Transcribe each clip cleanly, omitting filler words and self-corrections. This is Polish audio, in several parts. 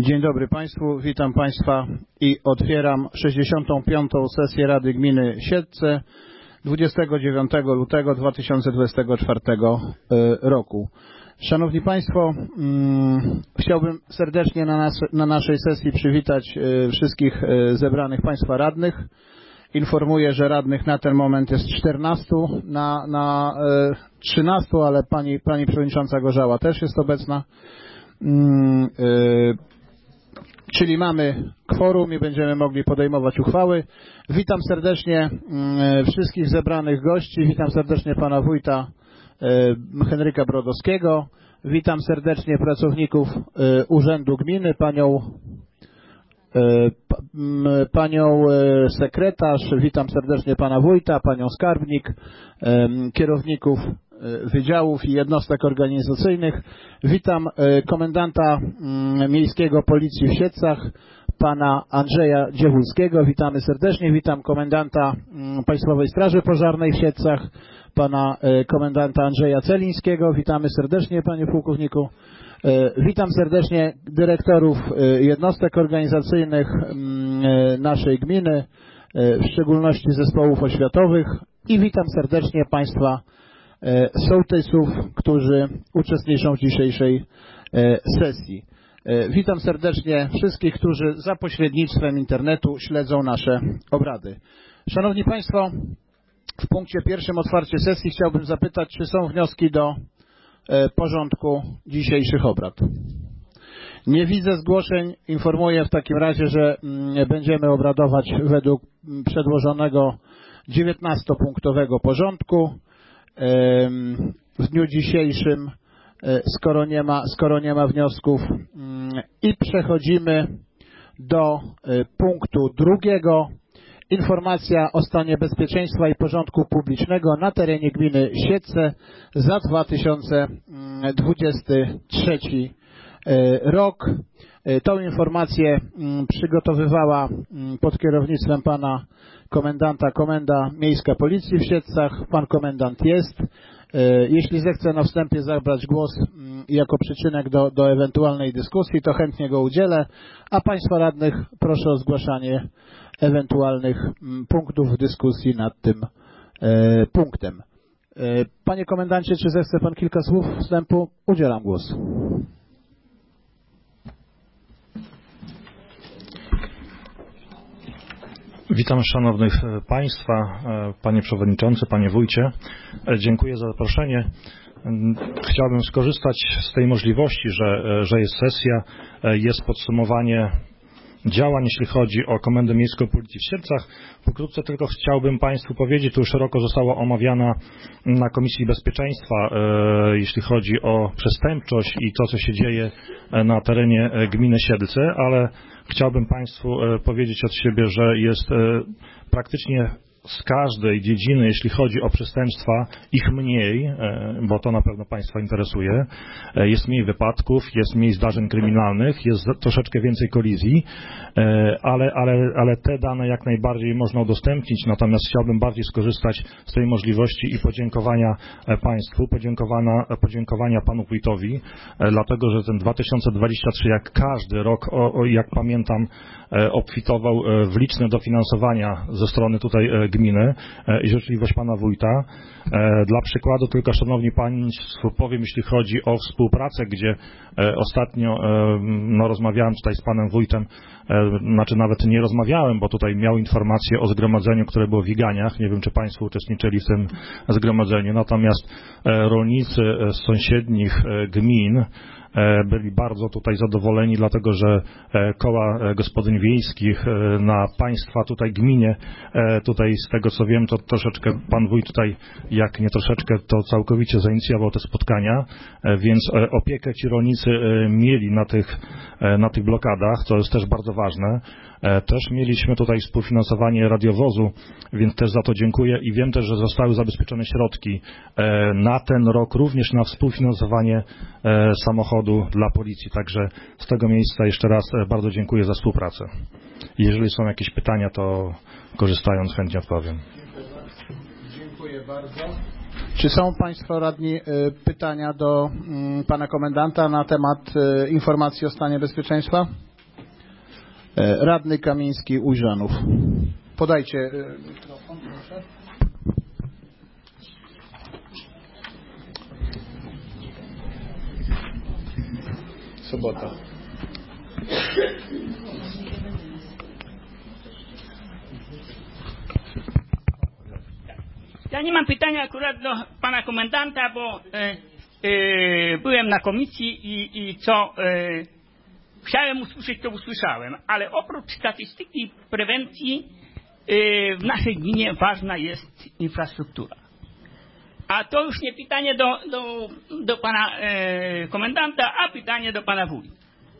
Dzień dobry Państwu, witam Państwa i otwieram 65. sesję Rady Gminy Siedlce 29 lutego 2024 roku. Szanowni Państwo, chciałbym serdecznie na naszej sesji przywitać wszystkich zebranych Państwa radnych. Informuję, że radnych na ten moment jest 14 na 13, ale pani przewodnicząca Gorzała też jest obecna. Czyli mamy kworum i będziemy mogli podejmować uchwały. Witam serdecznie wszystkich zebranych gości. Witam serdecznie pana wójta Henryka Brodowskiego. Witam serdecznie pracowników Urzędu Gminy, panią sekretarz. Witam serdecznie pana wójta, panią skarbnik, kierowników wydziałów i jednostek organizacyjnych. Witam komendanta miejskiego Policji w Siedlcach, pana Andrzeja Dziewulskiego. Witamy serdecznie. Witam komendanta Państwowej Straży Pożarnej w Siedlcach, pana komendanta Andrzeja Celińskiego. Witamy serdecznie, panie pułkowniku. Witam serdecznie dyrektorów jednostek organizacyjnych naszej gminy, w szczególności zespołów oświatowych, i witam serdecznie państwa sołtysów, którzy uczestniczą w dzisiejszej sesji. Witam serdecznie wszystkich, którzy za pośrednictwem internetu śledzą nasze obrady. Szanowni Państwo, w punkcie pierwszym otwarcie sesji chciałbym zapytać, czy są wnioski do porządku dzisiejszych obrad. Nie widzę zgłoszeń. Informuję w takim razie, że będziemy obradować według przedłożonego 19-punktowego porządku. W dniu dzisiejszym, skoro nie ma wniosków, i przechodzimy do punktu drugiego. Informacja o stanie bezpieczeństwa i porządku publicznego na terenie gminy Siedlce za 2023 rok. Tą informację przygotowywała pod kierownictwem pana komendanta Komenda Miejska Policji w Siedlcach. Pan komendant jest. Jeśli zechce na wstępie zabrać głos jako przyczynek do ewentualnej dyskusji, to chętnie go udzielę, a państwa radnych proszę o zgłaszanie ewentualnych punktów w dyskusji nad tym punktem. Panie komendancie, czy zechce pan kilka słów wstępu? Udzielam głosu. Witam szanownych państwa, panie przewodniczący, panie wójcie. Dziękuję za zaproszenie. Chciałbym skorzystać z tej możliwości, że jest sesja, jest podsumowanie działań, jeśli chodzi o Komendę Miejską Policji w Siedlcach. Pokrótce tylko chciałbym państwu powiedzieć, to już szeroko została omawiana na Komisji Bezpieczeństwa, jeśli chodzi o przestępczość i to, co się dzieje na terenie gminy Siedlce, ale chciałbym państwu powiedzieć od siebie, że jest praktycznie z każdej dziedziny, jeśli chodzi o przestępstwa, ich mniej, bo to na pewno państwa interesuje. Jest mniej wypadków, jest mniej zdarzeń kryminalnych, jest troszeczkę więcej kolizji, ale te dane jak najbardziej można udostępnić, natomiast chciałbym bardziej skorzystać z tej możliwości i podziękowania państwu, podziękowania panu wójtowi, dlatego, że ten 2023, jak każdy rok, jak pamiętam, obfitował w liczne dofinansowania ze strony tutaj gminy i życzliwość pana wójta. Dla przykładu tylko, szanowni państwo, powiem, jeśli chodzi o współpracę, gdzie ostatnio rozmawiałem tutaj z panem wójtem, znaczy nawet nie rozmawiałem, bo tutaj miał informację o zgromadzeniu, które było w Wiganiach. Nie wiem, czy państwo uczestniczyli w tym zgromadzeniu, natomiast rolnicy z sąsiednich gmin byli bardzo tutaj zadowoleni, dlatego że koła gospodyń wiejskich na państwa tutaj gminie, tutaj z tego co wiem, to troszeczkę pan wójt tutaj, jak nie troszeczkę, to całkowicie zainicjował te spotkania, więc opiekę ci rolnicy mieli na tych blokadach, co jest też bardzo ważne. Też mieliśmy tutaj współfinansowanie radiowozu, więc też za to dziękuję i wiem też, że zostały zabezpieczone środki na ten rok również na współfinansowanie samochodu dla policji. Także z tego miejsca jeszcze raz bardzo dziękuję za współpracę. Jeżeli są jakieś pytania, to korzystając chętnie odpowiem. Dziękuję bardzo. Czy są państwo radni pytania do pana komendanta na temat informacji o stanie bezpieczeństwa? Radny Kamiński, Ujrzanów. Podajcie mikrofon, proszę. Sobota. Ja nie mam pytania akurat do pana komendanta, bo byłem na komisji i co chciałem usłyszeć, to usłyszałem. Ale oprócz statystyki prewencji w naszej gminie ważna jest infrastruktura. A to już nie pytanie do pana komendanta, a pytanie do pana wójta.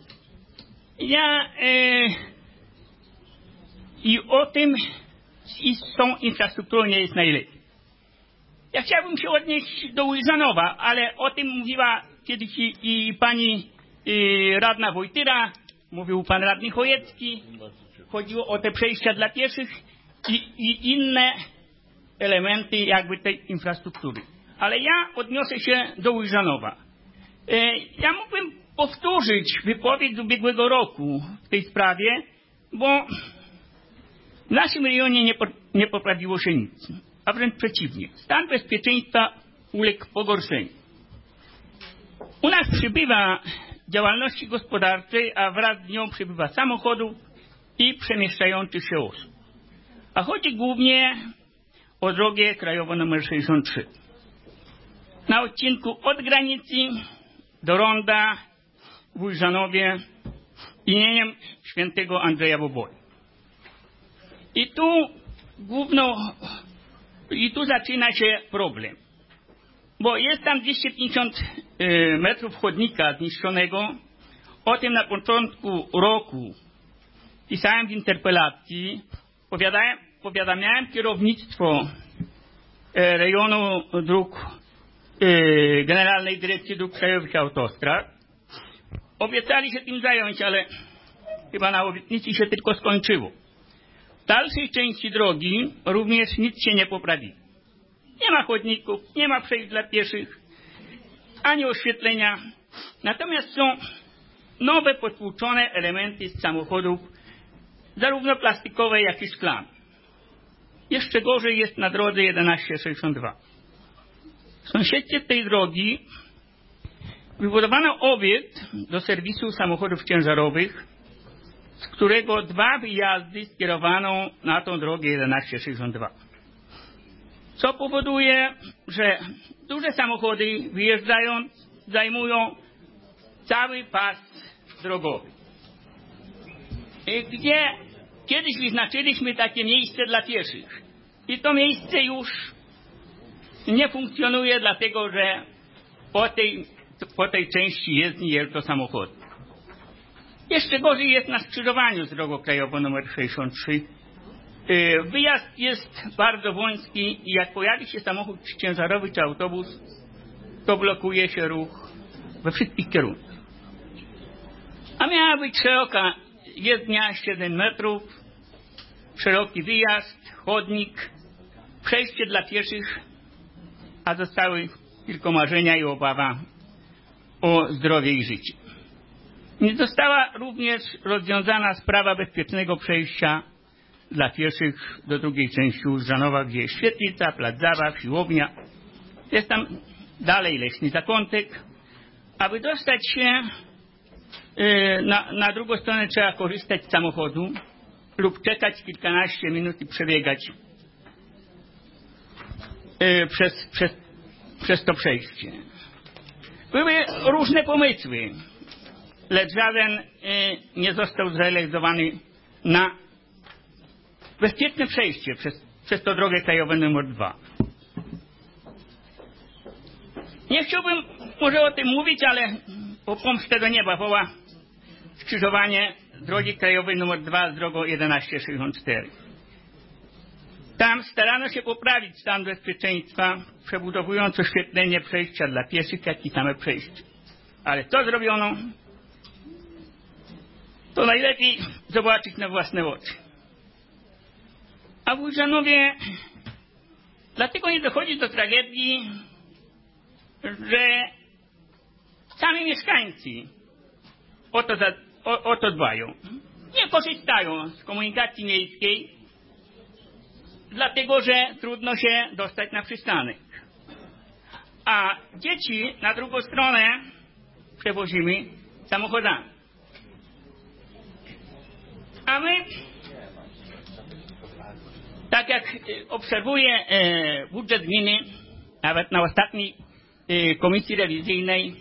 I o tym, i z tą infrastrukturą nie jest najlepiej. Ja chciałbym się odnieść do Ujrzanowa, ale o tym mówiła kiedyś i pani radna Wojtyra, mówił pan radny Chojecki. Chodziło o te przejścia dla pieszych i inne elementy jakby tej infrastruktury. Ale ja odniosę się do Ujrzanowa. Ja mógłbym powtórzyć wypowiedź z ubiegłego roku w tej sprawie, bo w naszym rejonie nie poprawiło się nic. A wręcz przeciwnie. Stan bezpieczeństwa uległ pogorszeniu. U nas przybywa działalności gospodarczej, a wraz z nią przybywa samochodów i przemieszczających się osób. A chodzi głównie o drogę krajową nr 63. Na odcinku od granicy do ronda w Ujrzanowie imieniem świętego Andrzeja Boboli. I tu zaczyna się problem. Bo jest tam 250 metrów chodnika zniszczonego. O tym na początku roku pisałem w interpelacji. Powiadamiałem kierownictwo rejonu dróg Generalnej Dyrekcji Dróg Krajowych i Autostrad. Obiecali się tym zająć, ale chyba na obietnicy się tylko skończyło. W dalszej części drogi również nic się nie poprawi. Nie ma chodników, nie ma przejść dla pieszych, ani oświetlenia. Natomiast są nowe potłuczone elementy z samochodów, zarówno plastikowe, jak i szklane. Jeszcze gorzej jest na drodze 1162. W sąsiedztwie tej drogi wybudowano obiekt do serwisu samochodów ciężarowych, z którego 2 wyjazdy skierowano na tą drogę 1162. Co powoduje, że duże samochody wyjeżdżając zajmują cały pas drogowy. Gdzie kiedyś wyznaczyliśmy takie miejsce dla pieszych. I to miejsce już nie funkcjonuje, dlatego że po tej części jezdni tylko samochody. Jeszcze gorzej jest na skrzyżowaniu z drogą krajową nr 63. Wyjazd jest bardzo wąski i jak pojawi się samochód ciężarowy czy autobus, to blokuje się ruch we wszystkich kierunkach. A miała być szeroka jezdnia 7 metrów, szeroki wyjazd, chodnik, przejście dla pieszych, a zostały tylko marzenia i obawa o zdrowie i życie. Nie została również rozwiązana sprawa bezpiecznego przejścia dla pieszych do drugiej części Ujrzanowa, gdzie jest świetlica, plac zabaw, siłownia. Jest tam dalej leśny zakątek. Aby dostać się na drugą stronę, trzeba korzystać z samochodu lub czekać kilkanaście minut i przebiegać przez to przejście. Były różne pomysły, lecz żaden nie został zrealizowany na bezpieczne przejście przez tę drogę krajową nr 2. Nie chciałbym może o tym mówić, ale o pomstę do nieba woła skrzyżowanie drogi krajowej nr 2 z drogą 1164. Tam starano się poprawić stan bezpieczeństwa, przebudowując oświetlenie przejścia dla pieszych, jak i same przejście. Ale co zrobiono? To najlepiej zobaczyć na własne oczy. A w Ujrzanowie dlatego nie dochodzi do tragedii, że sami mieszkańcy o to dbają. nie korzystają z komunikacji miejskiej, dlatego że trudno się dostać na przystanek. A dzieci na drugą stronę przewozimy samochodami. A my, tak jak obserwuję budżet gminy, nawet na ostatniej komisji rewizyjnej,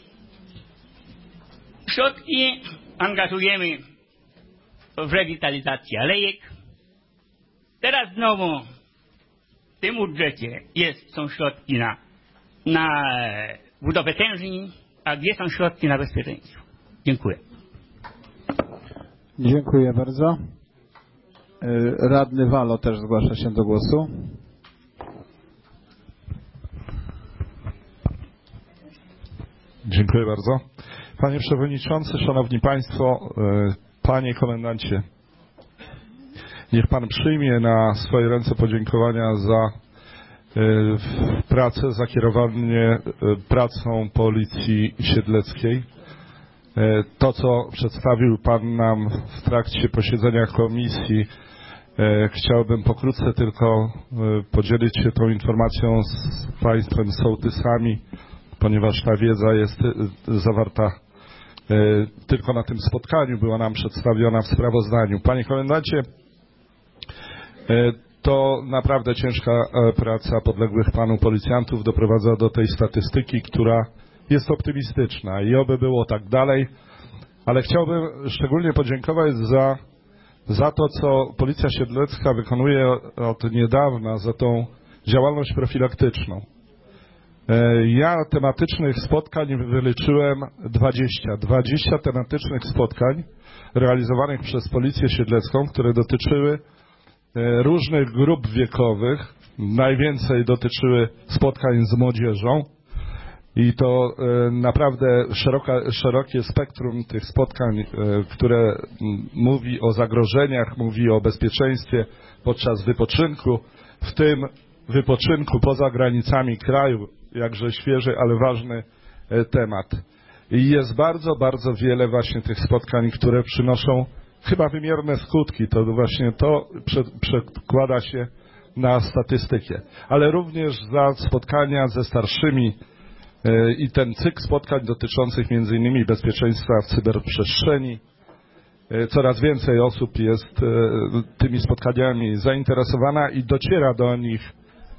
środki angażujemy w rewitalizację alejek. Teraz znowu w tym budżecie są środki na budowę tężni, a gdzie są środki na bezpieczeństwo? Dziękuję. Dziękuję bardzo. Radny Walo też zgłasza się do głosu. Dziękuję bardzo. Panie Przewodniczący, Szanowni Państwo, Panie Komendancie, niech Pan przyjmie na swoje ręce podziękowania za pracę, za kierowanie pracą Policji Siedleckiej. To, co przedstawił Pan nam w trakcie posiedzenia komisji, chciałbym pokrótce tylko podzielić się tą informacją z Państwem sołtysami, ponieważ ta wiedza jest zawarta tylko na tym spotkaniu, była nam przedstawiona w sprawozdaniu. Panie Komendancie, to naprawdę ciężka praca podległych Panu policjantów doprowadza do tej statystyki, która jest optymistyczna i oby było tak dalej, ale chciałbym szczególnie podziękować za to, co Policja Siedlecka wykonuje od niedawna, za tą działalność profilaktyczną. Ja tematycznych spotkań wyliczyłem 20 tematycznych spotkań realizowanych przez Policję Siedlecką, które dotyczyły różnych grup wiekowych. Najwięcej dotyczyły spotkań z młodzieżą i to naprawdę szerokie spektrum tych spotkań, które mówi o zagrożeniach, mówi o bezpieczeństwie podczas wypoczynku, w tym wypoczynku poza granicami kraju, jakże świeży, ale ważny temat. I jest bardzo, bardzo wiele właśnie tych spotkań, które przynoszą chyba wymierne skutki. To właśnie to przekłada się na statystykę. Ale również za spotkania ze starszymi i ten cykl spotkań dotyczących m.in. bezpieczeństwa w cyberprzestrzeni. Coraz więcej osób jest tymi spotkaniami zainteresowana i dociera do nich,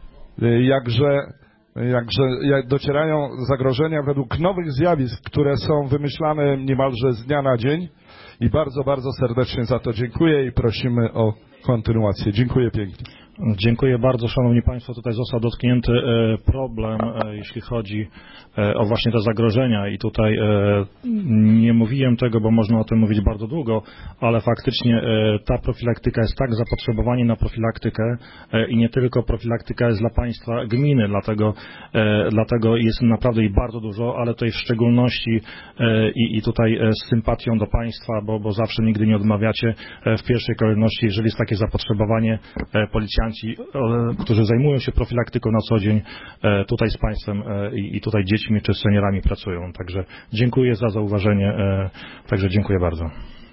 jak docierają zagrożenia według nowych zjawisk, które są wymyślane niemalże z dnia na dzień. I bardzo, bardzo serdecznie za to dziękuję i prosimy o kontynuację. Dziękuję pięknie. Dziękuję bardzo, Szanowni Państwo. Tutaj został dotknięty problem, jeśli chodzi o właśnie te zagrożenia i tutaj nie mówiłem tego, bo można o tym mówić bardzo długo, ale faktycznie ta profilaktyka jest tak, zapotrzebowanie na profilaktykę i nie tylko profilaktyka jest dla Państwa gminy, dlatego jest naprawdę i bardzo dużo, ale tutaj w szczególności i tutaj z sympatią do Państwa, bo zawsze nigdy nie odmawiacie w pierwszej kolejności, jeżeli jest takie zapotrzebowanie, policjanci, którzy zajmują się profilaktyką na co dzień, tutaj z Państwem i tutaj dziećmi czy seniorami pracują. Także dziękuję za zauważenie. Także dziękuję bardzo.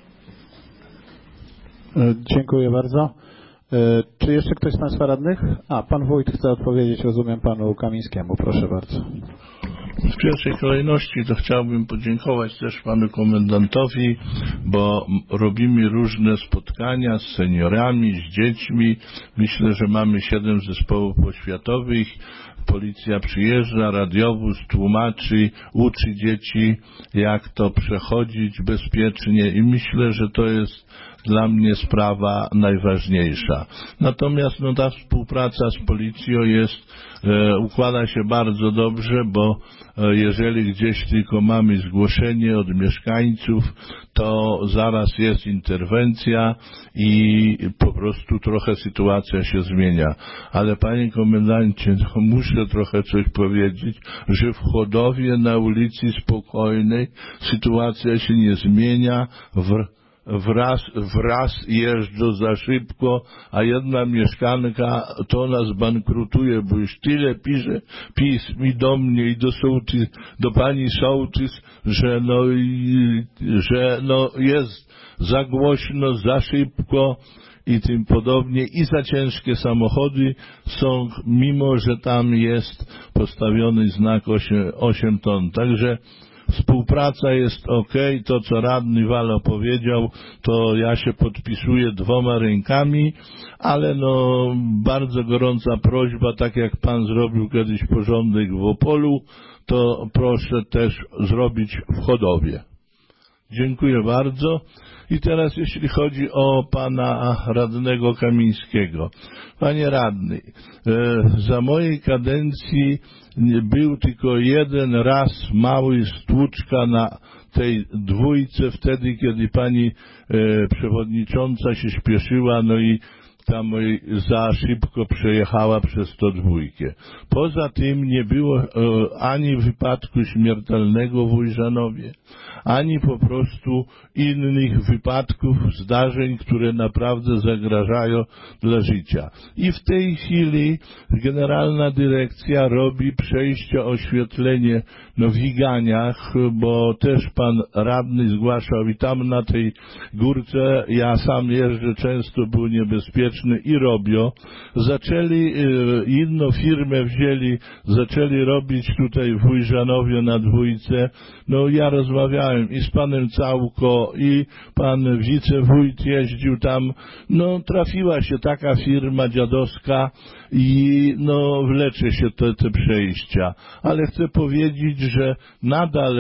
Dziękuję bardzo. Czy jeszcze ktoś z Państwa radnych? Pan wójt chce odpowiedzieć, rozumiem, panu Kamińskiemu. Proszę bardzo. W pierwszej kolejności to chciałbym podziękować też panu komendantowi, bo robimy różne spotkania z seniorami, z dziećmi. Myślę, że mamy 7 zespołów poświatowych. Policja przyjeżdża, radiowóz tłumaczy, uczy dzieci, jak to przechodzić bezpiecznie i myślę, że to jest dla mnie sprawa najważniejsza. Natomiast ta współpraca z policją układa się bardzo dobrze, bo jeżeli gdzieś tylko mamy zgłoszenie od mieszkańców, to zaraz jest interwencja i po prostu trochę sytuacja się zmienia. Ale panie komendancie, muszę trochę coś powiedzieć, że w Chodowie na ulicy Spokojnej sytuacja się nie zmienia, wraz jeżdżą za szybko, a jedna mieszkanka to nas bankrutuje, bo już tyle pisze pism i do mnie i do pani sołtys, że jest za głośno, za szybko i tym podobnie, i za ciężkie samochody są, mimo że tam jest postawiony znak 8 ton. Także współpraca jest ok, to co radny Walo powiedział, to ja się podpisuję 2 rękami, ale bardzo gorąca prośba, tak jak pan zrobił kiedyś porządek w Opolu, to proszę też zrobić w Chodowie. Dziękuję bardzo. I teraz jeśli chodzi o pana radnego Kamińskiego. Panie radny, za mojej kadencji był tylko jeden raz mały stłuczka na tej dwójce, wtedy kiedy pani przewodnicząca się śpieszyła, i tam za szybko przejechała przez to dwójkę. Poza tym nie było ani wypadku śmiertelnego w Ujrzanowie, ani po prostu innych wypadków, zdarzeń, które naprawdę zagrażają dla życia. I w tej chwili Generalna Dyrekcja robi przejście, oświetlenie w Wiganiach, bo też pan radny zgłaszał i tam na tej górce, ja sam jeżdżę często, był niebezpieczny i robią. Zaczęli, inną firmę wzięli, zaczęli robić tutaj w Ujrzanowie na dwójce. Ja rozmawiałem i z panem Całko, i pan wicewójt jeździł tam. Trafiła się taka firma dziadowska i wlecze się te przejścia. Ale chcę powiedzieć, że nadal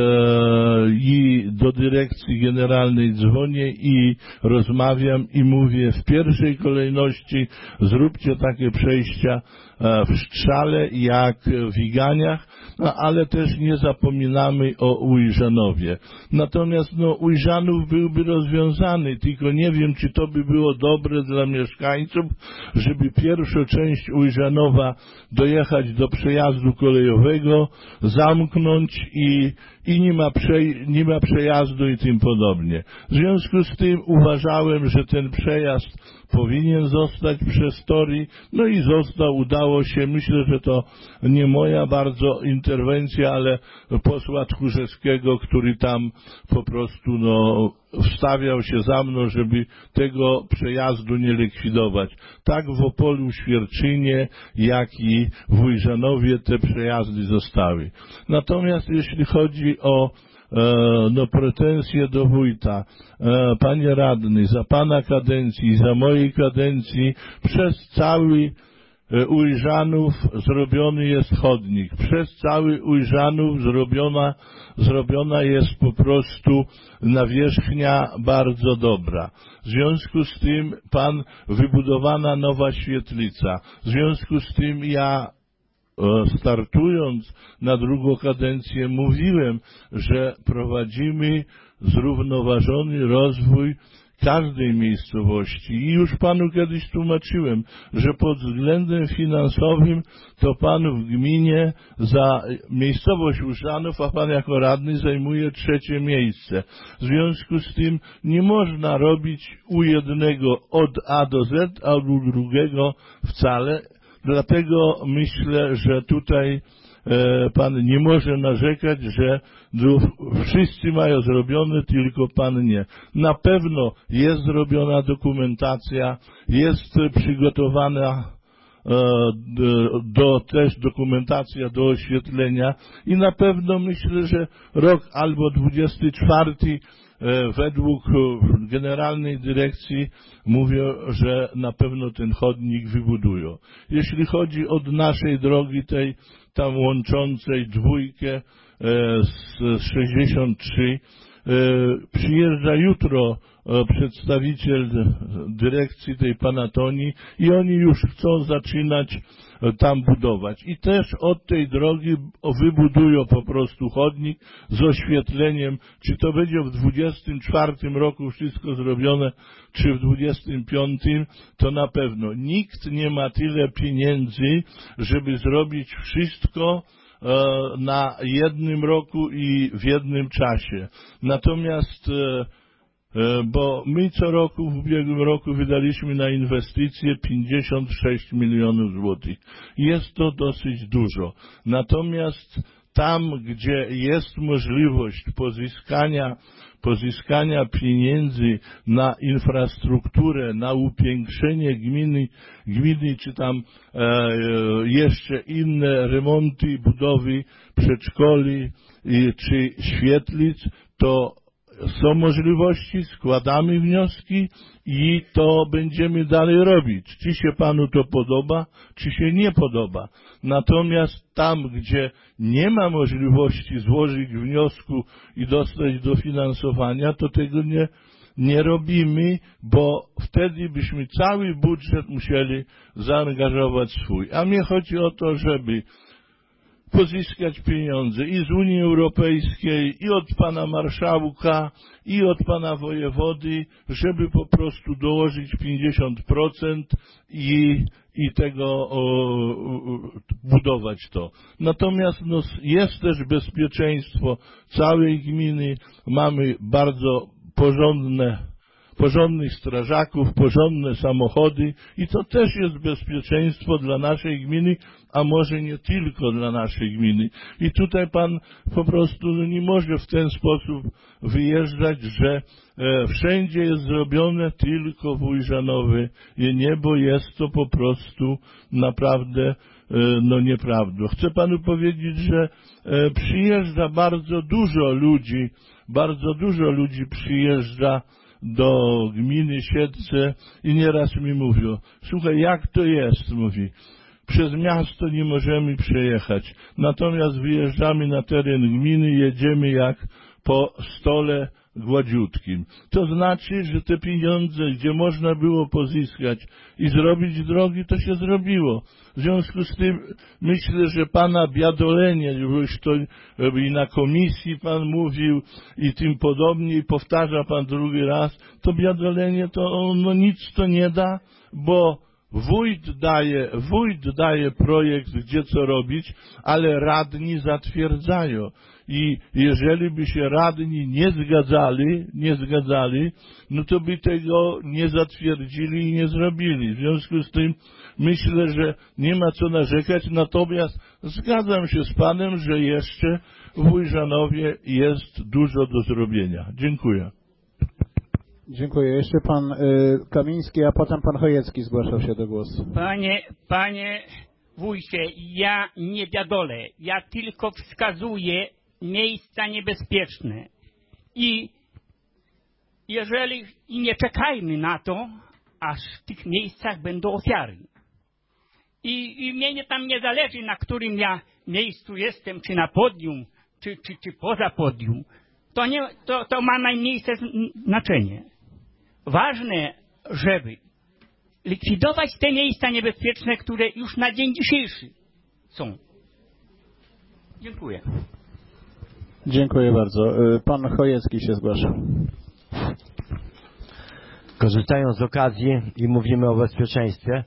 i do dyrekcji generalnej dzwonię i rozmawiam i mówię, w pierwszej kolejności zróbcie takie przejścia w Strzale jak w Wiganiach, ale też nie zapominamy o Ujrzanowie. Natomiast Ujrzanów byłby rozwiązany, tylko nie wiem, czy to by było dobre dla mieszkańców, żeby pierwszą część Ujrzanowa dojechać do przejazdu kolejowego, zamknąć i nie ma przejazdu i tym podobnie. W związku z tym uważałem, że ten przejazd powinien zostać przez tory, i został, udało się. Myślę, że to nie moja bardzo interwencja, ale posła Tchórzewskiego, który tam po prostu wstawiał się za mną, żeby tego przejazdu nie likwidować. Tak w Opolu, Świerczynie, jak i w Ujrzanowie te przejazdy zostały. Natomiast jeśli chodzi o pretensje do wójta, panie radny, za pana kadencji, za mojej kadencji przez cały Ujrzanów zrobiony jest chodnik. Przez cały Ujrzanów zrobiona jest po prostu nawierzchnia bardzo dobra. W związku z tym wybudowana nowa świetlica. W związku z tym ja, startując na drugą kadencję, mówiłem, że prowadzimy zrównoważony rozwój każdej miejscowości. I już panu kiedyś tłumaczyłem, że pod względem finansowym to pan w gminie za miejscowość Ujrzanów, a pan jako radny zajmuje 3. miejsce. W związku z tym nie można robić u jednego od A do Z, a u drugiego wcale. Dlatego myślę, że tutaj pan nie może narzekać, że wszyscy mają zrobione, tylko pan nie. Na pewno jest zrobiona dokumentacja, jest przygotowana też dokumentacja do oświetlenia i na pewno myślę, że rok albo 24 według Generalnej Dyrekcji mówią, że na pewno ten chodnik wybudują. Jeśli chodzi od naszej drogi tej tam łączącej dwójkę z 63, przyjeżdża jutro przedstawiciel dyrekcji tej Panatoni i oni już chcą zaczynać tam budować. I też od tej drogi wybudują po prostu chodnik z oświetleniem. Czy to będzie w 24 roku wszystko zrobione, czy w 25, to na pewno. Nikt nie ma tyle pieniędzy, żeby zrobić wszystko na jednym roku i w jednym czasie. Natomiast bo my co roku, w ubiegłym roku wydaliśmy na inwestycje 56 milionów złotych. Jest to dosyć dużo. Natomiast tam, gdzie jest możliwość pozyskania pieniędzy na infrastrukturę, na upiększenie gminy czy tam jeszcze inne remonty, budowy przedszkoli czy świetlic, to są możliwości, składamy wnioski i to będziemy dalej robić. Czy się panu to podoba, czy się nie podoba. Natomiast tam, gdzie nie ma możliwości złożyć wniosku i dostać dofinansowania, to tego nie robimy, bo wtedy byśmy cały budżet musieli zaangażować swój. A mnie chodzi o to, żeby pozyskać pieniądze i z Unii Europejskiej, i od pana marszałka, i od pana wojewody, żeby po prostu dołożyć 50% i tego budować to. Natomiast jest też bezpieczeństwo całej gminy, mamy bardzo porządnych strażaków, porządne samochody i to też jest bezpieczeństwo dla naszej gminy, a może nie tylko dla naszej gminy. I tutaj pan po prostu nie może w ten sposób wyjeżdżać, że wszędzie jest zrobione tylko w Ujrzanowie nie, bo jest to po prostu naprawdę nieprawdą. Chcę panu powiedzieć, że przyjeżdża bardzo dużo ludzi przyjeżdża do gminy Siedlce i nieraz mi mówią, słuchaj, jak to jest, mówi, przez miasto nie możemy przejechać, natomiast wyjeżdżamy na teren gminy, jedziemy jak po stole gładziutkim. To znaczy, że te pieniądze, gdzie można było pozyskać i zrobić drogi, to się zrobiło. W związku z tym myślę, że pana biadolenie, już to i na komisji pan mówił i tym podobnie i powtarza pan drugi raz, to biadolenie to nic to nie da, bo wójt daje projekt, gdzie co robić, ale radni zatwierdzają. I jeżeli by się radni nie zgadzali, no to by tego nie zatwierdzili i nie zrobili. W związku z tym myślę, że nie ma co narzekać, natomiast zgadzam się z panem, że jeszcze w Ujrzanowie jest dużo do zrobienia. Dziękuję. Dziękuję. Jeszcze pan Kamiński, a potem pan Chojecki zgłaszał się do głosu. Panie wójcie, ja nie biadolę, ja tylko wskazuję miejsca niebezpieczne. I jeżeli nie czekajmy na to, aż w tych miejscach będą ofiary. I mnie tam nie zależy, na którym ja miejscu jestem, czy na podium, czy poza podium. To ma najmniejsze znaczenie. Ważne, żeby likwidować te miejsca niebezpieczne, które już na dzień dzisiejszy są. Dziękuję. Dziękuję bardzo. Pan Chojecki się zgłasza. Korzystając z okazji i mówimy o bezpieczeństwie,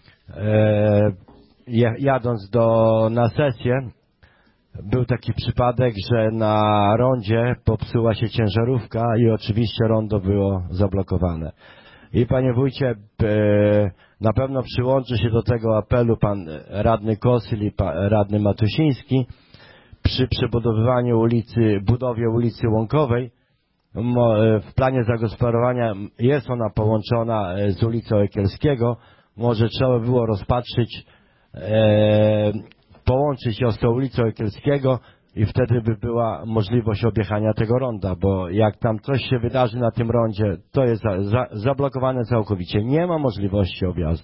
jadąc na sesję, był taki przypadek, że na rondzie popsuła się ciężarówka i oczywiście rondo było zablokowane. I panie wójcie, na pewno przyłączy się do tego apelu pan radny Kosyl i pan radny Matusiński przy przebudowywaniu budowie ulicy Łąkowej. W planie zagospodarowania jest ona połączona z ulicą Ekielskiego. Może trzeba było rozpatrzyć, połączyć ją z tą ulicą Ekielskiego i wtedy by była możliwość objechania tego ronda, bo jak tam coś się wydarzy na tym rondzie, to jest zablokowane całkowicie. Nie ma możliwości objazdu.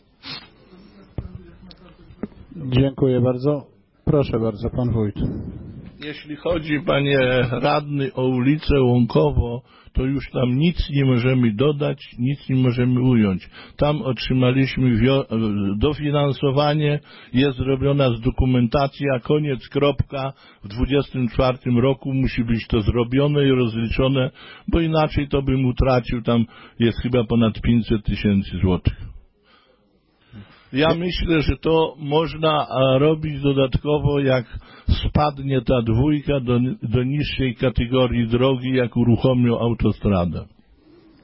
Dziękuję bardzo. Proszę bardzo, pan wójt. Jeśli chodzi, panie radny, o ulicę Łąkowo, to już tam nic nie możemy dodać, nic nie możemy ująć. Tam otrzymaliśmy dofinansowanie, jest zrobiona dokumentacja, koniec, kropka. W 2024 roku musi być to zrobione i rozliczone, bo inaczej to bym utracił, tam jest chyba ponad 500 000 złotych. Ja myślę, że to można robić dodatkowo, jak spadnie ta dwójka do niższej kategorii drogi, jak uruchomią autostradę.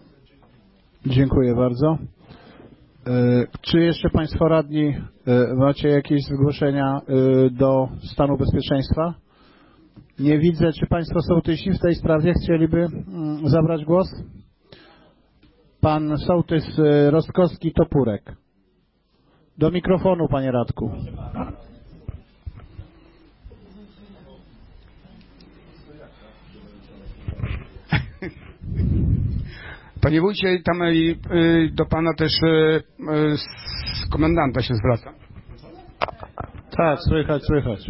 Dziękuję bardzo. Czy jeszcze Państwo radni macie jakieś zgłoszenia do stanu bezpieczeństwa? Nie widzę. Czy Państwo sołtysi w tej sprawie chcieliby zabrać głos? Pan sołtys Rostkowski-Topurek. Do mikrofonu, panie Radku. Panie wójcie, tam do pana też z komendanta się zwraca. Tak, słychać.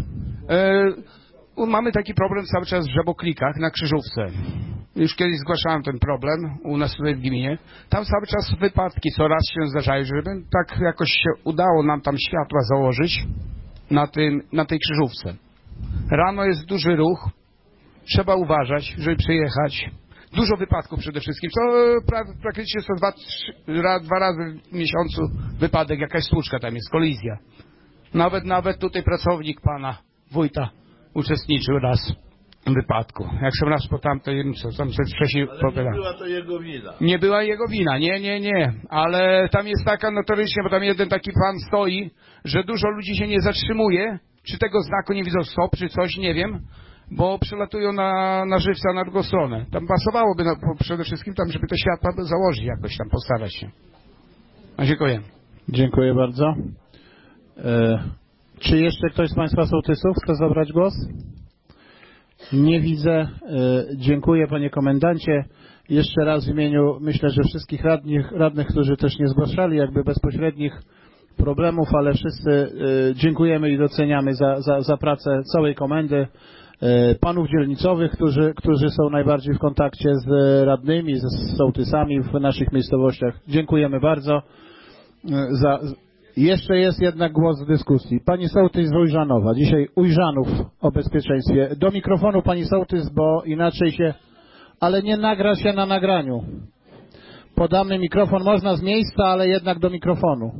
Mamy taki problem cały czas w Żaboklikach na Krzyżówce. Już kiedyś zgłaszałem ten problem u nas tutaj w gminie. Tam cały czas wypadki coraz się zdarzają, żeby tak jakoś się udało nam tam światła założyć na tej Krzyżówce. Rano jest duży ruch, trzeba uważać, żeby przejechać. Dużo wypadków przede wszystkim, co praktycznie są dwa razy w miesiącu wypadek, jakaś stłuczka tam jest, kolizja. Nawet tutaj pracownik pana wójta uczestniczył raz w wypadku. Jak się raz po tamtej, co tam wcześniej powiedziałem. Nie była to jego wina. Nie była jego wina, nie. Ale tam jest taka notorycznie, bo tam jeden taki pan stoi, że dużo ludzi się nie zatrzymuje, czy tego znaku nie widzą stop, czy coś, nie wiem. Bo przylatują na żywca na drugą stronę. Tam pasowałoby przede wszystkim tam, żeby te światła założyć jakoś tam, postarać się. No, dziękuję. Dziękuję bardzo. Czy jeszcze ktoś z Państwa sołtysów chce zabrać głos? Nie widzę. Dziękuję, panie komendancie. Jeszcze raz w imieniu, myślę, że wszystkich radnych, którzy też nie zgłaszali jakby bezpośrednich problemów, ale wszyscy dziękujemy i doceniamy za pracę całej komendy. Panów dzielnicowych, którzy są najbardziej w kontakcie z radnymi, z sołtysami w naszych miejscowościach. Dziękujemy bardzo. Jeszcze jest jednak głos w dyskusji. Pani sołtys z Ujrzanowa. Dzisiaj Ujrzanów o bezpieczeństwie. Do mikrofonu pani sołtys, bo inaczej się... Ale nie nagra się na nagraniu. Podamy mikrofon. Można z miejsca, ale jednak do mikrofonu.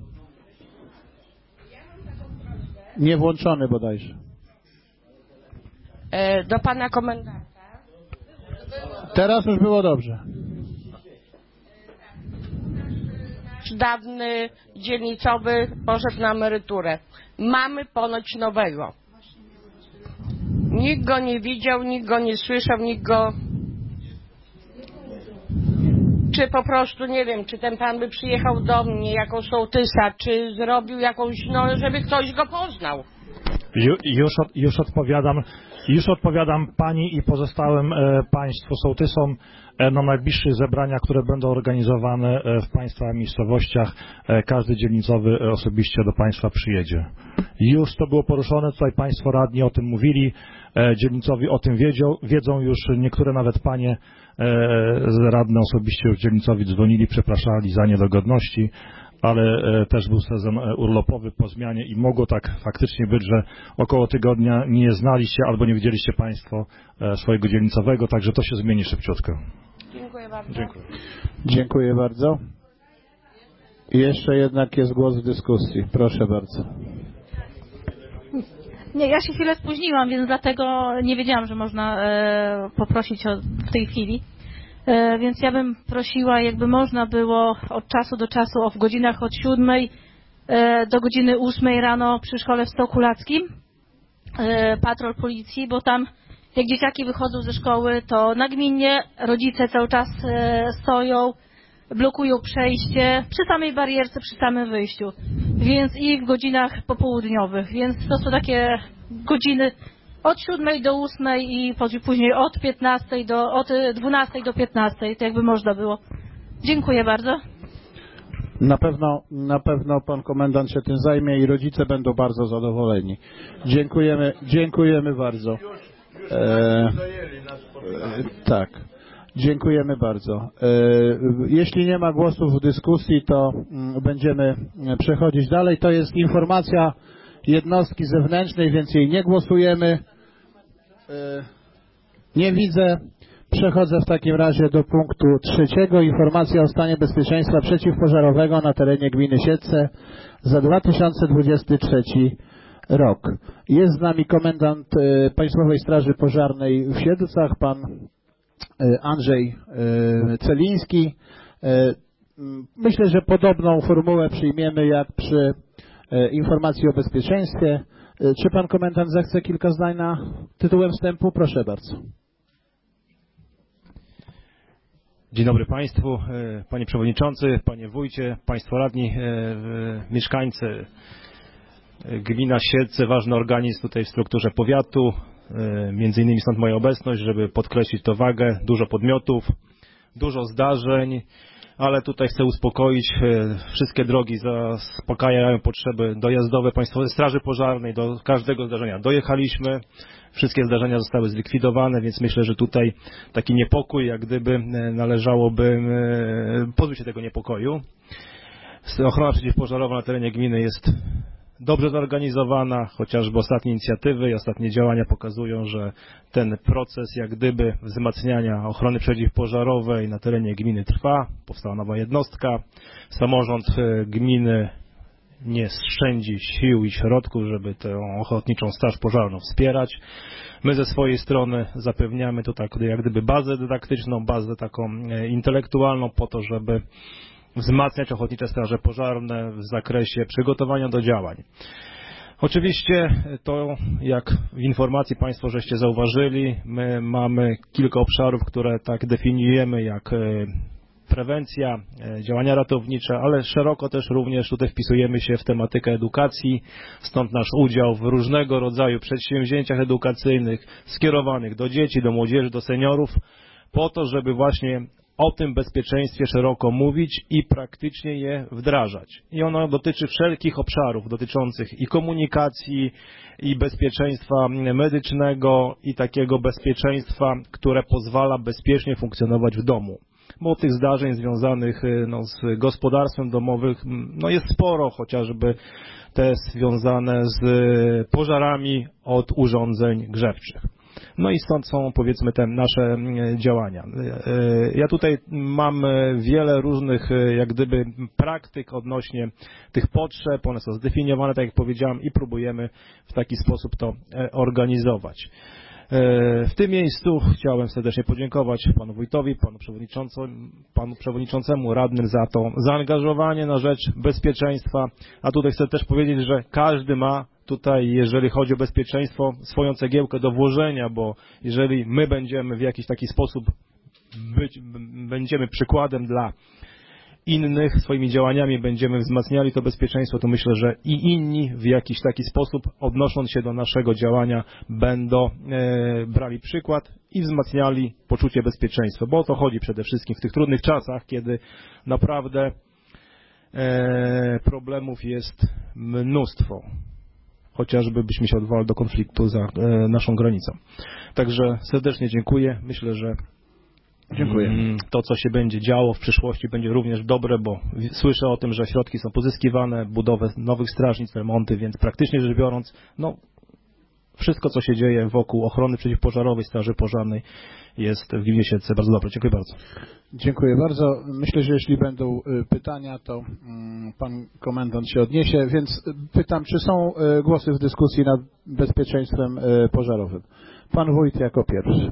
Nie włączony bodajże. Do pana komendanta. Teraz już było dobrze. Nasz dawny dzielnicowy poszedł na emeryturę. Mamy ponoć nowego. Nikt go nie widział, nikt go nie słyszał, nikt go... Czy po prostu, nie wiem, czy ten pan by przyjechał do mnie jako sołtysa, czy zrobił jakąś, żeby ktoś go poznał. Już odpowiadam pani i pozostałym państwu sołtysom na najbliższych zebraniach, które będą organizowane w państwa miejscowościach. Każdy dzielnicowy osobiście do państwa przyjedzie. Już to było poruszone, tutaj państwo radni o tym mówili, dzielnicowi o tym wiedzą już, niektóre nawet panie radne osobiście już dzielnicowi dzwonili, przepraszali za niedogodności, ale też był sezon urlopowy po zmianie i mogło tak faktycznie być, że około tygodnia nie znaliście albo nie widzieliście państwo swojego dzielnicowego, także to się zmieni szybciutko. Dziękuję bardzo. Dziękuję bardzo. I jeszcze jednak jest głos w dyskusji. Proszę bardzo. Nie, ja się chwilę spóźniłam, więc dlatego nie wiedziałam, że można poprosić w tej chwili. Więc ja bym prosiła, jakby można było od czasu do czasu w godzinach od 7 do godziny 8 rano przy szkole w Stołkulackim patrol policji, bo tam jak dzieciaki wychodzą ze szkoły, to nagminnie rodzice cały czas stoją, blokują przejście przy samej barierce, przy samym wyjściu, więc i w godzinach popołudniowych, więc to są takie godziny od 7 do 8 i później od 12 do 15, to jakby można było. Dziękuję bardzo. Na pewno pan komendant się tym zajmie i rodzice będą bardzo zadowoleni. Dziękujemy bardzo. Tak. Dziękujemy bardzo. Jeśli nie ma głosów w dyskusji, to będziemy przechodzić dalej. To jest informacja jednostki zewnętrznej, więc jej nie głosujemy. Nie widzę. Przechodzę w takim razie do punktu 3. Informacja o stanie bezpieczeństwa przeciwpożarowego na terenie gminy Siedlce za 2023 rok. Jest z nami komendant Państwowej Straży Pożarnej w Siedlcach, pan Andrzej Celiński. Myślę, że podobną formułę przyjmiemy jak przy informacji o bezpieczeństwie. Czy pan komendant zechce kilka zdań na tytułem wstępu? Proszę bardzo. Dzień dobry Państwu, Panie Przewodniczący, Panie Wójcie, Państwo Radni, mieszkańcy. Gmina Siedlce, ważny organizm tutaj w strukturze powiatu, między innymi stąd moja obecność, żeby podkreślić tę wagę, dużo podmiotów, dużo zdarzeń, ale tutaj chcę uspokoić, wszystkie drogi zaspokajają potrzeby dojazdowe Państwowej Straży Pożarnej, do każdego zdarzenia dojechaliśmy, wszystkie zdarzenia zostały zlikwidowane, więc myślę, że tutaj taki niepokój, jak gdyby należałoby pozbyć się tego niepokoju. Ochrona przeciwpożarowa na terenie gminy jest dobrze zorganizowana, chociażby ostatnie inicjatywy i ostatnie działania pokazują, że ten proces jak gdyby wzmacniania ochrony przeciwpożarowej na terenie gminy trwa. Powstała nowa jednostka. Samorząd gminy nie szczędzi sił i środków, żeby tę ochotniczą straż pożarną wspierać. My ze swojej strony zapewniamy tutaj jak gdyby bazę dydaktyczną, bazę taką intelektualną po to, żeby wzmacniać ochotnicze straże pożarne w zakresie przygotowania do działań. Oczywiście to, jak w informacji Państwo żeście zauważyli, my mamy kilka obszarów, które tak definiujemy jak prewencja, działania ratownicze, ale szeroko też również tutaj wpisujemy się w tematykę edukacji, stąd nasz udział w różnego rodzaju przedsięwzięciach edukacyjnych skierowanych do dzieci, do młodzieży, do seniorów, po to, żeby właśnie o tym bezpieczeństwie szeroko mówić i praktycznie je wdrażać. I ono dotyczy wszelkich obszarów dotyczących i komunikacji, i bezpieczeństwa medycznego, i takiego bezpieczeństwa, które pozwala bezpiecznie funkcjonować w domu. Bo tych zdarzeń związanych z gospodarstwem domowym jest sporo, chociażby te związane z pożarami od urządzeń grzewczych. No i stąd są, powiedzmy, te nasze działania. Ja tutaj mam wiele różnych, jak gdyby, praktyk odnośnie tych potrzeb, one są zdefiniowane, tak jak powiedziałem, i próbujemy w taki sposób to organizować. W tym miejscu chciałem serdecznie podziękować panu wójtowi, panu przewodniczącemu, radnym za to zaangażowanie na rzecz bezpieczeństwa, a tutaj chcę też powiedzieć, że każdy ma tutaj, jeżeli chodzi o bezpieczeństwo, swoją cegiełkę do włożenia, bo jeżeli my będziemy w jakiś taki sposób będziemy przykładem dla innych, swoimi działaniami będziemy wzmacniali to bezpieczeństwo, to myślę, że i inni w jakiś taki sposób, odnosząc się do naszego działania, będą brali przykład i wzmacniali poczucie bezpieczeństwa, bo o to chodzi przede wszystkim w tych trudnych czasach, kiedy naprawdę problemów jest mnóstwo. Chociażby byśmy się odwołali do konfliktu za naszą granicą. Także serdecznie dziękuję. Myślę, że to, co się będzie działo w przyszłości, będzie również dobre, bo słyszę o tym, że środki są pozyskiwane, budowę nowych strażnic, remonty, więc praktycznie rzecz biorąc, wszystko, co się dzieje wokół ochrony przeciwpożarowej, straży pożarnej jest w gminie Siedlce bardzo dobre. Dziękuję bardzo. Dziękuję bardzo. Myślę, że jeśli będą pytania, to pan komendant się odniesie, więc pytam, czy są głosy w dyskusji nad bezpieczeństwem pożarowym. Pan wójt jako pierwszy.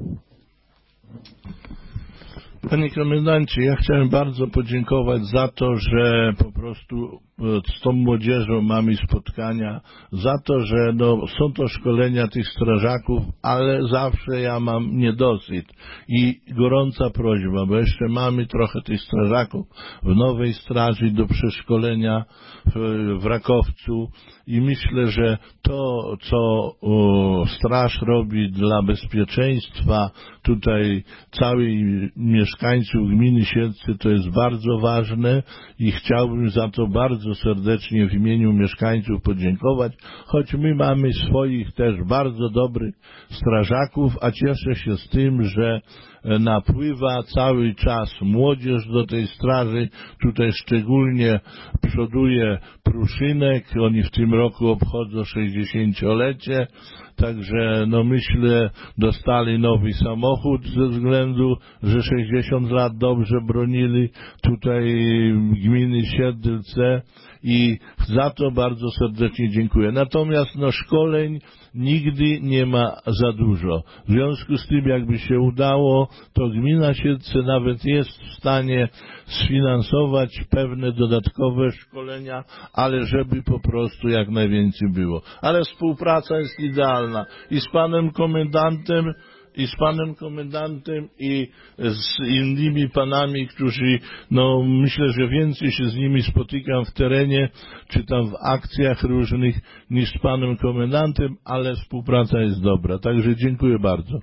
Panie komendancie, ja chciałem bardzo podziękować za to, że po prostu z tą młodzieżą mamy spotkania, za to, że są to szkolenia tych strażaków, ale zawsze ja mam niedosyt i gorąca prośba, bo jeszcze mamy trochę tych strażaków w nowej straży do przeszkolenia w Rakowcu i myślę, że to, co straż robi dla bezpieczeństwa tutaj całej mieszkańców gminy Siedlce, to jest bardzo ważne i chciałbym za to bardzo serdecznie w imieniu mieszkańców podziękować, choć my mamy swoich też bardzo dobrych strażaków, a cieszę się z tym, że napływa cały czas młodzież do tej straży. Tutaj szczególnie przoduje Pruszynek, oni w tym roku obchodzą 60-lecie, także myślę, dostali nowy samochód ze względu, że 60 lat dobrze bronili tutaj gminy Siedlce i za to bardzo serdecznie dziękuję. Natomiast szkoleń nigdy nie ma za dużo. W związku z tym, jakby się udało, to gmina Siedlce nawet jest w stanie sfinansować pewne dodatkowe szkolenia, ale żeby po prostu jak najwięcej było. Ale współpraca jest idealna i z panem komendantem, i z innymi panami, którzy, myślę, że więcej się z nimi spotykam w terenie, czy tam w akcjach różnych, niż z panem komendantem, ale współpraca jest dobra. Także dziękuję bardzo.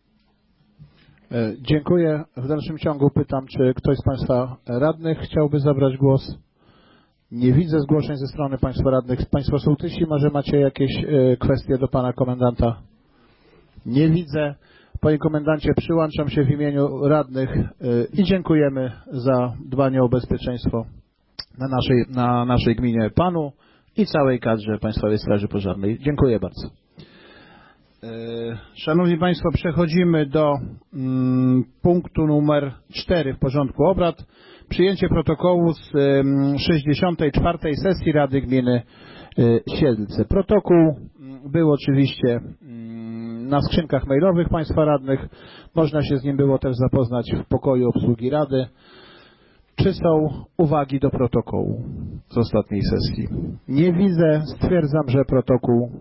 Dziękuję. W dalszym ciągu pytam, czy ktoś z państwa radnych chciałby zabrać głos? Nie widzę zgłoszeń ze strony państwa radnych. Państwo sołtysi, może macie jakieś kwestie do pana komendanta? Nie widzę. Panie komendancie, przyłączam się w imieniu radnych i dziękujemy za dbanie o bezpieczeństwo na naszej gminie panu i całej kadrze Państwowej Straży Pożarnej. Dziękuję bardzo. Szanowni Państwo, przechodzimy do punktu numer 4 w porządku obrad. Przyjęcie protokołu z 64. sesji Rady Gminy Siedlce. Protokół był oczywiście na skrzynkach mailowych Państwa radnych. Można się z nim było też zapoznać w pokoju obsługi Rady. Czy są uwagi do protokołu z ostatniej sesji? Nie widzę. Stwierdzam, że protokół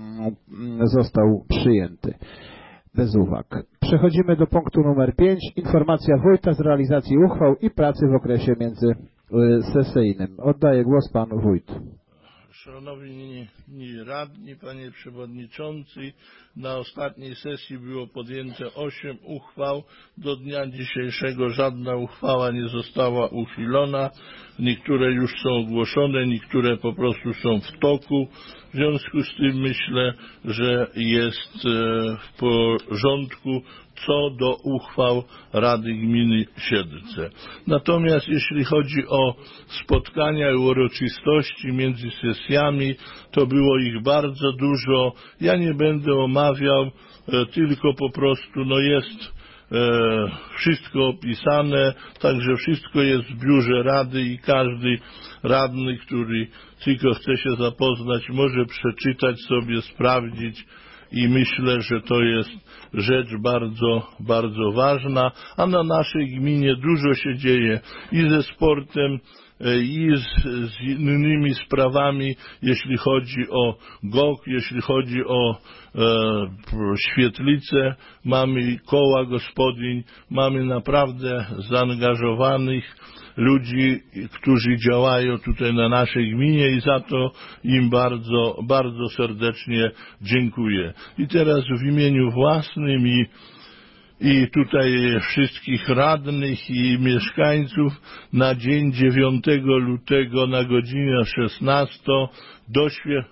został przyjęty. Bez uwag. Przechodzimy do punktu numer 5. Informacja wójta z realizacji uchwał i pracy w okresie międzysesyjnym. Oddaję głos panu wójtu. Szanowni radni, panie przewodniczący, na ostatniej sesji było podjęte 8 uchwał. Do dnia dzisiejszego żadna uchwała nie została uchylona. Niektóre już są ogłoszone, niektóre po prostu są w toku. W związku z tym myślę, że jest w porządku co do uchwał Rady Gminy Siedlce. Natomiast jeśli chodzi o spotkania i uroczystości między sesjami, to było ich bardzo dużo. Ja nie będę omawiał, tylko po prostu jest wszystko opisane, także wszystko jest w biurze Rady i każdy radny, który tylko chce się zapoznać, może przeczytać sobie, sprawdzić i myślę, że to jest rzecz bardzo, bardzo ważna, a na naszej gminie dużo się dzieje i ze sportem, i z innymi sprawami, jeśli chodzi o GOK, jeśli chodzi o świetlice, mamy koła gospodyń, mamy naprawdę zaangażowanych ludzi, którzy działają tutaj na naszej gminie i za to im bardzo, bardzo serdecznie dziękuję. I teraz w imieniu własnym i tutaj wszystkich radnych i mieszkańców na dzień 9 lutego na godzinę 16 do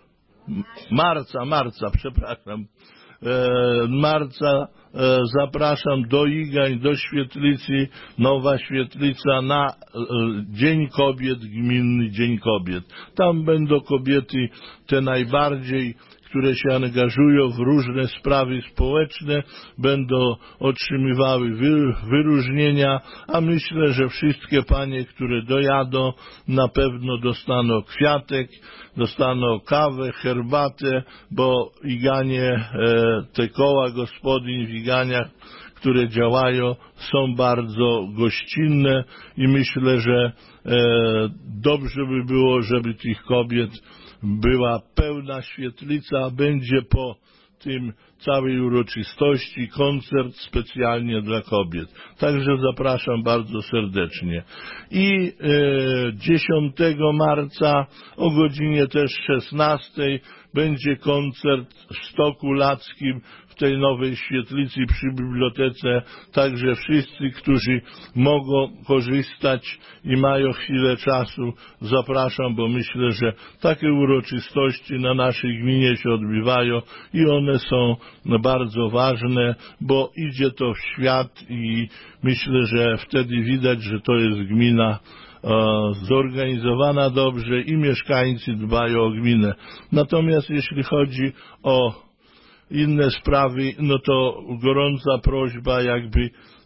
marca zapraszam do Igań, do świetlicy, nowa świetlica na Dzień Kobiet, Gminny Dzień Kobiet. Tam będą kobiety te najbardziej, które się angażują w różne sprawy społeczne, będą otrzymywały wyróżnienia, a myślę, że wszystkie panie, które dojadą, na pewno dostaną kwiatek, dostaną kawę, herbatę, bo Iganie, te koła gospodyń w Iganiach, które działają, są bardzo gościnne i myślę, że dobrze by było, żeby tych kobiet była pełna świetlica, będzie po tym całej uroczystości koncert specjalnie dla kobiet. Także zapraszam bardzo serdecznie. I 10 marca o godzinie też 16 będzie koncert w Stoku Lackim w tej nowej świetlicy przy bibliotece. Także wszyscy, którzy mogą korzystać i mają chwilę czasu, zapraszam, bo myślę, że takie uroczystości na naszej gminie się odbywają i one są bardzo ważne, bo idzie to w świat i myślę, że wtedy widać, że to jest gmina zorganizowana dobrze i mieszkańcy dbają o gminę. Natomiast jeśli chodzi o inne sprawy, no to gorąca prośba, jakby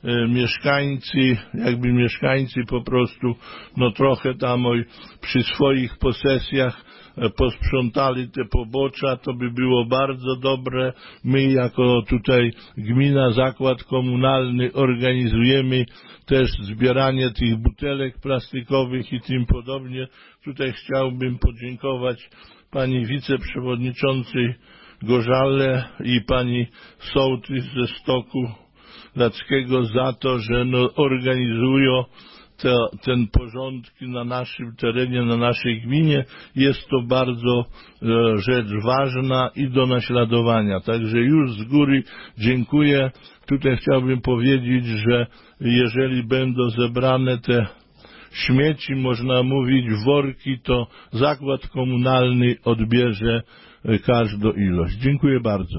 mieszkańcy po prostu no trochę tam przy swoich posesjach posprzątali te pobocza, to by było bardzo dobre. My jako tutaj gmina, zakład komunalny organizujemy też zbieranie tych butelek plastikowych i tym podobnie. Tutaj chciałbym podziękować pani wiceprzewodniczącej Gorzale i pani sołtys ze Stoku Lackiego za to, że organizują ten porządki na naszym terenie, na naszej gminie. Jest to bardzo rzecz ważna i do naśladowania. Także już z góry dziękuję. Tutaj chciałbym powiedzieć, że jeżeli będą zebrane te śmieci, można mówić worki, to zakład komunalny odbierze każdą ilość. Dziękuję bardzo.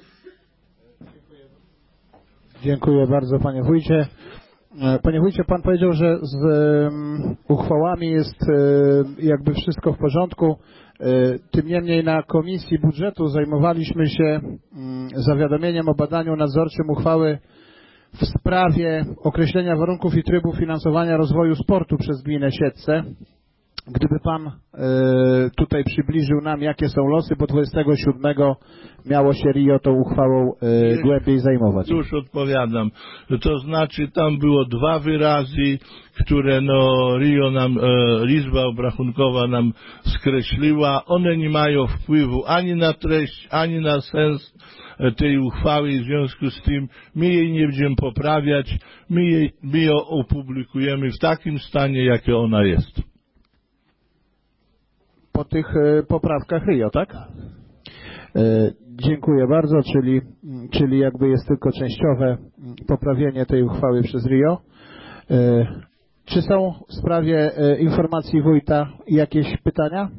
Dziękuję bardzo, panie wójcie. Panie wójcie, pan powiedział, że z uchwałami jest jakby wszystko w porządku. Tym niemniej na Komisji Budżetu zajmowaliśmy się zawiadomieniem o badaniu nadzorczym uchwały w sprawie określenia warunków i trybu finansowania rozwoju sportu przez gminę Siedlce. Gdyby pan tutaj przybliżył nam, jakie są losy, bo 27 miało się Rio tą uchwałą głębiej zajmować. Już odpowiadam. To znaczy tam było 2 wyrazy, które Rio nam, Izba Obrachunkowa nam skreśliła. One nie mają wpływu ani na treść, ani na sens tej uchwały. W związku z tym my jej nie będziemy poprawiać. My ją opublikujemy w takim stanie, jakie ona jest. Po tych poprawkach Rio, tak? Dziękuję bardzo, czyli jakby jest tylko częściowe poprawienie tej uchwały przez Rio. Czy są w sprawie informacji wójta jakieś pytania?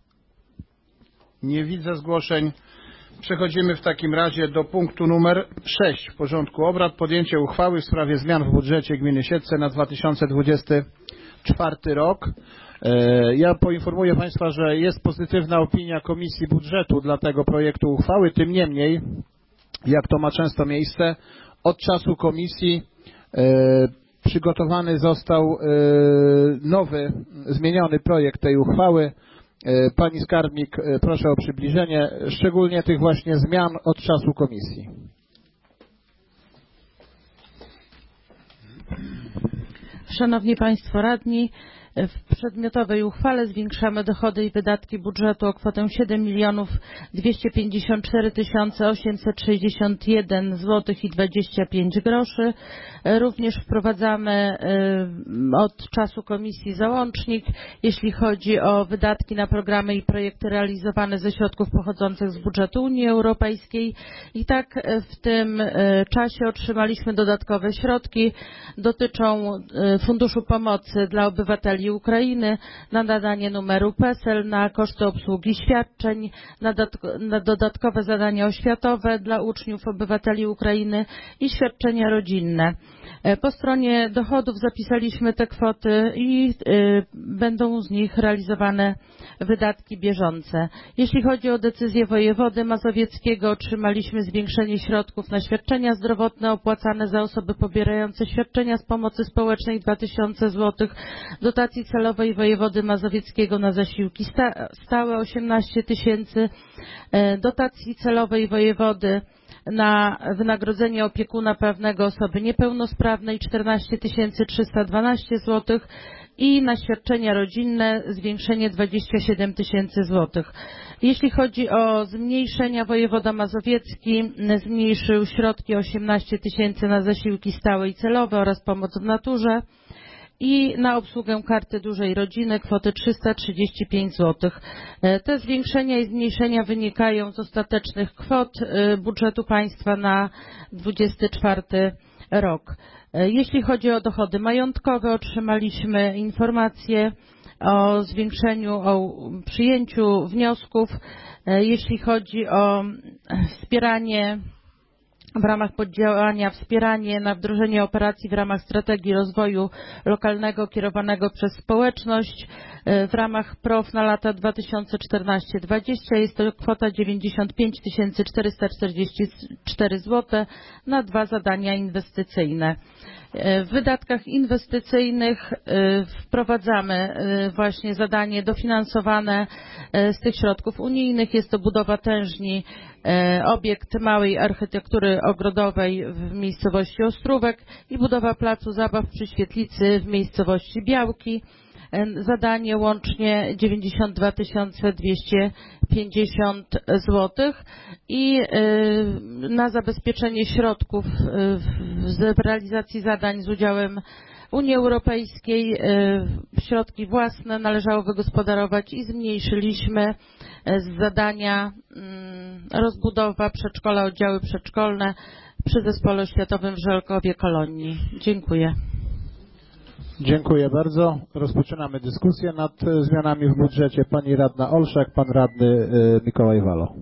Nie widzę zgłoszeń. Przechodzimy w takim razie do punktu numer 6 w porządku obrad. Podjęcie uchwały w sprawie zmian w budżecie gminy Siedlce na 2024 rok. Ja poinformuję państwa, że jest pozytywna opinia Komisji Budżetu dla tego projektu uchwały. Tym niemniej, jak to ma często miejsce, od czasu komisji przygotowany został nowy, zmieniony projekt tej uchwały. Pani skarbnik, proszę o przybliżenie szczególnie tych właśnie zmian od czasu komisji. Szanowni Państwo Radni, w przedmiotowej uchwale zwiększamy dochody i wydatki budżetu o kwotę 7 254 861 zł i 25 groszy. Również wprowadzamy od czasu komisji załącznik, jeśli chodzi o wydatki na programy i projekty realizowane ze środków pochodzących z budżetu Unii Europejskiej. I tak w tym czasie otrzymaliśmy dodatkowe środki. Dotyczą Funduszu Pomocy dla Obywateli Ukrainy, na nadanie numeru PESEL, na koszty obsługi świadczeń, na dodatkowe zadania oświatowe dla uczniów obywateli Ukrainy i świadczenia rodzinne. Po stronie dochodów zapisaliśmy te kwoty i będą z nich realizowane wydatki bieżące. Jeśli chodzi o decyzję wojewody mazowieckiego, otrzymaliśmy zwiększenie środków na świadczenia zdrowotne opłacane za osoby pobierające świadczenia z pomocy społecznej 2000 zł, dotacji celowej wojewody mazowieckiego na zasiłki stałe 18 000, dotacji celowej wojewody na wynagrodzenie opiekuna prawnego osoby niepełnosprawnej 14 312 zł i na świadczenia rodzinne zwiększenie 27 000 zł. Jeśli chodzi o zmniejszenia, wojewoda mazowiecki zmniejszył środki 18 000 na zasiłki stałe i celowe oraz pomoc w naturze i na obsługę karty dużej rodziny kwotę 335 zł. Te zwiększenia i zmniejszenia wynikają z ostatecznych kwot budżetu państwa na 2024 rok. Jeśli chodzi o dochody majątkowe, otrzymaliśmy informację o zwiększeniu, o przyjęciu wniosków. Jeśli chodzi o wspieranie w ramach poddziałania wspieranie na wdrożenie operacji w ramach strategii rozwoju lokalnego kierowanego przez społeczność w ramach PROW na lata 2014-2020 jest to kwota 95 444 zł na 2 zadania inwestycyjne. W wydatkach inwestycyjnych wprowadzamy właśnie zadanie dofinansowane z tych środków unijnych. Jest to budowa tężni, obiekt małej architektury ogrodowej w miejscowości Ostrówek i budowa placu zabaw przy Świetlicy w miejscowości Białki. Zadanie łącznie 92 250 zł i na zabezpieczenie środków z realizacji zadań z udziałem Unii Europejskiej środki własne należało wygospodarować i zmniejszyliśmy z zadania rozbudowa przedszkola, oddziały przedszkolne przy Zespole Oświatowym w Żelkowie Kolonii. Dziękuję. Dziękuję bardzo. Rozpoczynamy dyskusję nad zmianami w budżecie. Pani radna Olszak, pan radny Mikołaj Walo.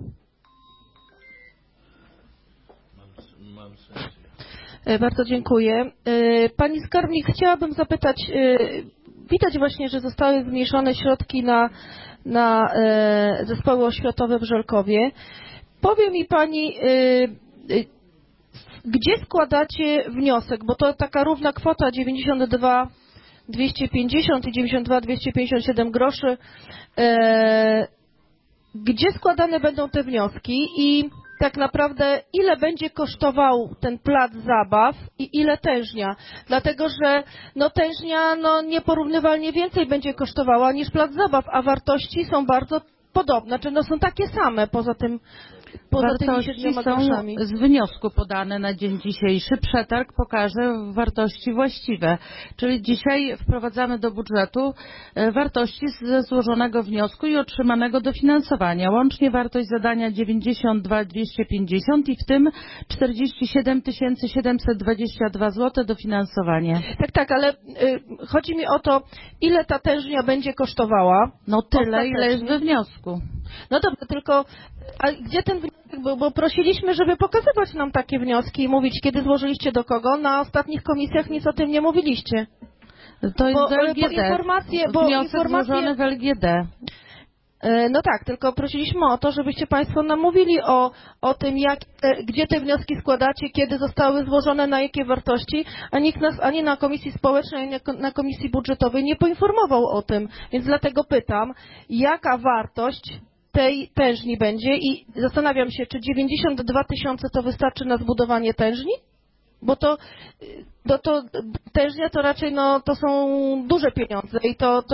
Bardzo dziękuję. Pani skarbnik, chciałabym zapytać, widać właśnie, że zostały zmniejszone środki na zespoły oświatowe w Żelkowie. Powie mi pani, gdzie składacie wniosek, bo to taka równa kwota 92 250 i 92 257 groszy. Gdzie składane będą te wnioski i tak naprawdę ile będzie kosztował ten plac zabaw i ile tężnia? Dlatego, że tężnia nieporównywalnie więcej będzie kosztowała niż plac zabaw, a wartości są bardzo podobne, są takie same poza tymi 7 groszami. Z wniosku podane na dzień dzisiejszy. Przetarg pokaże wartości właściwe. Czyli dzisiaj wprowadzamy do budżetu wartości ze złożonego wniosku i otrzymanego dofinansowania. Łącznie wartość zadania 92 250 i w tym 47 722 zł dofinansowanie. Tak, ale chodzi mi o to, ile ta tężnia będzie kosztowała. Tyle, ile jest we wniosku. Dobrze, tylko a gdzie ten wniosek był? Bo prosiliśmy, żeby pokazywać nam takie wnioski i mówić, kiedy złożyliście do kogo. Na ostatnich komisjach nic o tym nie mówiliście. To jest w LGD. Wniosek złożony w LGD. Tak, tylko prosiliśmy o to, żebyście Państwo nam mówili o tym, gdzie te wnioski składacie, kiedy zostały złożone, na jakie wartości, a nikt nas ani na Komisji Społecznej, ani na Komisji Budżetowej nie poinformował o tym. Więc dlatego pytam, jaka wartość tej tężni będzie i zastanawiam się, czy 92 000 to wystarczy na zbudowanie tężni? Bo to tężnia to raczej to są duże pieniądze i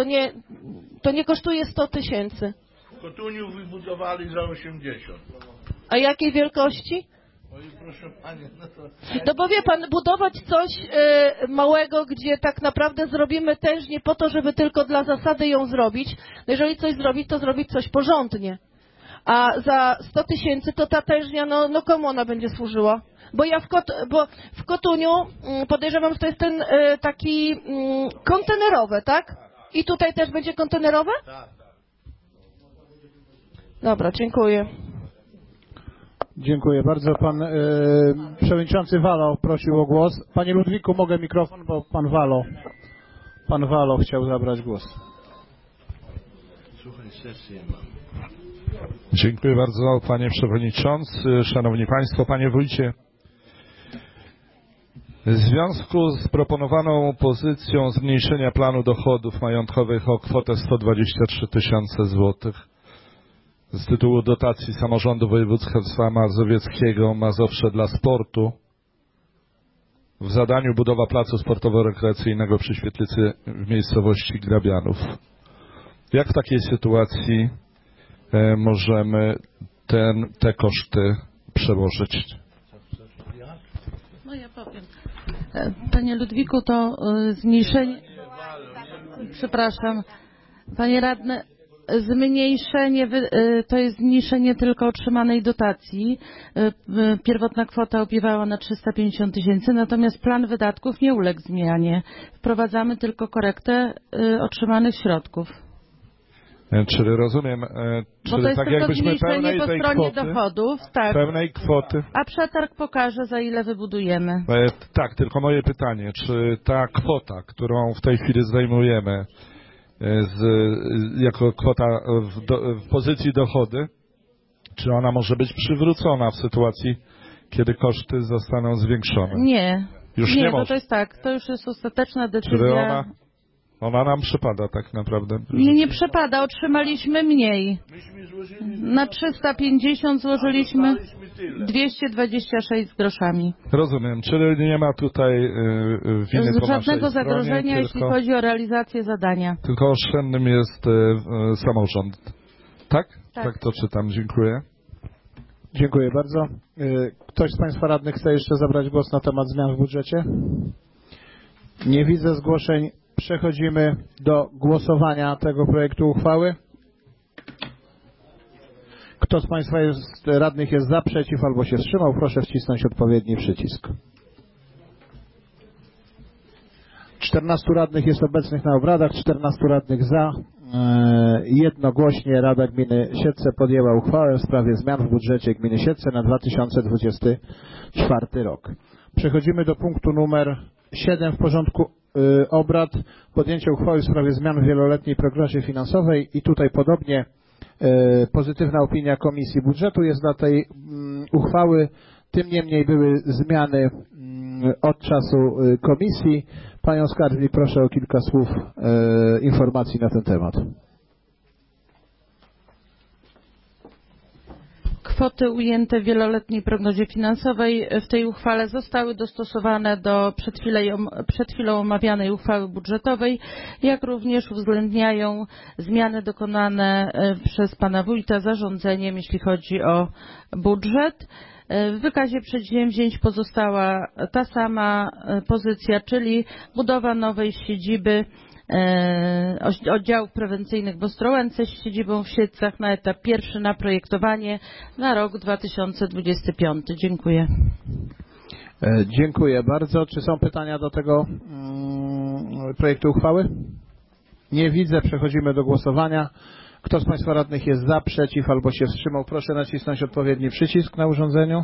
to nie kosztuje 100 000. W Kotuniu wybudowali za 80. A jakiej wielkości? Oj, proszę Panie, bo wie Pan, budować coś małego, gdzie tak naprawdę zrobimy tężnię po to, żeby tylko dla zasady ją zrobić. Jeżeli coś zrobić, to zrobić coś porządnie. A za 100 000 to ta tężnia, komu ona będzie służyła? Bo w Kotuniu podejrzewam, że to jest ten taki kontenerowe, tak? I tutaj też będzie kontenerowe? Tak. Dobra, dziękuję. Dziękuję bardzo. Pan przewodniczący Walo prosił o głos. Panie Ludwiku, mogę mikrofon, bo pan Walo chciał zabrać głos. Słuchaj, sesję mam. Dziękuję bardzo, panie przewodniczący, szanowni państwo, panie wójcie. W związku z proponowaną pozycją zmniejszenia planu dochodów majątkowych o kwotę 123 000 złotych z tytułu dotacji samorządu województwa mazowieckiego Mazowsze dla sportu w zadaniu budowa placu sportowo-rekreacyjnego przy Świetlicy w miejscowości Grabianów. Jak w takiej sytuacji możemy te koszty przełożyć? Ja powiem. Panie Ludwiku, to zmniejszenie... Przepraszam. Panie radny, zmniejszenie to jest zmniejszenie tylko otrzymanej dotacji. Pierwotna kwota opiewała na 350 000, natomiast plan wydatków nie uległ zmianie. Wprowadzamy tylko korektę otrzymanych środków. Czyli rozumiem, Bo to jest tak tylko jakbyśmy zmniejszenie po stronie dochodów, tak. Pełnej kwoty. A przetarg pokaże, za ile wybudujemy. Tak, tylko moje pytanie, czy ta kwota, którą w tej chwili zdejmujemy jako kwota w pozycji dochody, czy ona może być przywrócona w sytuacji, kiedy koszty zostaną zwiększone? Nie. Już nie bo może. to jest tak, to już jest ostateczna decyzja. Czyli ona nam przypada tak naprawdę. Nie przypada, otrzymaliśmy mniej. Na 350 złożyliśmy 226 z groszami. Rozumiem, czyli nie ma tutaj winy po naszej żadnego stronie, zagrożenia, jeśli chodzi o realizację zadania. Tylko oszczędnym jest samorząd. Tak? Tak. Tak to czytam. Dziękuję. Dziękuję bardzo. Ktoś z Państwa radnych chce jeszcze zabrać głos na temat zmian w budżecie? Nie widzę zgłoszeń. Przechodzimy do głosowania tego projektu uchwały. Kto z Państwa radnych jest za, przeciw albo się wstrzymał, proszę wcisnąć odpowiedni przycisk. 14 radnych jest obecnych na obradach, 14 radnych za. Jednogłośnie Rada Gminy Siedlce podjęła uchwałę w sprawie zmian w budżecie Gminy Siedlce na 2024 rok. Przechodzimy do punktu numer 7 w porządku obrad. Podjęcie uchwały w sprawie zmian w wieloletniej prognozie finansowej i tutaj podobnie pozytywna opinia Komisji Budżetu jest dla tej uchwały. Tym niemniej były zmiany od czasu komisji. Panią skarbnik proszę o kilka słów informacji na ten temat. Kwoty ujęte w wieloletniej prognozie finansowej w tej uchwale zostały dostosowane do przed chwilą omawianej uchwały budżetowej, jak również uwzględniają zmiany dokonane przez pana wójta zarządzeniem, jeśli chodzi o budżet. W wykazie przedsięwzięć pozostała ta sama pozycja, czyli budowa nowej siedziby oddziałów prewencyjnych w Ostrołęce z siedzibą w Siedlcach na etap pierwszy na projektowanie na rok 2025. Dziękuję. Dziękuję bardzo. Czy są pytania do tego projektu uchwały? Nie widzę. Przechodzimy do głosowania. Kto z Państwa radnych jest za, przeciw albo się wstrzymał, proszę nacisnąć odpowiedni przycisk na urządzeniu.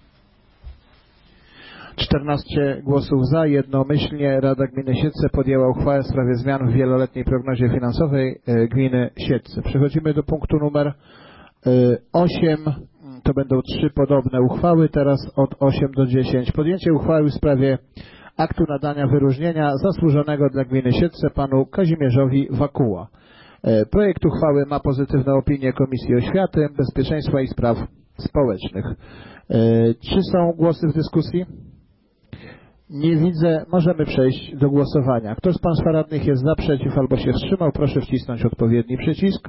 14 głosów za, jednomyślnie Rada Gminy Siedlce podjęła uchwałę w sprawie zmian w wieloletniej prognozie finansowej Gminy Siedlce. Przechodzimy do punktu numer 8. To będą 3 podobne uchwały, teraz od 8 do 10. Podjęcie uchwały w sprawie aktu nadania wyróżnienia zasłużonego dla Gminy Siedlce panu Kazimierzowi Wakuła. Projekt uchwały ma pozytywną opinię Komisji Oświaty, Bezpieczeństwa i Spraw Społecznych. Czy są głosy w dyskusji? Nie widzę. Możemy przejść do głosowania. Kto z Państwa radnych jest za, przeciw albo się wstrzymał, proszę wcisnąć odpowiedni przycisk.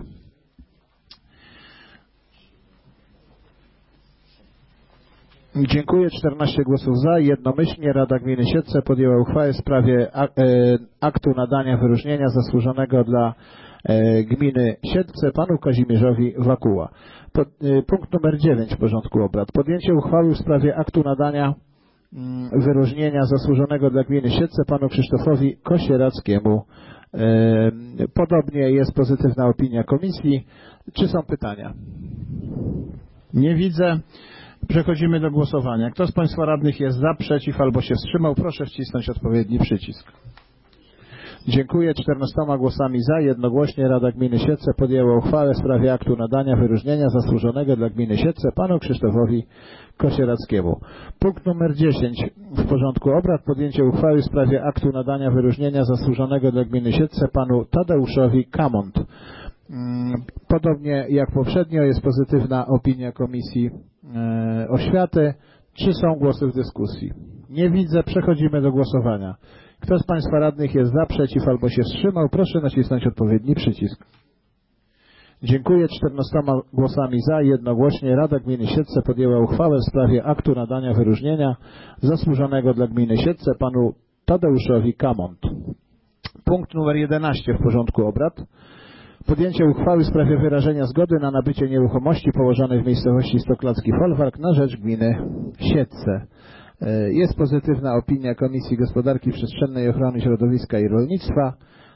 Dziękuję. 14 głosów za. Jednomyślnie Rada Gminy Siedlce podjęła uchwałę w sprawie aktu nadania wyróżnienia zasłużonego dla Gminy Siedlce panu Kazimierzowi Wakuła. Punkt numer 9 w porządku obrad. Podjęcie uchwały w sprawie aktu nadania wyróżnienia zasłużonego dla Gminy Siedlce panu Krzysztofowi Kosierackiemu. Podobnie jest pozytywna opinia komisji. Czy są pytania? Nie widzę. Przechodzimy do głosowania. Kto z Państwa radnych jest za, przeciw albo się wstrzymał, proszę wcisnąć odpowiedni przycisk. Dziękuję. 14 głosami za, jednogłośnie Rada Gminy Siedlce podjęła uchwałę w sprawie aktu nadania wyróżnienia zasłużonego dla Gminy Siedlce panu Krzysztofowi Kosierackiemu. Punkt numer 10 w porządku obrad. Podjęcie uchwały w sprawie aktu nadania wyróżnienia zasłużonego dla Gminy Siedlce panu Tadeuszowi Kamont. Podobnie jak poprzednio jest pozytywna opinia Komisji Oświaty. Czy są głosy w dyskusji? Nie widzę. Przechodzimy do głosowania. Kto z Państwa radnych jest za, przeciw albo się wstrzymał, proszę nacisnąć odpowiedni przycisk. Dziękuję. 14 głosami za, jednogłośnie Rada Gminy Siedlce podjęła uchwałę w sprawie aktu nadania wyróżnienia zasłużonego dla Gminy Siedlce panu Tadeuszowi Kamont. Punkt numer 11 w porządku obrad. Podjęcie uchwały w sprawie wyrażenia zgody na nabycie nieruchomości położonej w miejscowości Stoklacki Folwark na rzecz Gminy Siedlce. Jest pozytywna opinia Komisji Gospodarki Przestrzennej, Ochrony Środowiska i Rolnictwa.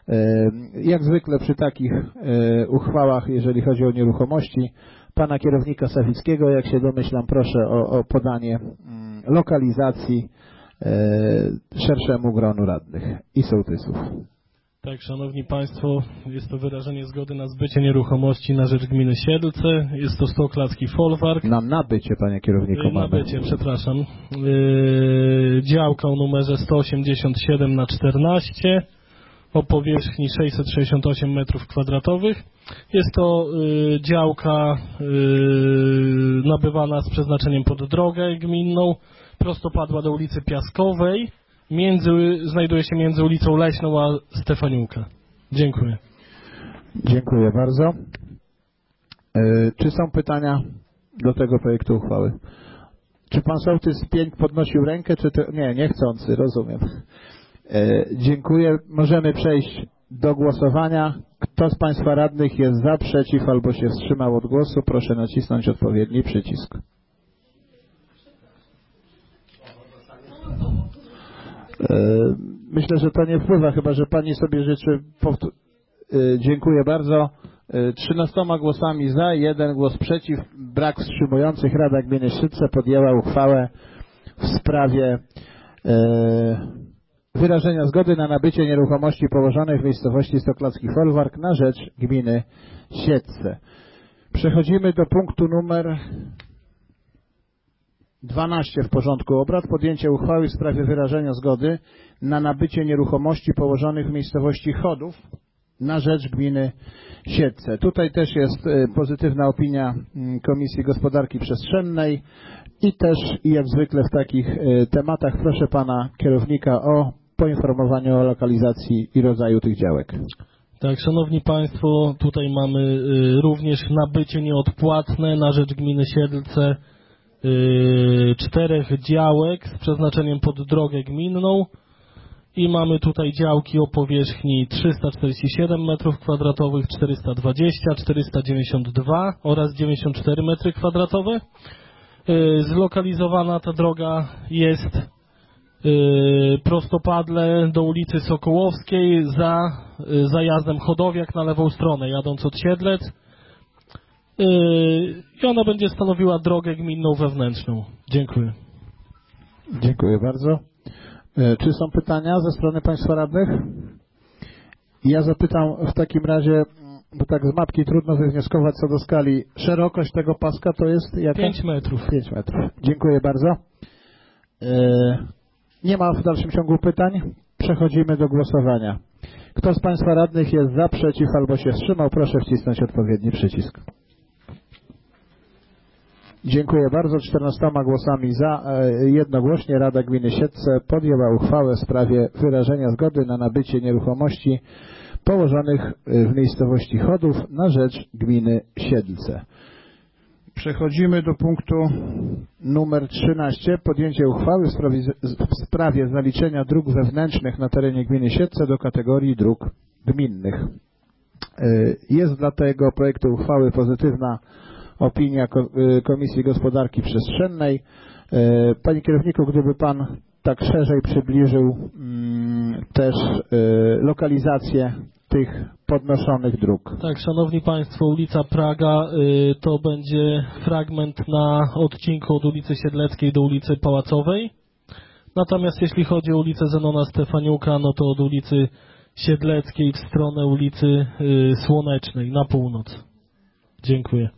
Jak zwykle przy takich uchwałach, jeżeli chodzi o nieruchomości, pana kierownika Sawickiego, jak się domyślam, proszę o podanie lokalizacji szerszemu gronu radnych i sołtysów. Tak, Szanowni Państwo, jest to wyrażenie zgody na zbycie nieruchomości na rzecz gminy Siedlce. Jest to Stoklacki Folwark. Na nabycie, panie kierowniku. Nabycie, przepraszam. Działka o numerze 187/14 o powierzchni 668 m2. Jest to działka nabywana z przeznaczeniem pod drogę gminną, prostopadła do ulicy Piaskowej. Znajduje się między ulicą Leśną a Stefaniuka. Dziękuję. Dziękuję bardzo. Czy są pytania do tego projektu uchwały? Czy pan sołtys Pięk podnosił rękę, czy to... Nie, niechcący, rozumiem. Dziękuję. Możemy przejść do głosowania. Kto z państwa radnych jest za, przeciw albo się wstrzymał od głosu, proszę nacisnąć odpowiedni przycisk. Myślę, że to nie wpływa, chyba że pani sobie życzy. Dziękuję bardzo. 13 głosami za, 1 głos przeciw, brak wstrzymujących. Rada Gminy Siedlce podjęła uchwałę w sprawie wyrażenia zgody na nabycie nieruchomości położonych w miejscowości Stoklacki Folwark na rzecz gminy Siedlce. Przechodzimy do punktu numer 12 w porządku obrad. Podjęcie uchwały w sprawie wyrażenia zgody na nabycie nieruchomości położonych w miejscowości Chodów na rzecz gminy Siedlce. Tutaj też jest pozytywna opinia Komisji Gospodarki Przestrzennej i też, jak zwykle w takich tematach, proszę pana kierownika o poinformowanie o lokalizacji i rodzaju tych działek. Tak, Szanowni Państwo, tutaj mamy również nabycie nieodpłatne na rzecz gminy Siedlce 4 działek z przeznaczeniem pod drogę gminną i mamy tutaj działki o powierzchni 347 m2, 420, 492 oraz 94 m2. Zlokalizowana ta droga jest prostopadle do ulicy Sokołowskiej za zajazdem Chodowiak na lewą stronę, jadąc od Siedlec. I ona będzie stanowiła drogę gminną wewnętrzną. Dziękuję. Dziękuję bardzo. Czy są pytania ze strony państwa radnych? Ja zapytam w takim razie, bo tak z mapki trudno wywnioskować co do skali. Szerokość tego paska to jest jaka? 5 metrów. 5 metrów. Dziękuję bardzo. Nie ma w dalszym ciągu pytań. Przechodzimy do głosowania. Kto z państwa radnych jest za, przeciw albo się wstrzymał, proszę wcisnąć odpowiedni przycisk. Dziękuję bardzo. 14 głosami za, jednogłośnie Rada Gminy Siedlce podjęła uchwałę w sprawie wyrażenia zgody na nabycie nieruchomości położonych w miejscowości Chodów na rzecz gminy Siedlce. Przechodzimy do punktu numer 13. Podjęcie uchwały w sprawie zaliczenia dróg wewnętrznych na terenie gminy Siedlce do kategorii dróg gminnych. Jest dla tego projektu uchwały pozytywna opinia Komisji Gospodarki Przestrzennej. Panie kierowniku, gdyby pan tak szerzej przybliżył też lokalizację tych podnoszonych dróg. Tak, Szanowni Państwo, ulica Praga to będzie fragment na odcinku od ulicy Siedleckiej do ulicy Pałacowej. Natomiast jeśli chodzi o ulicę Zenona Stefaniuka, no to od ulicy Siedleckiej w stronę ulicy Słonecznej na północ. Dziękuję.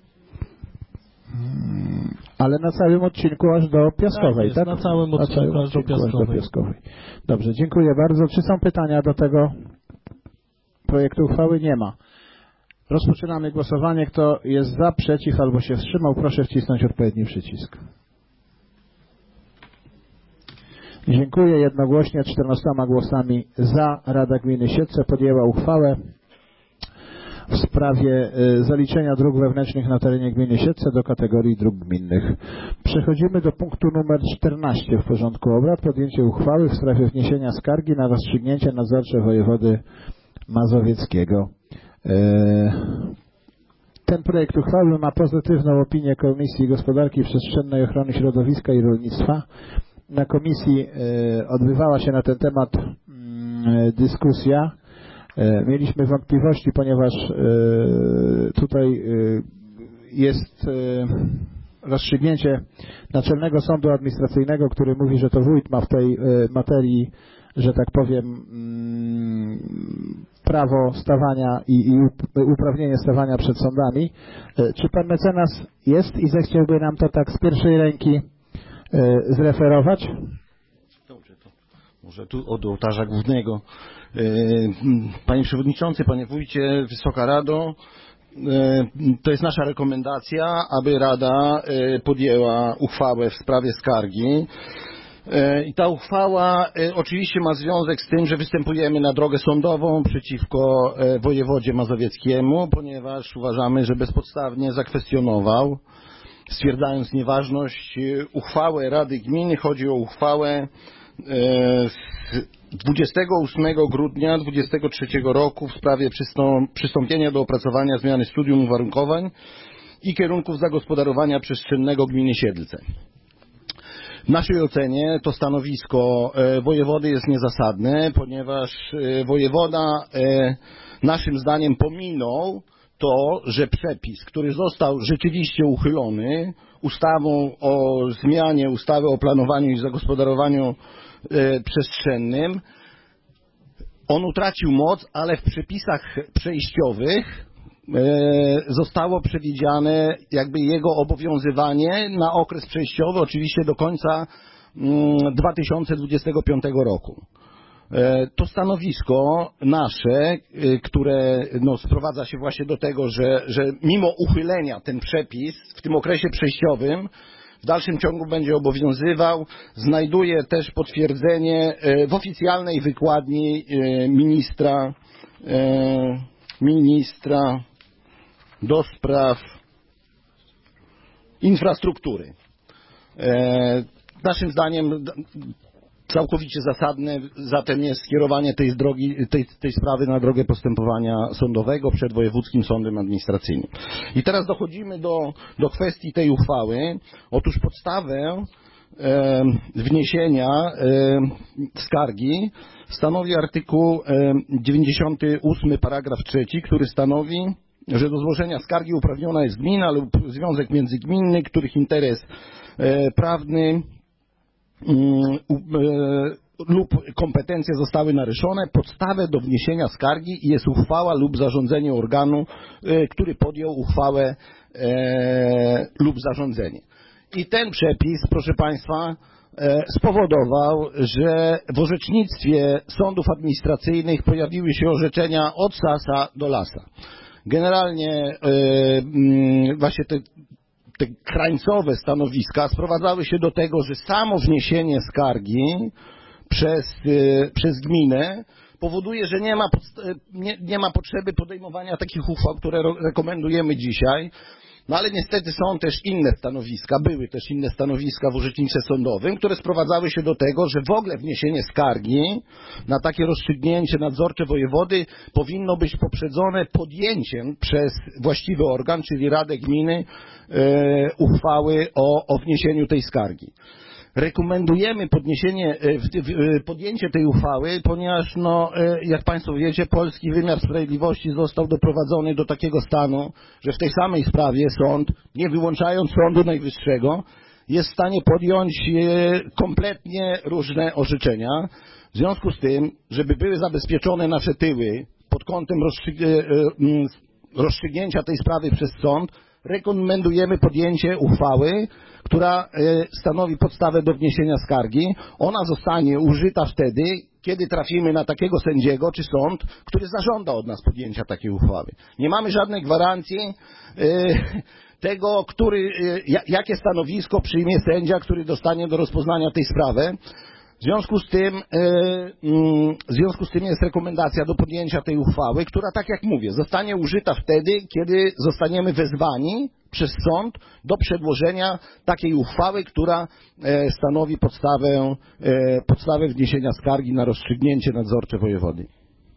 Ale na całym odcinku aż do Piaskowej, tak? Na całym odcinku aż do Piaskowej. Dobrze, dziękuję bardzo. Czy są pytania do tego projektu uchwały? Nie ma. Rozpoczynamy głosowanie. Kto jest za, przeciw albo się wstrzymał, proszę wcisnąć odpowiedni przycisk. Dziękuję. Jednogłośnie 14 głosami za Rada Gminy Siedlce podjęła uchwałę w sprawie zaliczenia dróg wewnętrznych na terenie gminy Siedlce do kategorii dróg gminnych. Przechodzimy do punktu numer 14 w porządku obrad. Podjęcie uchwały w sprawie wniesienia skargi na rozstrzygnięcie nadzorcze wojewody mazowieckiego. Ten projekt uchwały ma pozytywną opinię Komisji Gospodarki Przestrzennej, Ochrony Środowiska i Rolnictwa. Na komisji odbywała się na ten temat dyskusja. Mieliśmy wątpliwości, ponieważ tutaj jest rozstrzygnięcie Naczelnego Sądu Administracyjnego, który mówi, że to wójt ma w tej materii, że tak powiem, prawo stawania i uprawnienie stawania przed sądami. Czy pan mecenas jest i zechciałby nam to tak z pierwszej ręki zreferować? Dobrze, to może tu od ołtarza głównego. Panie Przewodniczący, Panie Wójcie, Wysoka Rado, to jest nasza rekomendacja, aby Rada podjęła uchwałę w sprawie skargi. I ta uchwała oczywiście ma związek z tym, że występujemy na drogę sądową przeciwko wojewodzie mazowieckiemu, ponieważ uważamy, że bezpodstawnie zakwestionował, stwierdzając nieważność uchwały Rady Gminy. Chodzi o uchwałę z 28 grudnia 2023 roku w sprawie przystąpienia do opracowania zmiany studium uwarunkowań i kierunków zagospodarowania przestrzennego gminy Siedlce. W naszej ocenie to stanowisko wojewody jest niezasadne, ponieważ wojewoda naszym zdaniem pominął to, że przepis, który został rzeczywiście uchylony ustawą o zmianie ustawy o planowaniu i zagospodarowaniu przestrzennym, on utracił moc, ale w przepisach przejściowych zostało przewidziane jakby jego obowiązywanie na okres przejściowy, oczywiście do końca 2025 roku. To stanowisko nasze, które sprowadza się właśnie do tego, że mimo uchylenia ten przepis w tym okresie przejściowym w dalszym ciągu będzie obowiązywał, znajduje też potwierdzenie w oficjalnej wykładni ministra do spraw infrastruktury. Naszym zdaniem całkowicie zasadne zatem jest skierowanie tej sprawy na drogę postępowania sądowego przed Wojewódzkim Sądem Administracyjnym. I teraz dochodzimy do kwestii tej uchwały. Otóż podstawę wniesienia skargi stanowi artykuł 98 paragraf 3, który stanowi, że do złożenia skargi uprawniona jest gmina lub związek międzygminny, których interes prawny lub kompetencje zostały naruszone. Podstawę do wniesienia skargi jest uchwała lub zarządzenie organu, który podjął uchwałę lub zarządzenie. I ten przepis, proszę Państwa, spowodował, że w orzecznictwie sądów administracyjnych pojawiły się orzeczenia od sasa do lasa. Generalnie właśnie te krańcowe stanowiska sprowadzały się do tego, że samo wniesienie skargi przez gminę powoduje, że nie ma potrzeby podejmowania takich uchwał, które rekomendujemy dzisiaj. No ale niestety są też inne stanowiska, były też inne stanowiska w orzecznictwie sądowym, które sprowadzały się do tego, że w ogóle wniesienie skargi na takie rozstrzygnięcie nadzorcze wojewody powinno być poprzedzone podjęciem przez właściwy organ, czyli Radę Gminy, uchwały o wniesieniu tej skargi. Rekomendujemy podjęcie tej uchwały, ponieważ, jak Państwo wiecie, polski wymiar sprawiedliwości został doprowadzony do takiego stanu, że w tej samej sprawie sąd, nie wyłączając Sądu Najwyższego, jest w stanie podjąć kompletnie różne orzeczenia. W związku z tym, żeby były zabezpieczone nasze tyły pod kątem rozstrzygnięcia tej sprawy przez sąd, rekomendujemy podjęcie uchwały, która stanowi podstawę do wniesienia skargi. Ona zostanie użyta wtedy, kiedy trafimy na takiego sędziego czy sąd, który zażąda od nas podjęcia takiej uchwały. Nie mamy żadnej gwarancji tego, jakie stanowisko przyjmie sędzia, który dostanie do rozpoznania tej sprawy. W związku z tym jest rekomendacja do podjęcia tej uchwały, która, tak jak mówię, zostanie użyta wtedy, kiedy zostaniemy wezwani przez sąd do przedłożenia takiej uchwały, która stanowi podstawę wniesienia skargi na rozstrzygnięcie nadzorcze wojewody.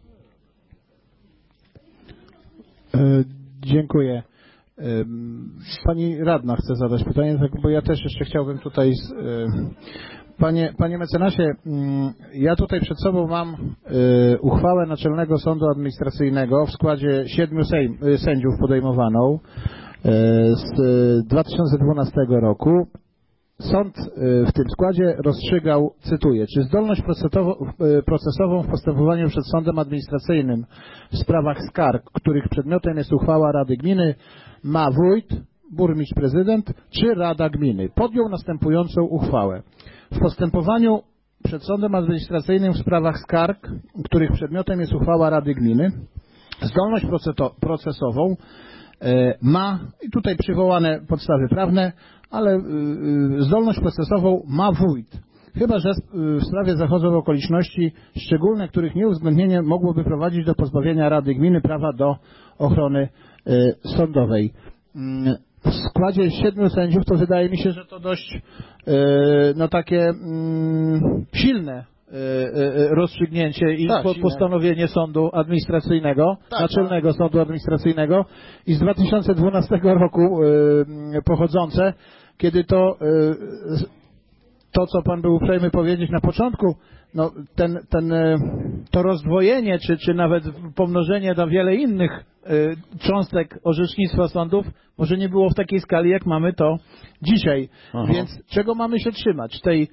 Dziękuję. Pani radna chce zadać pytanie, bo ja też jeszcze chciałbym tutaj Panie mecenasie, ja tutaj przed sobą mam uchwałę Naczelnego Sądu Administracyjnego w składzie 7 sędziów podejmowaną z 2012 roku. Sąd w tym składzie rozstrzygał, cytuję, czy zdolność procesową w postępowaniu przed sądem administracyjnym w sprawach skarg, których przedmiotem jest uchwała Rady Gminy, ma wójt, burmistrz, prezydent czy Rada Gminy. Podjął następującą uchwałę. W postępowaniu przed sądem administracyjnym w sprawach skarg, których przedmiotem jest uchwała Rady Gminy, zdolność procesową ma, i tutaj przywołane podstawy prawne, ale zdolność procesową ma wójt, chyba że w sprawie zachodzą okoliczności szczególne, których nieuwzględnienie mogłoby prowadzić do pozbawienia Rady Gminy prawa do ochrony sądowej. W składzie 7 sędziów to wydaje mi się, że to dość takie silne rozstrzygnięcie i postanowienie sądu administracyjnego, Naczelnego Sądu Administracyjnego i z 2012 roku pochodzące, kiedy to co Pan był uprzejmy powiedzieć na początku, no to rozdwojenie, czy nawet pomnożenie na wiele innych cząstek orzecznictwa sądów może nie było w takiej skali, jak mamy to dzisiaj. Aha. Więc czego mamy się trzymać? Tej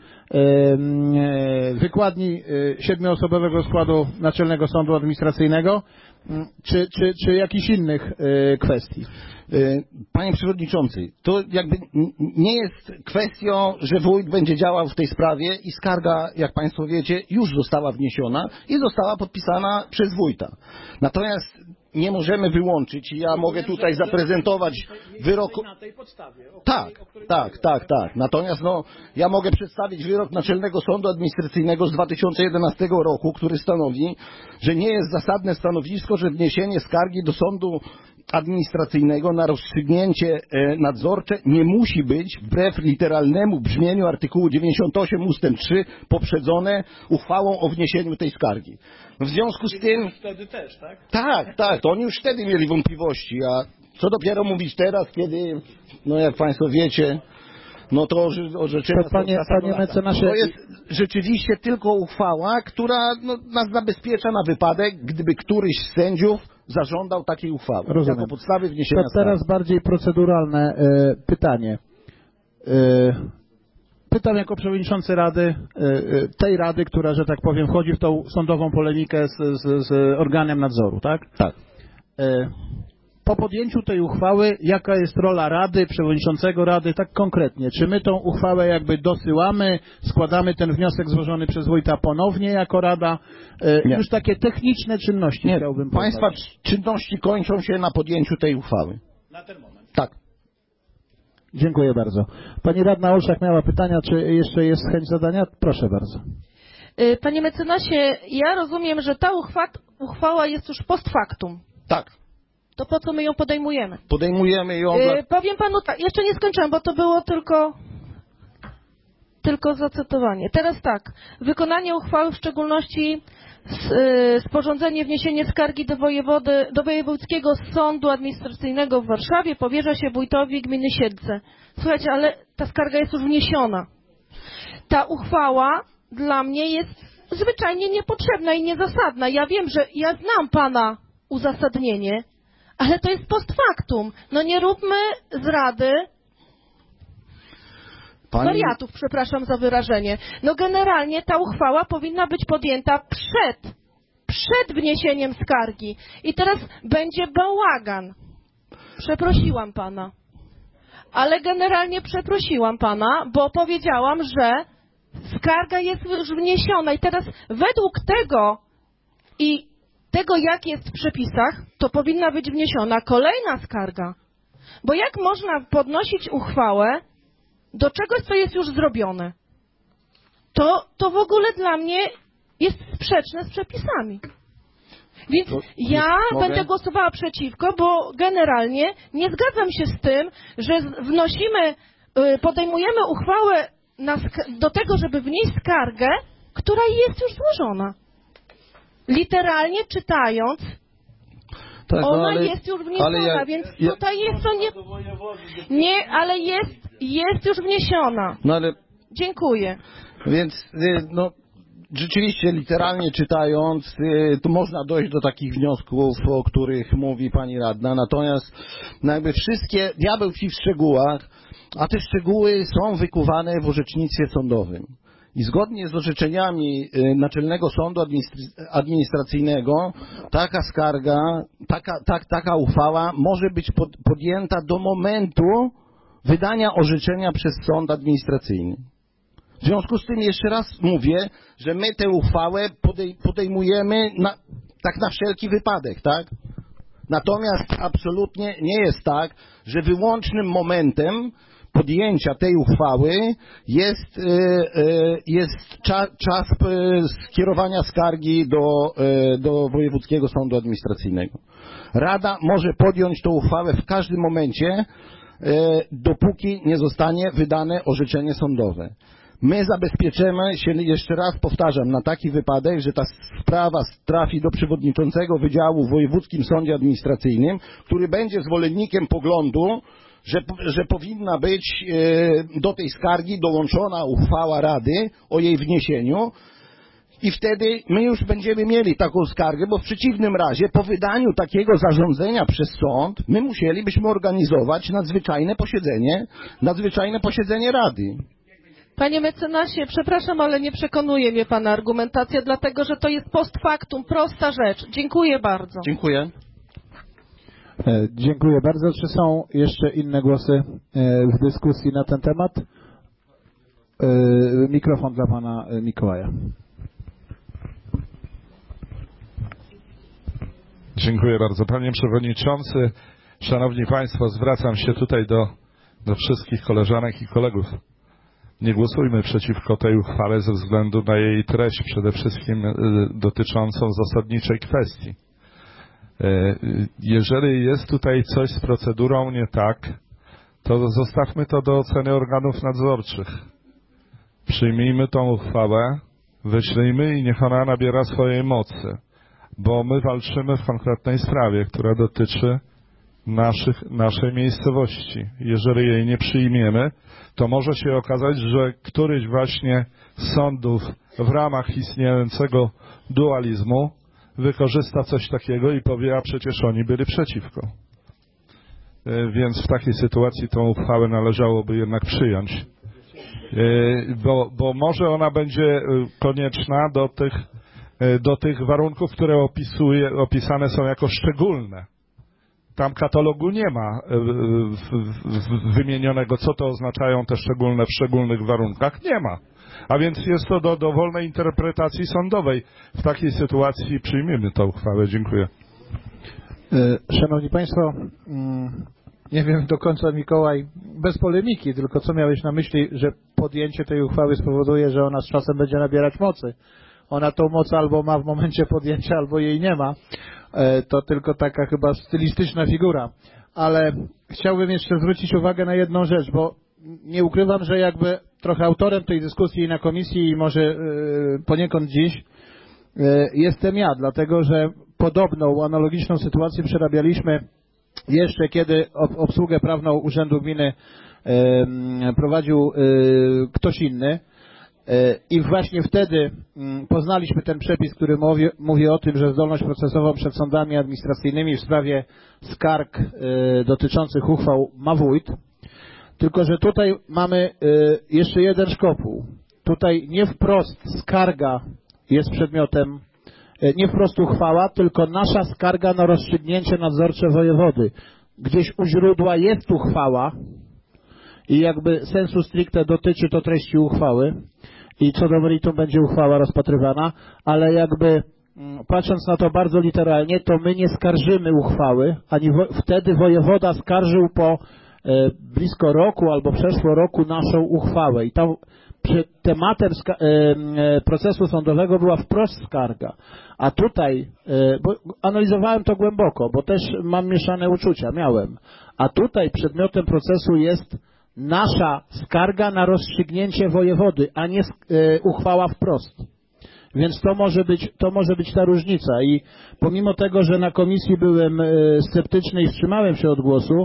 wykładni 7-osobowego składu Naczelnego Sądu Administracyjnego, czy jakichś innych kwestii? Panie Przewodniczący, to jakby nie jest kwestią, że wójt będzie działał w tej sprawie i skarga, jak Państwo wiecie, już została wniesiona i została podpisana przez wójta. Natomiast nie możemy wyłączyć i ja mogę tutaj zaprezentować wyrok. Na tej podstawie. Tak. Natomiast ja mogę przedstawić wyrok Naczelnego Sądu Administracyjnego z 2011 roku, który stanowi, że nie jest zasadne stanowisko, że wniesienie skargi do sądu administracyjnego na rozstrzygnięcie nadzorcze nie musi być, wbrew literalnemu brzmieniu artykułu 98 ust. 3, poprzedzone uchwałą o wniesieniu tej skargi. W związku z tym... Wtedy też, tak? Tak, to oni już wtedy mieli wątpliwości, a co dopiero mówić teraz, kiedy, jak Państwo wiecie, to orzeczenia są panie mecenasie, to jest rzeczywiście tylko uchwała, która nas zabezpiecza na wypadek, gdyby któryś z sędziów zażądał takiej uchwały. Rozumiem. Jako podstawy wniesienia to teraz bardziej proceduralne pytanie. Pytam jako przewodniczący Rady, tej Rady, która, że tak powiem, wchodzi w tą sądową polemikę z organem nadzoru, tak? Tak. Po podjęciu tej uchwały, jaka jest rola Rady, przewodniczącego Rady, tak konkretnie? Czy my tą uchwałę jakby dosyłamy, składamy ten wniosek złożony przez wójta ponownie jako Rada? Już takie techniczne czynności chciałbym poznać. Państwa czynności kończą się na podjęciu tej uchwały. Na ten moment? Tak. Dziękuję bardzo. Pani radna Olszak miała pytania, czy jeszcze jest chęć zadania? Proszę bardzo. Panie mecenasie, ja rozumiem, że ta uchwała jest już post factum. Tak. To po co my ją podejmujemy? Podejmujemy ją... Powiem panu tak, jeszcze nie skończyłem, bo to było tylko zacytowanie. Teraz tak, wykonanie uchwały, w szczególności sporządzenie, wniesienie skargi do Wojewódzkiego Sądu Administracyjnego w Warszawie powierza się wójtowi gminy Siedlce. Słuchajcie, ale ta skarga jest już wniesiona. Ta uchwała dla mnie jest zwyczajnie niepotrzebna i niezasadna. Ja wiem, że ja znam pana uzasadnienie, ale to jest post factum. Nie róbmy z Rady wariatów, przepraszam za wyrażenie. Generalnie ta uchwała powinna być podjęta przed wniesieniem skargi. I teraz będzie bałagan. Przeprosiłam pana. Ale generalnie przeprosiłam pana, bo powiedziałam, że skarga jest już wniesiona. I teraz według tego, jak jest w przepisach, to powinna być wniesiona kolejna skarga. Bo jak można podnosić uchwałę do czegoś, co jest już zrobione? To w ogóle dla mnie jest sprzeczne z przepisami. Więc ja będę głosowała przeciwko, bo generalnie nie zgadzam się z tym, że podejmujemy uchwałę do tego, żeby wnieść skargę, która jest już złożona. Literalnie czytając, ona jest już wniesiona, więc tutaj jest to nie, ale jest już wniesiona. Ale Dziękuję. Więc no, rzeczywiście literalnie czytając, to można dojść do takich wniosków, o których mówi pani radna, natomiast no jakby wszystkie, diabeł tkwi w szczegółach, a te szczegóły są wykuwane w orzecznictwie sądowym. I zgodnie z orzeczeniami Naczelnego Sądu Administracyjnego taka skarga, taka uchwała może być podjęta do momentu wydania orzeczenia przez sąd administracyjny. W związku z tym jeszcze raz mówię, że my tę uchwałę podejmujemy tak na wszelki wypadek, tak? Natomiast absolutnie nie jest tak, że wyłącznym momentem podjęcia tej uchwały jest czas skierowania skargi do Wojewódzkiego Sądu Administracyjnego. Rada może podjąć tę uchwałę w każdym momencie, dopóki nie zostanie wydane orzeczenie sądowe. My zabezpieczymy się, jeszcze raz powtarzam, na taki wypadek, że ta sprawa trafi do przewodniczącego wydziału w Wojewódzkim Sądzie Administracyjnym, który będzie zwolennikiem poglądu, że powinna być do tej skargi dołączona uchwała Rady o jej wniesieniu i wtedy my już będziemy mieli taką skargę, bo w przeciwnym razie po wydaniu takiego zarządzenia przez sąd my musielibyśmy organizować nadzwyczajne posiedzenie Rady. Panie mecenasie, przepraszam, ale nie przekonuje mnie pana argumentacja, dlatego że to jest post factum, prosta rzecz. Dziękuję bardzo. Dziękuję. Dziękuję bardzo. Czy są jeszcze inne głosy w dyskusji na ten temat? Mikrofon dla pana Mikołaja. Dziękuję bardzo. Panie Przewodniczący, Szanowni Państwo, zwracam się tutaj do wszystkich koleżanek i kolegów. Nie głosujmy przeciwko tej uchwale ze względu na jej treść, przede wszystkim dotyczącą zasadniczej kwestii. Jeżeli jest tutaj coś z procedurą nie tak, to zostawmy to do oceny organów nadzorczych. Przyjmijmy tą uchwałę, wyślijmy i niech ona nabiera swojej mocy, bo my walczymy w konkretnej sprawie, która dotyczy naszej miejscowości. Jeżeli jej nie przyjmiemy, to może się okazać, że któryś właśnie z sądów w ramach istniejącego dualizmu wykorzysta coś takiego i powie, a przecież oni byli przeciwko. Więc w takiej sytuacji tą uchwałę należałoby jednak przyjąć. Bo może ona będzie konieczna do tych warunków, które opisane są jako szczególne. Tam katalogu nie ma wymienionego, co to oznaczają te szczególne w szczególnych warunkach. Nie ma. A więc jest to do dowolnej interpretacji sądowej. W takiej sytuacji przyjmiemy tę uchwałę. Dziękuję. Szanowni Państwo, nie wiem do końca, Mikołaj, bez polemiki, tylko co miałeś na myśli, że podjęcie tej uchwały spowoduje, że ona z czasem będzie nabierać mocy. Ona tą moc albo ma w momencie podjęcia, albo jej nie ma. To tylko taka chyba stylistyczna figura. Ale chciałbym jeszcze zwrócić uwagę na jedną rzecz, bo nie ukrywam, że jakby trochę autorem tej dyskusji na komisji i może poniekąd dziś jestem ja, dlatego że podobną, analogiczną sytuację przerabialiśmy jeszcze kiedy obsługę prawną Urzędu Gminy prowadził ktoś inny. I właśnie wtedy poznaliśmy ten przepis, który mówi o tym, że zdolność procesową przed sądami administracyjnymi w sprawie skarg dotyczących uchwał ma wójt. Tylko że tutaj mamy jeszcze jeden szkopuł. Tutaj nie wprost skarga jest przedmiotem, nie wprost uchwała, tylko nasza skarga na rozstrzygnięcie nadzorcze wojewody. Gdzieś u źródła jest uchwała i jakby sensu stricte dotyczy to treści uchwały i co do meritum będzie uchwała rozpatrywana, ale jakby patrząc na to bardzo literalnie, to my nie skarżymy uchwały, ani wtedy wojewoda skarżył po blisko roku albo przeszło roku naszą uchwałę i tam tematem procesu sądowego była wprost skarga. A tutaj, bo analizowałem to głęboko, bo też mam mieszane uczucia, miałem. A tutaj przedmiotem procesu jest nasza skarga na rozstrzygnięcie wojewody, a nie uchwała wprost. Więc to może być ta różnica. I pomimo tego, że na komisji byłem sceptyczny i wstrzymałem się od głosu,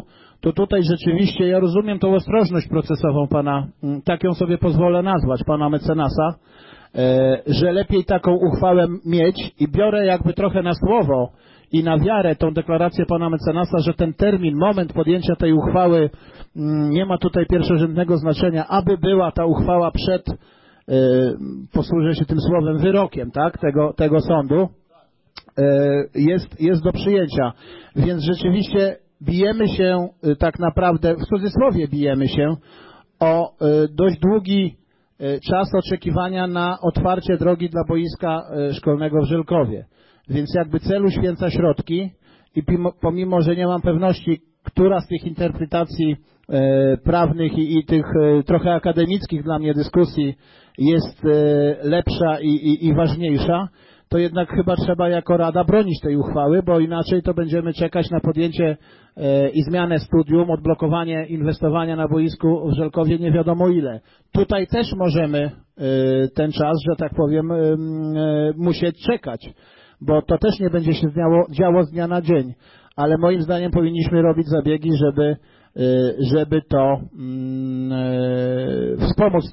to tutaj rzeczywiście ja rozumiem tą ostrożność procesową pana, tak ją sobie pozwolę nazwać, pana mecenasa, że lepiej taką uchwałę mieć i biorę jakby trochę na słowo i na wiarę tą deklarację pana mecenasa, że ten termin, moment podjęcia tej uchwały nie ma tutaj pierwszorzędnego znaczenia, aby była ta uchwała przed, posłużę się tym słowem, wyrokiem, tak, tego sądu, jest do przyjęcia. Więc rzeczywiście bijemy się tak naprawdę, w cudzysłowie bijemy się o dość długi czas oczekiwania na otwarcie drogi dla boiska szkolnego w Żelkowie. Więc jakby cel uświęca środki i pomimo, że nie mam pewności, która z tych interpretacji prawnych i tych trochę akademickich dla mnie dyskusji jest lepsza i ważniejsza, to jednak chyba trzeba jako Rada bronić tej uchwały, bo inaczej to będziemy czekać na podjęcie i zmianę studium, odblokowanie inwestowania na boisku w Żelkowie nie wiadomo ile. Tutaj też możemy ten czas, że tak powiem, musieć czekać, bo to też nie będzie się działo z dnia na dzień, ale moim zdaniem powinniśmy robić zabiegi, żeby to wspomóc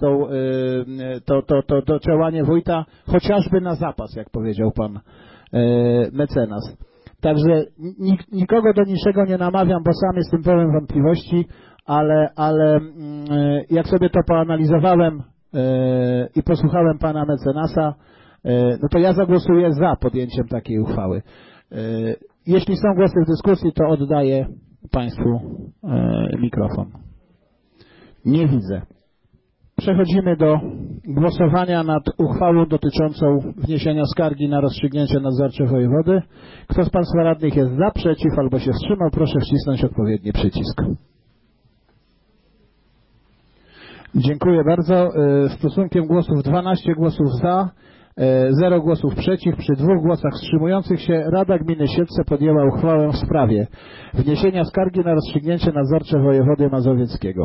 to działanie wójta, chociażby na zapas, jak powiedział pan mecenas. Także nikogo do niczego nie namawiam, bo sam jestem pełen wątpliwości, ale jak sobie to poanalizowałem i posłuchałem pana mecenasa, no to ja zagłosuję za podjęciem takiej uchwały. Jeśli są głosy w dyskusji, to oddaję państwu mikrofon. Nie widzę. Przechodzimy do głosowania nad uchwałą dotyczącą wniesienia skargi na rozstrzygnięcie nadzorcze wojewody. Kto z państwa radnych jest za, przeciw albo się wstrzymał, proszę wcisnąć odpowiedni przycisk. Dziękuję bardzo. Stosunkiem głosów 12 głosów za, 0 głosów przeciw. Przy 2 głosach wstrzymujących się Rada Gminy Siedlce podjęła uchwałę w sprawie wniesienia skargi na rozstrzygnięcie nadzorcze wojewody mazowieckiego.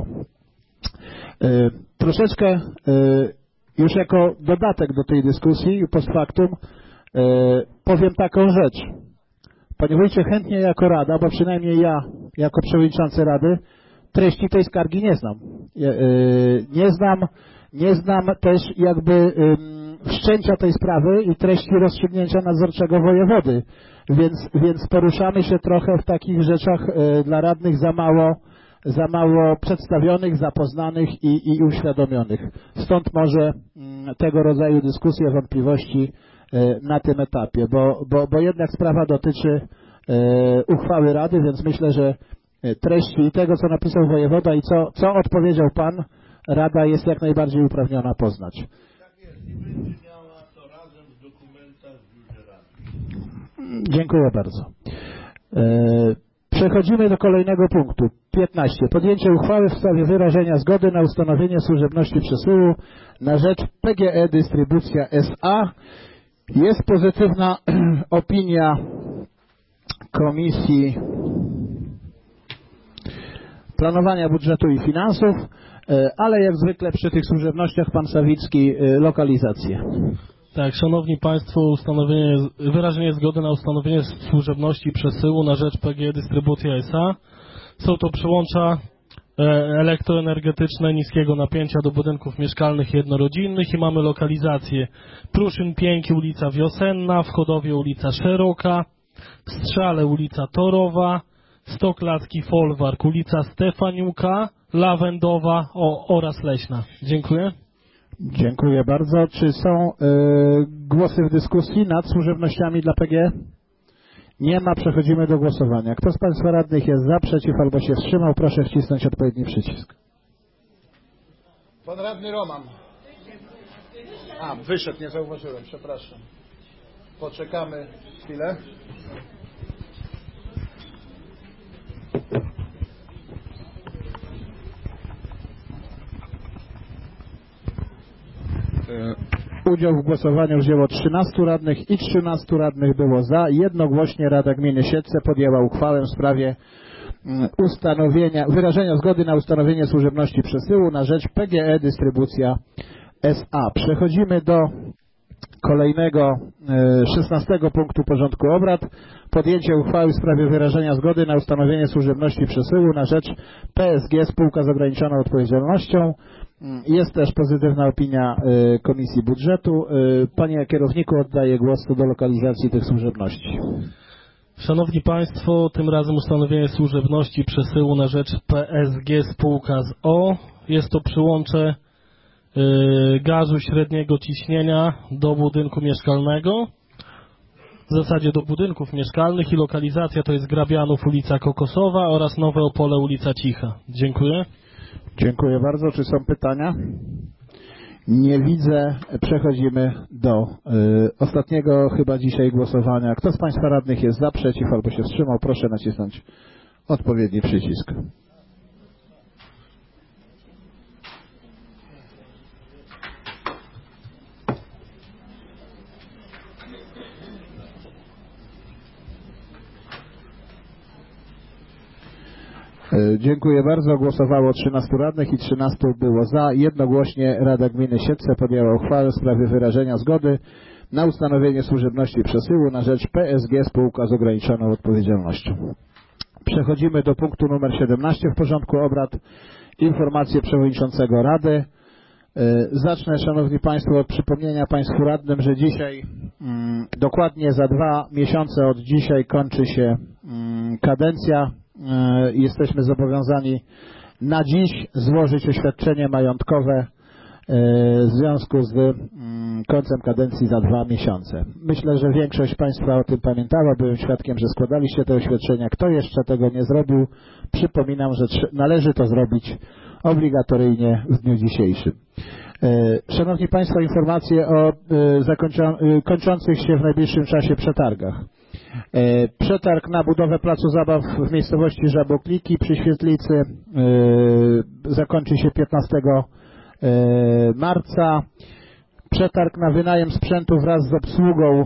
Troszeczkę już jako dodatek do tej dyskusji i post factum powiem taką rzecz. Panie wójcie, chętnie jako Rada, bo przynajmniej ja jako przewodniczący Rady treści tej skargi nie znam. Nie znam też jakby wszczęcia tej sprawy i treści rozstrzygnięcia nadzorczego wojewody, więc poruszamy się trochę w takich rzeczach dla radnych za mało przedstawionych, zapoznanych i uświadomionych. Stąd może tego rodzaju dyskusje, wątpliwości na tym etapie, bo jednak sprawa dotyczy uchwały Rady, więc myślę, że treści i tego, co napisał wojewoda i co odpowiedział pan, Rada jest jak najbardziej uprawniona poznać. Dziękuję bardzo. Przechodzimy do kolejnego punktu. 15. Podjęcie uchwały w sprawie wyrażenia zgody na ustanowienie służebności przesyłu na rzecz PGE Dystrybucja S.A. Jest pozytywna opinia Komisji Planowania Budżetu i Finansów, ale jak zwykle przy tych służebnościach pan Sawicki lokalizację. Tak, szanowni państwo, wyrażenie zgody na ustanowienie służebności przesyłu na rzecz PGE Dystrybucja S.A. Są to przyłącza elektroenergetyczne niskiego napięcia do budynków mieszkalnych jednorodzinnych i mamy lokalizację Pruszyn Pięki, ulica Wiosenna, w Chodowie ulica Szeroka, w Strzale ulica Torowa, Stoklatki Folwark, ulica Stefaniuka, Lawendowa oraz Leśna. Dziękuję. Dziękuję bardzo. Czy są głosy w dyskusji nad służebnościami dla PGE? Nie ma. Przechodzimy do głosowania. Kto z państwa radnych jest za, przeciw albo się wstrzymał, proszę wcisnąć odpowiedni przycisk. Pan radny Roman. Wyszedł, nie zauważyłem, przepraszam. Poczekamy chwilę. Udział w głosowaniu wzięło 13 radnych i 13 radnych było za. Jednogłośnie Rada Gminy Siedlce podjęła uchwałę w sprawie wyrażenia zgody na ustanowienie służebności przesyłu na rzecz PGE Dystrybucja S.A. Przechodzimy do kolejnego 16 punktu porządku obrad. Podjęcie uchwały w sprawie wyrażenia zgody na ustanowienie służebności przesyłu na rzecz PSG Spółka z ograniczoną odpowiedzialnością. Jest też pozytywna opinia Komisji Budżetu. Panie kierowniku, oddaję głos co do lokalizacji tych służebności. Szanowni Państwo, tym razem ustanowienie służebności przesyłu na rzecz PSG Spółka z o. Jest to przyłącze gazu średniego ciśnienia do budynku mieszkalnego, w zasadzie do budynków mieszkalnych, i lokalizacja to jest Grabianów ulica Kokosowa oraz Nowe Opole ulica Cicha. Dziękuję. Dziękuję bardzo. Czy są pytania? Nie widzę. Przechodzimy do ostatniego chyba dzisiaj głosowania. Kto z Państwa radnych jest za, przeciw albo się wstrzymał? Proszę nacisnąć odpowiedni przycisk. Dziękuję bardzo. Głosowało 13 radnych i 13 było za. Jednogłośnie Rada Gminy Siedlce podjęła uchwałę w sprawie wyrażenia zgody na ustanowienie służebności przesyłu na rzecz PSG Spółka z ograniczoną odpowiedzialnością. Przechodzimy do punktu numer 17 w porządku obrad. Informacje przewodniczącego Rady. Zacznę, Szanowni Państwo, od przypomnienia Państwu radnym, że dzisiaj, dokładnie za 2 miesiące od dzisiaj kończy się kadencja. Jesteśmy zobowiązani na dziś złożyć oświadczenie majątkowe w związku z końcem kadencji za 2 miesiące. Myślę, że większość Państwa o tym pamiętała. Byłem świadkiem, że składaliście te oświadczenia. Kto jeszcze tego nie zrobił, przypominam, że należy to zrobić obligatoryjnie w dniu dzisiejszym. Szanowni Państwo, informacje o kończących się w najbliższym czasie przetargach. Przetarg na budowę placu zabaw w miejscowości Żabokliki przy Świetlicy zakończy się 15 marca. Przetarg na wynajem sprzętu wraz z obsługą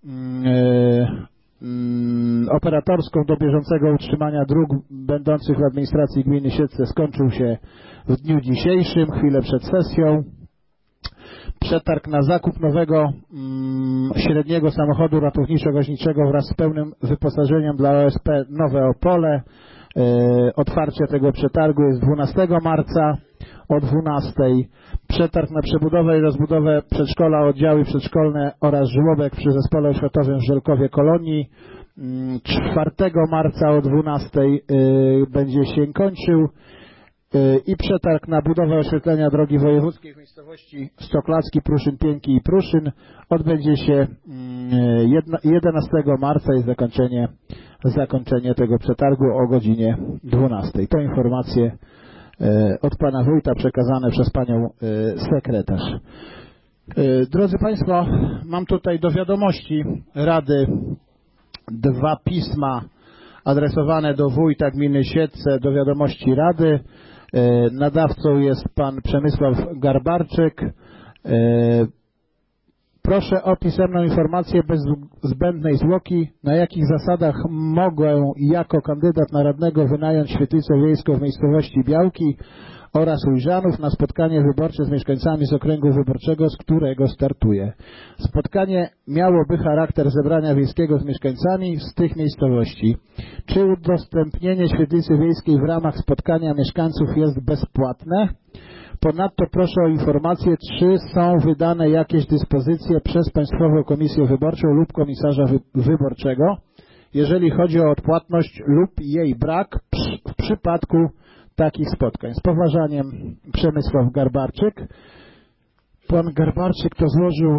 operatorską do bieżącego utrzymania dróg będących w administracji gminy Siedlce skończył się w dniu dzisiejszym, chwilę przed sesją. Przetarg na zakup nowego średniego samochodu ratowniczo-gaśniczego wraz z pełnym wyposażeniem dla OSP Nowe Opole. Otwarcie tego przetargu jest 12 marca o 12. Przetarg na przebudowę i rozbudowę przedszkola, oddziały przedszkolne oraz żłobek przy Zespole Oświatowym w Żelkowie Kolonii 4 marca o 12 będzie się kończył. I przetarg na budowę oświetlenia drogi wojewódzkiej w miejscowości Stoklacki, Pruszyn, Pięki i Pruszyn odbędzie się 11 marca i zakończenie tego przetargu o godzinie 12. To informacje od Pana Wójta przekazane przez Panią Sekretarz. Drodzy Państwo, mam tutaj do wiadomości Rady 2 pisma adresowane do Wójta Gminy Siedlce, do wiadomości Rady. Nadawcą jest Pan Przemysław Garbarczyk. Proszę o pisemną informację bez zbędnej zwłoki, na jakich zasadach mogę jako kandydat na radnego wynająć świetlicę wiejską w miejscowości Białki oraz Ujrzanów na spotkanie wyborcze z mieszkańcami z okręgu wyborczego, z którego startuję. Spotkanie miałoby charakter zebrania wiejskiego z mieszkańcami z tych miejscowości. Czy udostępnienie świetlicy wiejskiej w ramach spotkania mieszkańców jest bezpłatne? Ponadto proszę o informację, czy są wydane jakieś dyspozycje przez Państwową Komisję Wyborczą lub Komisarza Wyborczego, jeżeli chodzi o odpłatność lub jej brak w przypadku takich spotkań. Z poważaniem, Przemysław Garbarczyk. Pan Garbarczyk to złożył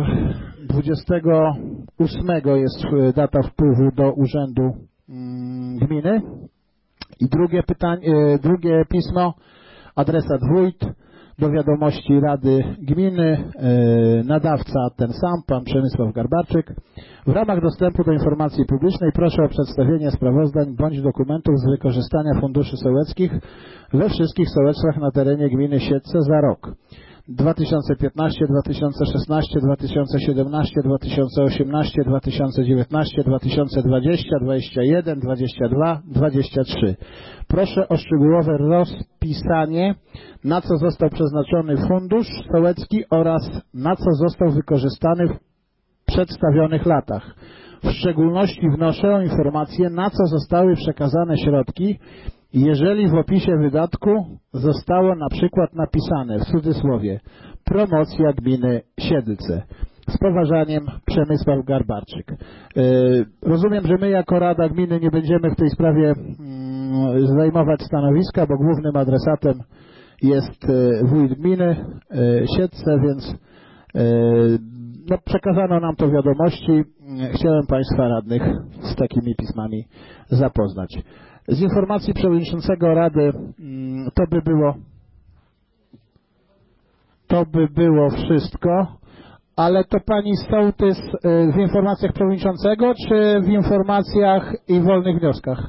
28 jest data wpływu do Urzędu Gminy. I drugie pismo, adresat wójt, do wiadomości Rady Gminy, nadawca ten sam, pan Przemysław Garbarczyk. W ramach dostępu do informacji publicznej proszę o przedstawienie sprawozdań bądź dokumentów z wykorzystania funduszy sołeckich we wszystkich sołectwach na terenie gminy Siedlce za rok 2015, 2016, 2017, 2018, 2019, 2020, 2021, 2022, 2023. Proszę o szczegółowe rozpisanie, na co został przeznaczony fundusz sołecki oraz na co został wykorzystany przedstawionych latach. W szczególności wnoszę o informację, na co zostały przekazane środki, jeżeli w opisie wydatku zostało na przykład napisane w cudzysłowie promocja gminy Siedlce. Z poważaniem, Przemysław Garbarczyk. Rozumiem, że my jako Rada Gminy nie będziemy w tej sprawie zajmować stanowiska, bo głównym adresatem jest wójt gminy Siedlce, więc no, przekazano nam to wiadomości. Chciałem Państwa radnych z takimi pismami zapoznać. Z informacji przewodniczącego Rady to by było wszystko. Ale to pani sołtys w informacjach przewodniczącego, czy w informacjach i wolnych wnioskach?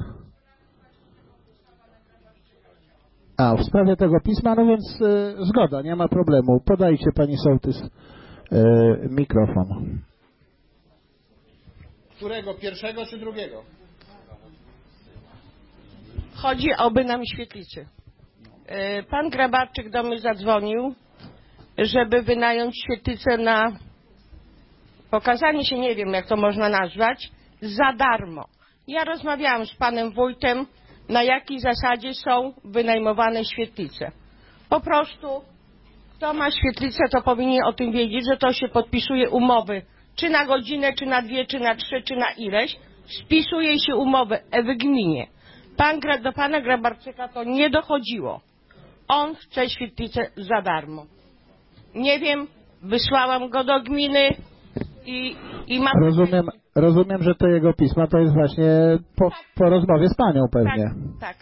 A, w sprawie tego pisma, no więc zgoda, nie ma problemu. Podajcie pani sołtys mikrofon. Którego? Pierwszego czy drugiego? Chodzi o Bynam Świetlicy. Pan Grabarczyk do mnie zadzwonił, żeby wynająć świetlicę na pokazanie się, nie wiem jak to można nazwać, za darmo. Ja rozmawiałam z panem wójtem, na jakiej zasadzie są wynajmowane świetlice. Po prostu kto ma świetlicę, to powinien o tym wiedzieć, że to się podpisuje umowy, czy na godzinę, czy na 2, czy na 3, czy na ileś. Spisuje się umowę w gminie. Do pana Grabarczyka to nie dochodziło. On chce świetlicę za darmo. Nie wiem, wysłałam go do gminy i ma... Rozumiem, że te jego pisma to jest właśnie po rozmowie z panią pewnie. Tak.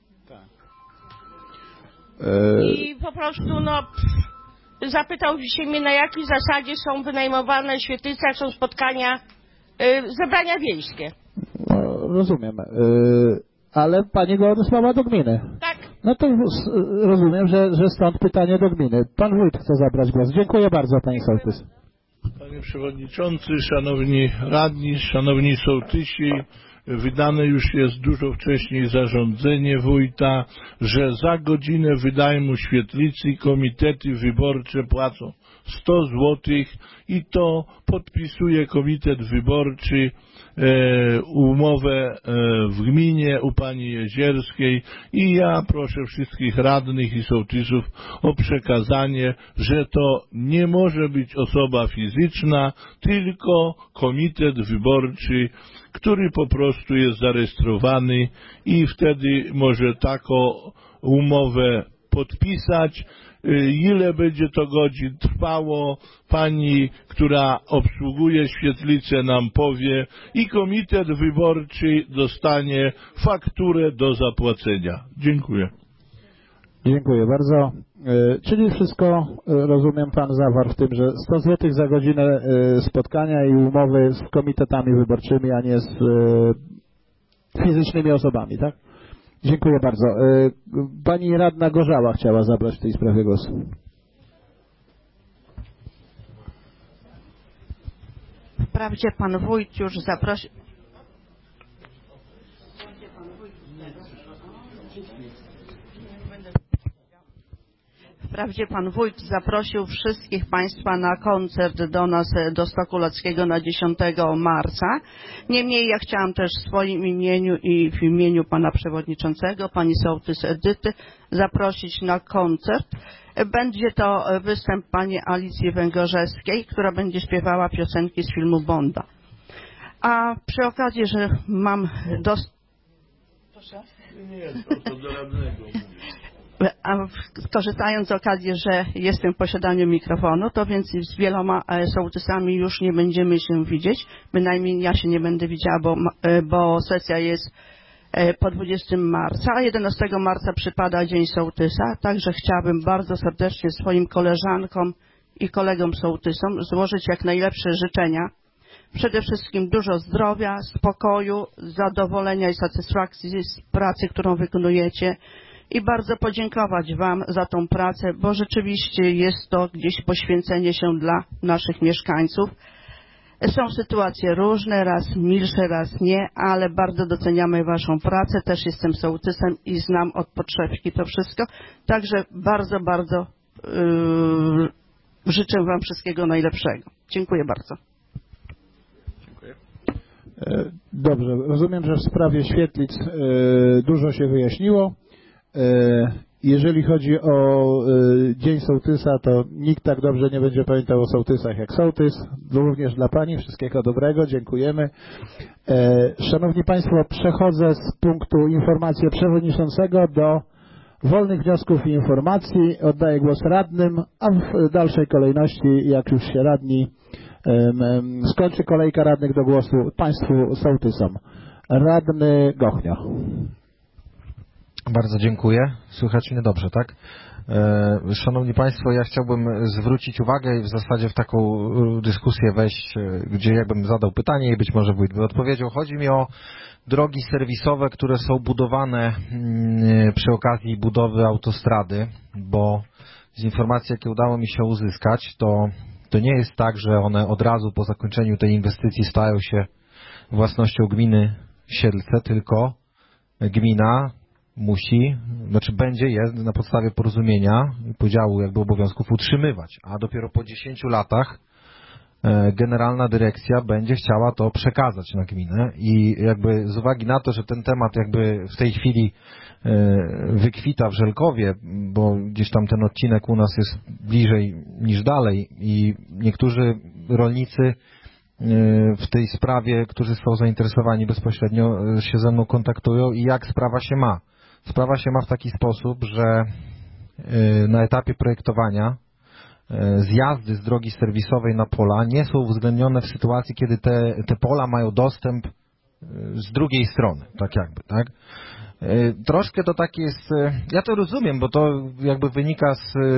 I po prostu zapytał się mnie, na jakiej zasadzie są wynajmowane świetlice, jak są spotkania, zebrania wiejskie. No, rozumiem. Ale pani go odesłała do gminy. Tak. No to rozumiem, że stąd pytanie do gminy. Pan wójt chce zabrać głos. Dziękuję bardzo, pani sołtys. Panie przewodniczący, szanowni radni, szanowni sołtysi, wydane już jest dużo wcześniej zarządzenie wójta, że za godzinę wynajmu świetlicy komitety wyborcze płacą 100 złotych i to podpisuje komitet wyborczy umowę w gminie u pani Jezierskiej i ja proszę wszystkich radnych i sołtysów o przekazanie, że to nie może być osoba fizyczna, tylko komitet wyborczy, który po prostu jest zarejestrowany i wtedy może taką umowę podpisać. Ile będzie to godzin trwało, pani, która obsługuje świetlicę, nam powie i komitet wyborczy dostanie fakturę do zapłacenia. Dziękuję. Dziękuję bardzo. Czyli wszystko, rozumiem, pan zawarł w tym, że 100 zł za godzinę spotkania i umowy z komitetami wyborczymi, a nie z fizycznymi osobami, tak? Dziękuję bardzo. Pani radna Gorzała chciała zabrać w tej sprawie głos. Wprawdzie pan wójt już zaprosił. Wprawdzie pan wójt zaprosił wszystkich państwa na koncert do nas, do Stoku Lockiego na 10 marca. Niemniej ja chciałam też w swoim imieniu i w imieniu pana przewodniczącego, pani sołtys Edyty, zaprosić na koncert. Będzie to występ pani Alicji Węgorzewskiej, która będzie śpiewała piosenki z filmu Bonda. A przy okazji, że mam Proszę? Nie, to do radnego. A korzystając z okazji, że jestem w posiadaniu mikrofonu, to więc z wieloma sołtysami już nie będziemy się widzieć. Bynajmniej ja się nie będę widziała, bo sesja jest po 20 marca, a 11 marca przypada Dzień Sołtysa. Także chciałabym bardzo serdecznie swoim koleżankom i kolegom sołtysom złożyć jak najlepsze życzenia. Przede wszystkim dużo zdrowia, spokoju, zadowolenia i satysfakcji z pracy, którą wykonujecie. I bardzo podziękować wam za tą pracę, bo rzeczywiście jest to gdzieś poświęcenie się dla naszych mieszkańców. Są sytuacje różne, raz milsze, raz nie, ale bardzo doceniamy waszą pracę. Też jestem sołtysem i znam od podszewki to wszystko. Także bardzo, bardzo życzę wam wszystkiego najlepszego. Dziękuję bardzo. Dobrze, rozumiem, że w sprawie świetlic dużo się wyjaśniło. Jeżeli chodzi o Dzień Sołtysa, to nikt tak dobrze nie będzie pamiętał o sołtysach jak sołtys. Również dla Pani wszystkiego dobrego, dziękujemy. Szanowni Państwo, przechodzę z punktu informacji przewodniczącego do wolnych wniosków i informacji. Oddaję głos radnym, a w dalszej kolejności, jak już się radni skończy kolejka radnych do głosu, Państwu sołtysom. Radny Gochnia. Bardzo dziękuję. Słychać mnie dobrze, tak? Szanowni Państwo, ja chciałbym zwrócić uwagę i w zasadzie w taką dyskusję wejść, gdzie jakbym zadał pytanie i być może wójt by odpowiedział. Chodzi mi o drogi serwisowe, które są budowane przy okazji budowy autostrady, bo z informacji, jakie udało mi się uzyskać, to nie jest tak, że one od razu po zakończeniu tej inwestycji stają się własnością gminy Siedlce, tylko gmina jest na podstawie porozumienia i podziału jakby obowiązków utrzymywać, a dopiero po 10 latach generalna dyrekcja będzie chciała to przekazać na gminę i jakby z uwagi na to, że ten temat jakby w tej chwili wykwita w Żelkowie, bo gdzieś tam ten odcinek u nas jest bliżej niż dalej i niektórzy rolnicy w tej sprawie, którzy są zainteresowani bezpośrednio, się ze mną kontaktują i jak sprawa się ma. Sprawa się ma w taki sposób, że na etapie projektowania zjazdy z drogi serwisowej na pola nie są uwzględnione w sytuacji, kiedy te pola mają dostęp z drugiej strony, tak jakby, tak? Troszkę to tak jest, ja to rozumiem, bo to jakby wynika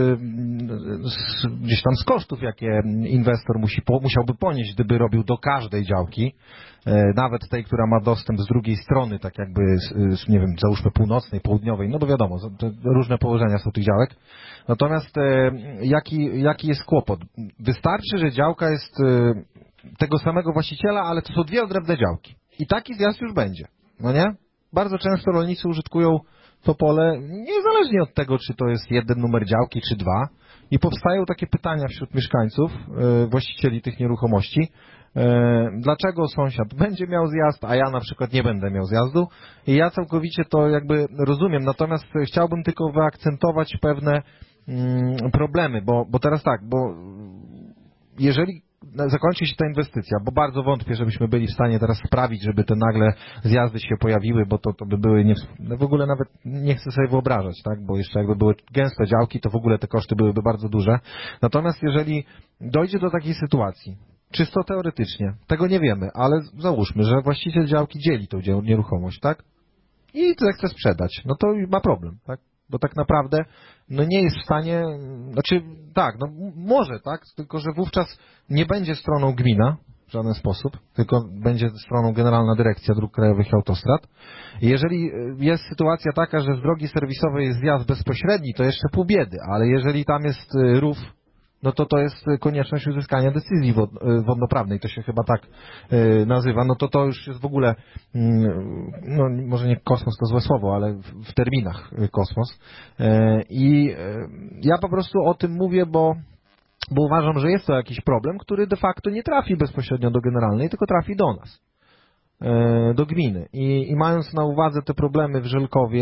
gdzieś tam z kosztów, jakie inwestor musiałby ponieść, gdyby robił do każdej działki, nawet tej, która ma dostęp z drugiej strony, tak jakby, nie wiem, załóżmy północnej, południowej, no bo wiadomo, różne położenia są tych działek. Natomiast jaki jest kłopot? Wystarczy, że działka jest tego samego właściciela, ale to są dwie odrębne działki. I taki zjazd już będzie, no nie? Bardzo często rolnicy użytkują to pole niezależnie od tego, czy to jest jeden numer działki, czy dwa. I powstają takie pytania wśród mieszkańców, właścicieli tych nieruchomości, dlaczego sąsiad będzie miał zjazd, a ja na przykład nie będę miał zjazdu. I ja całkowicie to jakby rozumiem, natomiast chciałbym tylko wyakcentować pewne problemy, bo teraz tak, bo jeżeli zakończy się ta inwestycja, bo bardzo wątpię, żebyśmy byli w stanie teraz sprawić, żeby te nagle zjazdy się pojawiły, bo to by były w ogóle nawet nie chcę sobie wyobrażać, tak, bo jeszcze jakby były gęste działki, to w ogóle te koszty byłyby bardzo duże. Natomiast jeżeli dojdzie do takiej sytuacji, czysto teoretycznie, tego nie wiemy, ale załóżmy, że właściciel działki dzieli tą nieruchomość, tak, i chce sprzedać, no to ma problem, tak. Bo tak naprawdę nie jest w stanie, może, tak, tylko że wówczas nie będzie stroną gmina w żaden sposób, tylko będzie stroną Generalna Dyrekcja Dróg Krajowych i Autostrad. I jeżeli jest sytuacja taka, że z drogi serwisowej jest zjazd bezpośredni, to jeszcze pół biedy, ale jeżeli tam jest rów, no to jest konieczność uzyskania decyzji wodnoprawnej, to się chyba tak nazywa, no to już jest w ogóle, może nie kosmos to złe słowo, ale w terminach kosmos. I ja po prostu o tym mówię, bo uważam, że jest to jakiś problem, który de facto nie trafi bezpośrednio do generalnej, tylko trafi do nas, do gminy. I mając na uwadze te problemy w Żelkowie,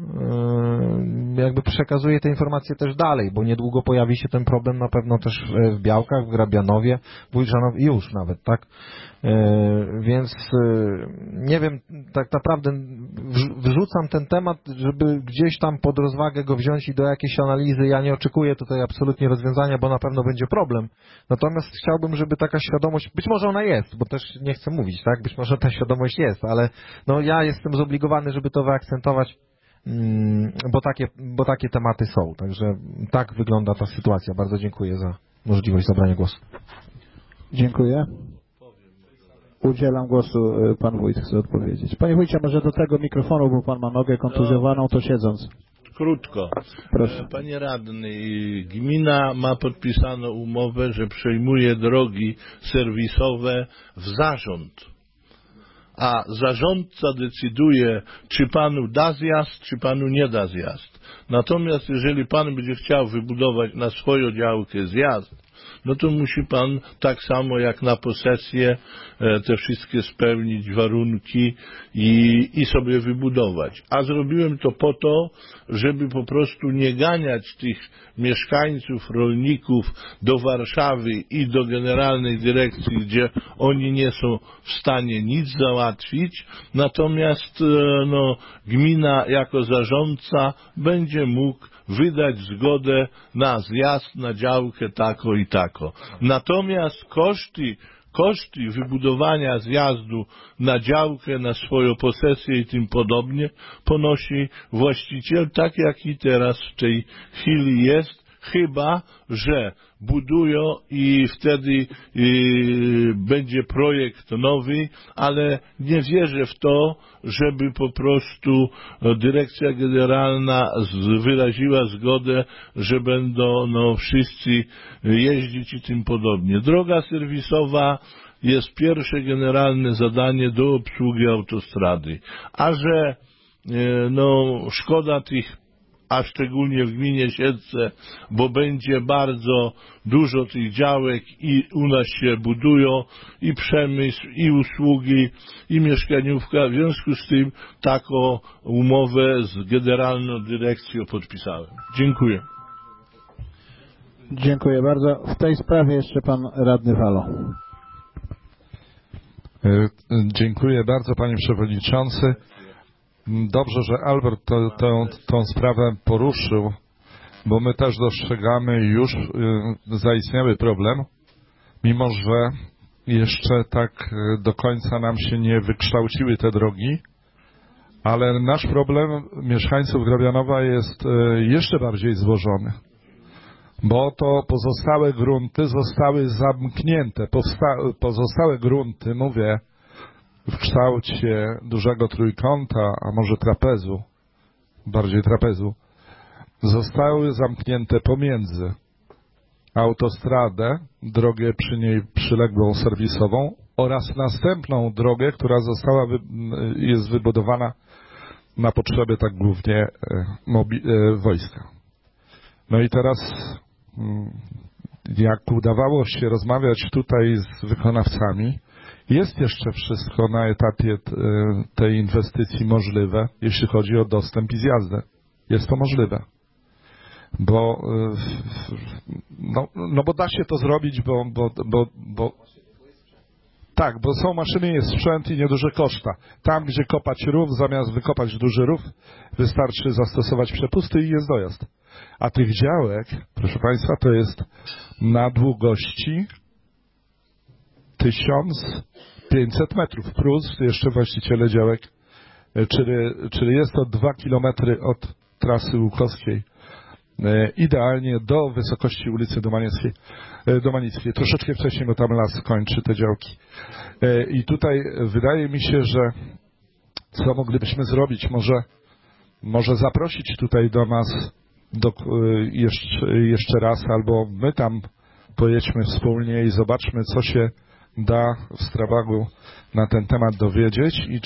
jakby przekazuję te informacje też dalej, bo niedługo pojawi się ten problem na pewno też w Białkach, w Grabianowie, w Ujrzanowie, już nawet, tak? Więc nie wiem, tak naprawdę wrzucam ten temat, żeby gdzieś tam pod rozwagę go wziąć i do jakiejś analizy. Ja nie oczekuję tutaj absolutnie rozwiązania, bo na pewno będzie problem. Natomiast chciałbym, żeby taka świadomość, być może ona jest, bo też nie chcę mówić, tak? Być może ta świadomość jest, ale ja jestem zobligowany, żeby to wyakcentować, bo takie tematy są. Także tak wygląda ta sytuacja. Bardzo dziękuję za możliwość zabrania głosu. Dziękuję. Udzielam głosu, pan wójt chce odpowiedzieć. Panie wójcie, może do tego mikrofonu, bo pan ma nogę kontuzjowaną, to siedząc. Krótko. Proszę. Panie radny, gmina ma podpisaną umowę, że przejmuje drogi serwisowe w zarząd. A zarządca decyduje, czy panu da zjazd, czy panu nie da zjazd. Natomiast jeżeli pan będzie chciał wybudować na swoją działkę zjazd, no to musi pan tak samo jak na posesję te wszystkie spełnić warunki i sobie wybudować. A zrobiłem to po to, żeby po prostu nie ganiać tych mieszkańców, rolników do Warszawy i do Generalnej Dyrekcji, gdzie oni nie są w stanie nic załatwić, natomiast gmina jako zarządca będzie mógł wydać zgodę na zjazd, na działkę tako i tako. Natomiast koszty wybudowania zjazdu na działkę, na swoją posesję i tym podobnie ponosi właściciel, tak jak i teraz w tej chwili jest, chyba że budują i wtedy będzie projekt nowy, ale nie wierzę w to, żeby po prostu dyrekcja generalna wyraziła zgodę, że będą wszyscy jeździć i tym podobnie. Droga serwisowa jest pierwsze generalne zadanie do obsługi autostrady, a że szkoda tych, a szczególnie w gminie Siedlce, bo będzie bardzo dużo tych działek i u nas się budują i przemysł, i usługi, i mieszkaniówka. W związku z tym taką umowę z Generalną Dyrekcją podpisałem. Dziękuję. Dziękuję bardzo. W tej sprawie jeszcze pan radny Walo. Dziękuję bardzo, panie przewodniczący. Dobrze, że Albert tą sprawę poruszył, bo my też dostrzegamy już zaistniały problem, mimo że jeszcze tak do końca nam się nie wykształciły te drogi, ale nasz problem mieszkańców Grabianowa jest jeszcze bardziej złożony, bo to pozostałe grunty zostały zamknięte, pozostałe grunty, mówię, w kształcie dużego trójkąta, a może trapezu, bardziej trapezu, zostały zamknięte pomiędzy autostradę, drogę przy niej przyległą serwisową oraz następną drogę, która jest wybudowana na potrzeby tak głównie wojska. No i teraz, jak udawało się rozmawiać tutaj z wykonawcami, jest jeszcze wszystko na etapie tej inwestycji możliwe, jeśli chodzi o dostęp i zjazdę. Jest to możliwe. Bo bo da się to zrobić, bo są maszyny, jest sprzęt i nieduże koszta. Tam, gdzie kopać rów, zamiast wykopać duży rów, wystarczy zastosować przepusty i jest dojazd. A tych działek, proszę Państwa, to jest na długości 1500 metrów, plus jeszcze właściciele działek, czyli jest to 2 kilometry od trasy Łukowskiej, idealnie do wysokości ulicy Domanickiej. Troszeczkę wcześniej, bo tam las kończy te działki. I tutaj wydaje mi się, że co moglibyśmy zrobić? Może zaprosić tutaj do nas jeszcze raz, albo my tam pojedźmy wspólnie i zobaczmy, co się da w Strabagu na ten temat dowiedzieć i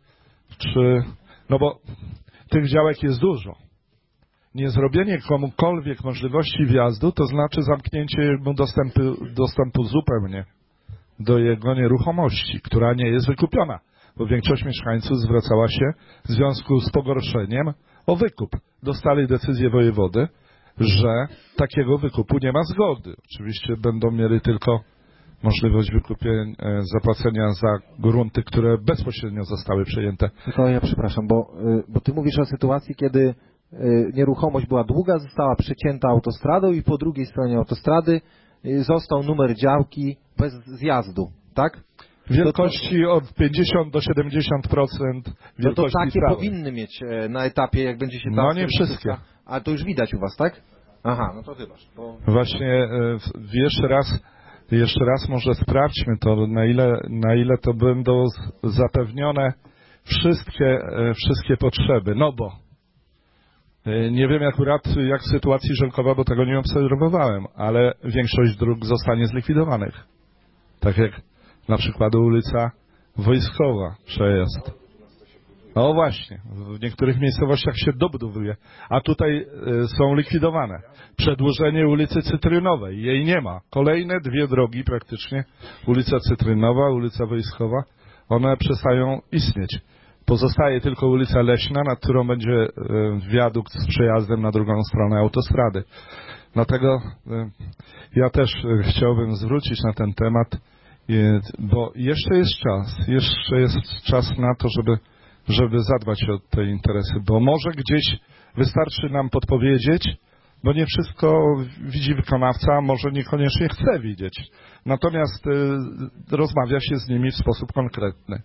bo tych działek jest dużo. Niezrobienie komukolwiek możliwości wjazdu, to znaczy zamknięcie mu dostępu zupełnie do jego nieruchomości, która nie jest wykupiona, bo większość mieszkańców zwracała się w związku z pogorszeniem o wykup. Dostali decyzję wojewody, że takiego wykupu nie ma zgody. Oczywiście będą mieli tylko możliwość wykupienia, zapłacenia za grunty, które bezpośrednio zostały przejęte. Tylko ja przepraszam, bo ty mówisz o sytuacji, kiedy nieruchomość była długa, została przecięta autostradą i po drugiej stronie autostrady został numer działki bez zjazdu, tak? Wielkości od 50 do 70% wielkości to takie całej. powinny mieć na etapie, jak będzie się ta... No nie wszystkie. A to już widać u was, tak? Aha, no to wybacz. Właśnie jeszcze raz może sprawdźmy to, na ile to będą zapewnione wszystkie potrzeby. No bo nie wiem akurat jak w sytuacji Żelkowa, bo tego nie obserwowałem, ale większość dróg zostanie zlikwidowanych. Tak jak na przykład ulica Wojskowa, przejazd. No właśnie, w niektórych miejscowościach się dobudowuje, a tutaj są likwidowane. Przedłużenie ulicy Cytrynowej, jej nie ma. Kolejne dwie drogi praktycznie, ulica Cytrynowa, ulica Wojskowa, one przestają istnieć. Pozostaje tylko ulica Leśna, nad którą będzie wiadukt z przejazdem na drugą stronę autostrady. Dlatego ja też chciałbym zwrócić na ten temat, bo jeszcze jest czas na to, żeby zadbać o te interesy, bo może gdzieś wystarczy nam podpowiedzieć, bo nie wszystko widzi wykonawca, może niekoniecznie chce widzieć. Natomiast rozmawia się z nimi w sposób konkretny.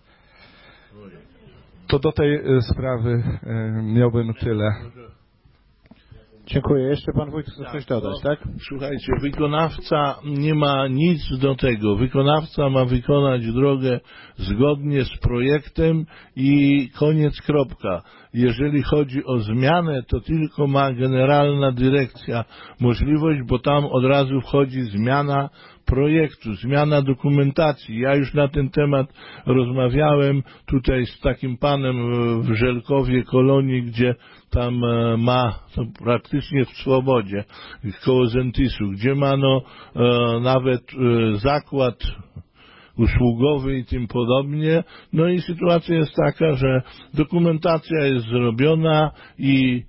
To do tej sprawy miałbym tyle. Dziękuję. Jeszcze pan wójt chce coś dodać, tak? Słuchajcie, wykonawca nie ma nic do tego. Wykonawca ma wykonać drogę zgodnie z projektem i koniec, kropka. Jeżeli chodzi o zmianę, to tylko ma Generalna Dyrekcja możliwość, bo tam od razu wchodzi zmiana projektu, zmiana dokumentacji. Ja już na ten temat rozmawiałem tutaj z takim panem w Żelkowie Kolonii, gdzie tam ma to praktycznie w Swobodzie, koło Zentisu, gdzie ma nawet zakład usługowy i tym podobnie. No i sytuacja jest taka, że dokumentacja jest zrobiona i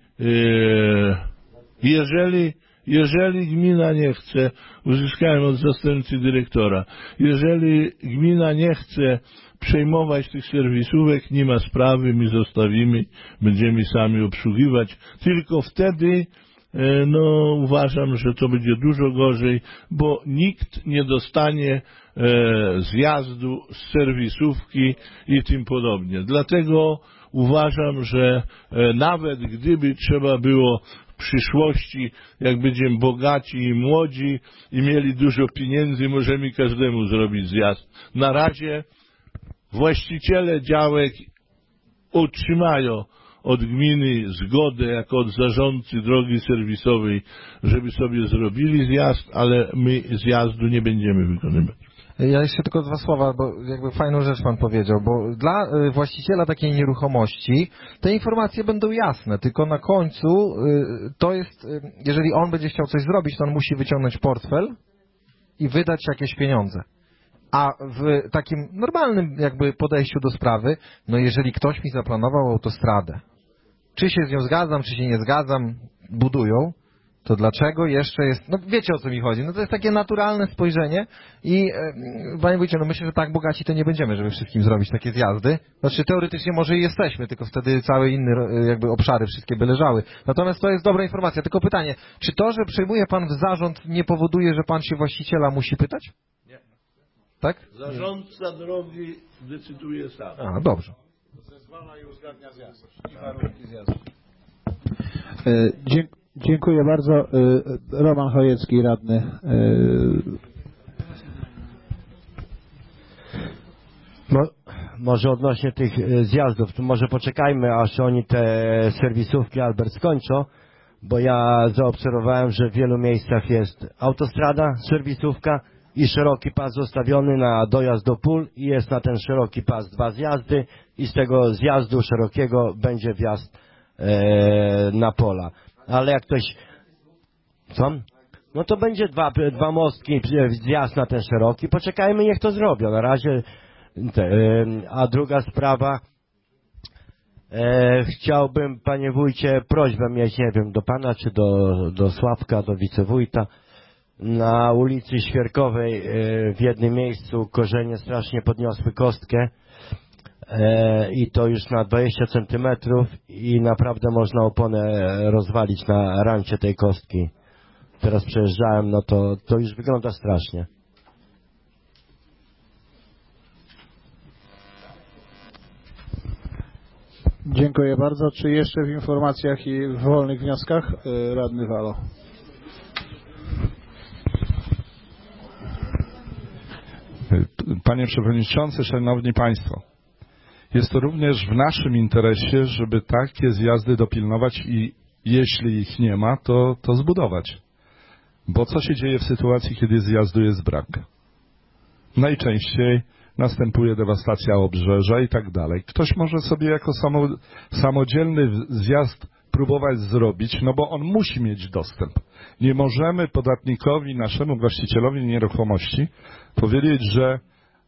jeżeli gmina nie chce, uzyskałem od zastępcy dyrektora, jeżeli gmina nie chce przejmować tych serwisówek, nie ma sprawy, my zostawimy, będziemy sami obsługiwać. Tylko wtedy uważam, że to będzie dużo gorzej, bo nikt nie dostanie zjazdu z serwisówki i tym podobnie. Dlatego uważam, że nawet gdyby trzeba było w przyszłości, jak będziemy bogaci i młodzi i mieli dużo pieniędzy, możemy każdemu zrobić zjazd. Na razie właściciele działek otrzymają od gminy zgodę, jako od zarządcy drogi serwisowej, żeby sobie zrobili zjazd, ale my zjazdu nie będziemy wykonywać. Ja jeszcze tylko dwa słowa, bo jakby fajną rzecz pan powiedział, bo dla właściciela takiej nieruchomości te informacje będą jasne, tylko na końcu to jest, jeżeli on będzie chciał coś zrobić, to on musi wyciągnąć portfel i wydać jakieś pieniądze. A w takim normalnym jakby podejściu do sprawy, jeżeli ktoś mi zaplanował autostradę, czy się z nią zgadzam, czy się nie zgadzam, budują, to dlaczego jeszcze jest, wiecie o co mi chodzi, to jest takie naturalne spojrzenie i panie wójcie, myślę, że tak bogaci to nie będziemy, żeby wszystkim zrobić takie zjazdy. Znaczy teoretycznie może i jesteśmy, tylko wtedy całe inne jakby obszary wszystkie by leżały. Natomiast to jest dobra informacja, tylko pytanie, czy to, że przejmuje pan w zarząd, nie powoduje, że pan się właściciela musi pytać? Nie. Tak? Zarządca drogi decyduje sam. A, dobrze. Zezwala i uzgadnia zjazd. I warunki zjazdu. Dziękuję bardzo. Roman Chojecki, radny. Może odnośnie tych zjazdów, to może poczekajmy, aż oni te serwisówki Albert skończą, bo ja zaobserwowałem, że w wielu miejscach jest autostrada, serwisówka i szeroki pas zostawiony na dojazd do pól i jest na ten szeroki pas 2 zjazdy i z tego zjazdu szerokiego będzie wjazd na pola. Ale jak ktoś... Co? No to będzie dwa mostki, zjazd na ten szeroki. Poczekajmy, niech to zrobią. Na razie... A druga sprawa... chciałbym, panie wójcie, prośbę mieć, nie wiem, do pana, czy do Sławka, do wicewójta. Na ulicy Świerkowej w jednym miejscu korzenie strasznie podniosły kostkę. I to już na 20 centymetrów i naprawdę można oponę rozwalić na rancie tej kostki. Teraz przejeżdżałem, to już wygląda strasznie. Dziękuję bardzo. Czy jeszcze w informacjach i w wolnych wnioskach? Radny Walo. Panie Przewodniczący, Szanowni Państwo, jest to również w naszym interesie, żeby takie zjazdy dopilnować i jeśli ich nie ma, to zbudować. Bo co się dzieje w sytuacji, kiedy zjazdu jest brak? Najczęściej następuje dewastacja obrzeża i tak dalej. Ktoś może sobie jako samodzielny zjazd próbować zrobić, no bo on musi mieć dostęp. Nie możemy podatnikowi, naszemu właścicielowi nieruchomości powiedzieć, że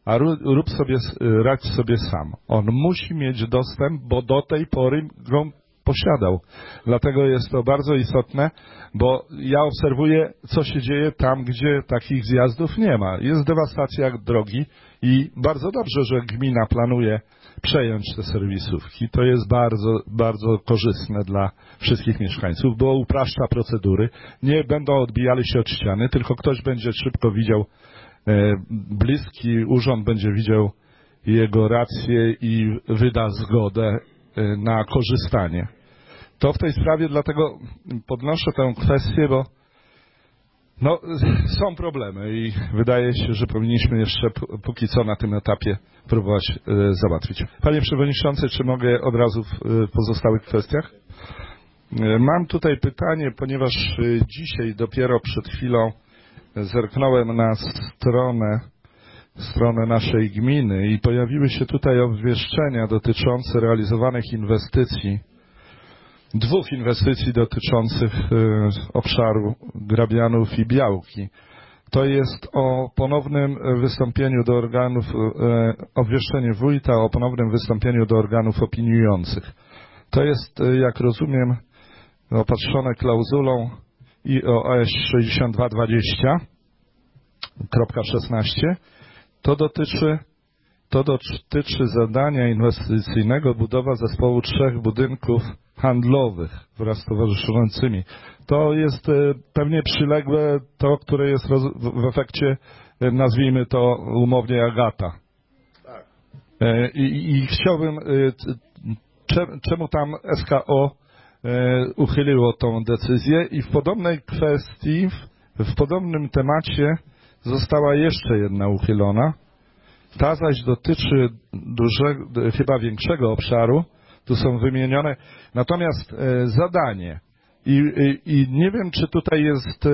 radź sobie sam. On musi mieć dostęp, bo do tej pory go posiadał. Dlatego jest to bardzo istotne, bo ja obserwuję, co się dzieje tam, gdzie takich zjazdów nie ma. Jest dewastacja drogi i bardzo dobrze, że gmina planuje przejąć te serwisówki. To jest bardzo, bardzo korzystne dla wszystkich mieszkańców, bo upraszcza procedury. Nie będą odbijali się od ściany, tylko ktoś będzie szybko widział, bliski urząd będzie widział jego rację i wyda zgodę na korzystanie. To w tej sprawie dlatego podnoszę tę kwestię, bo no, są problemy i wydaje się, że powinniśmy jeszcze póki co na tym etapie próbować załatwić. Panie Przewodniczący, czy mogę od razu w pozostałych kwestiach? Mam tutaj pytanie, ponieważ dzisiaj dopiero przed chwilą zerknąłem na stronę naszej gminy i pojawiły się tutaj obwieszczenia dotyczące realizowanych inwestycji, dwóch inwestycji dotyczących obszaru Grabianów i Białki. To jest o ponownym wystąpieniu do organów, obwieszczenie wójta o ponownym wystąpieniu do organów opiniujących. To jest, jak rozumiem, opatrzone klauzulą IOS 6220.16. To dotyczy zadania inwestycyjnego budowa zespołu 3 budynków handlowych wraz z towarzyszącymi. To jest pewnie przyległe to, które jest w efekcie, nazwijmy to umownie Agata. Tak. I chciałbym, czemu tam SKO uchyliło tą decyzję i w podobnej kwestii, w podobnym temacie została jeszcze jedna uchylona. Ta zaś dotyczy chyba większego obszaru. Tu są wymienione. Natomiast zadanie i nie wiem, czy tutaj jest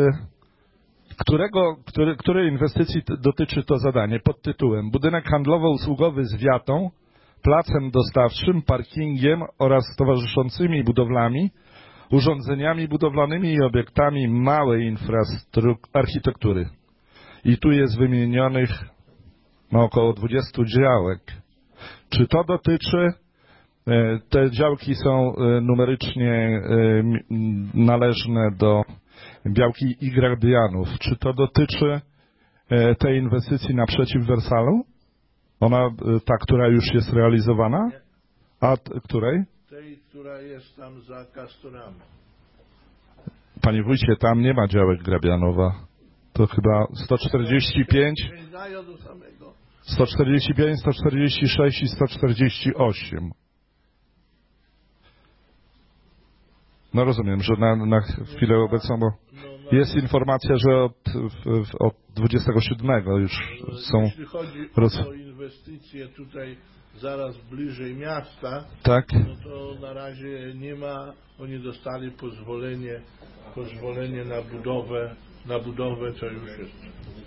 której inwestycji dotyczy to zadanie pod tytułem budynek handlowo-usługowy z wiatą, placem dostawczym, parkingiem oraz towarzyszącymi budowlami, urządzeniami budowlanymi i obiektami małej architektury. I tu jest wymienionych około 20 działek. Czy to dotyczy, te działki są numerycznie należne do Białki i Grabianów. Czy to dotyczy tej inwestycji naprzeciw Wersalu? Ona, ta, która już jest realizowana? A której? Tej, która jest tam za Kastorami. Panie wójcie, tam nie ma działek Grabianowa. To chyba 145, 145, 146 i 148. No rozumiem, że na chwilę obecną, bo jest informacja, że od 27 już są... Jeśli chodzi o inwestycje tutaj zaraz bliżej miasta, tak? No to na razie nie ma, oni dostali pozwolenie na budowę, co już jest.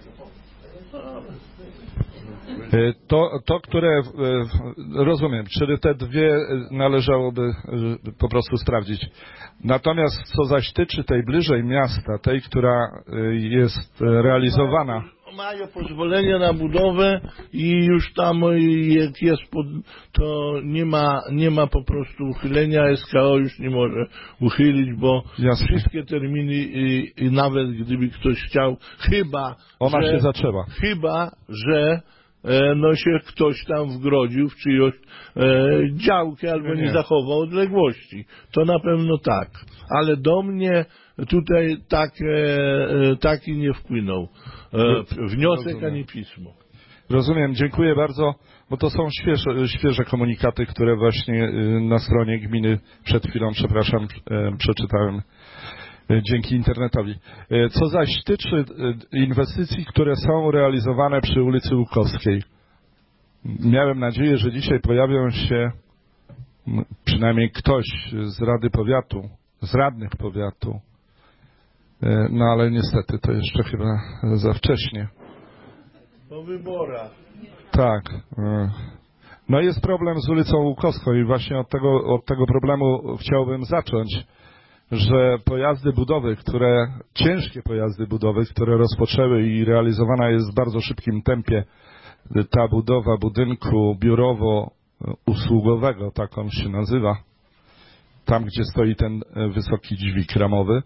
To, które rozumiem, czyli te dwie należałoby po prostu sprawdzić. Natomiast co zaś tyczy tej bliżej miasta, tej, która jest realizowana. Mają pozwolenie na budowę i już tam jak jest, to nie ma po prostu uchylenia, SKO już nie może uchylić, bo jasne, wszystkie terminy i nawet gdyby ktoś chciał, ona się zaczęła. Chyba, że no się ktoś tam wgrodził w czyjąś działkę albo nie zachował odległości. To na pewno tak. Ale do mnie tutaj taki nie wpłynął wniosek ani pismo. Rozumiem, dziękuję bardzo, bo to są świeże komunikaty, które właśnie na stronie gminy przed chwilą, przeczytałem dzięki internetowi. Co zaś tyczy inwestycji, które są realizowane przy ulicy Łukowskiej, miałem nadzieję, że dzisiaj pojawią się przynajmniej ktoś z Rady Powiatu, z radnych powiatu, no ale niestety to jeszcze chyba za wcześnie. Po wyborach. Tak. No jest problem z ulicą Łukowską i właśnie od tego problemu chciałbym zacząć, że pojazdy budowy, ciężkie pojazdy budowy, które rozpoczęły i realizowana jest w bardzo szybkim tempie ta budowa budynku biurowo-usługowego, tak on się nazywa, tam gdzie stoi ten wysoki dźwig ramowy,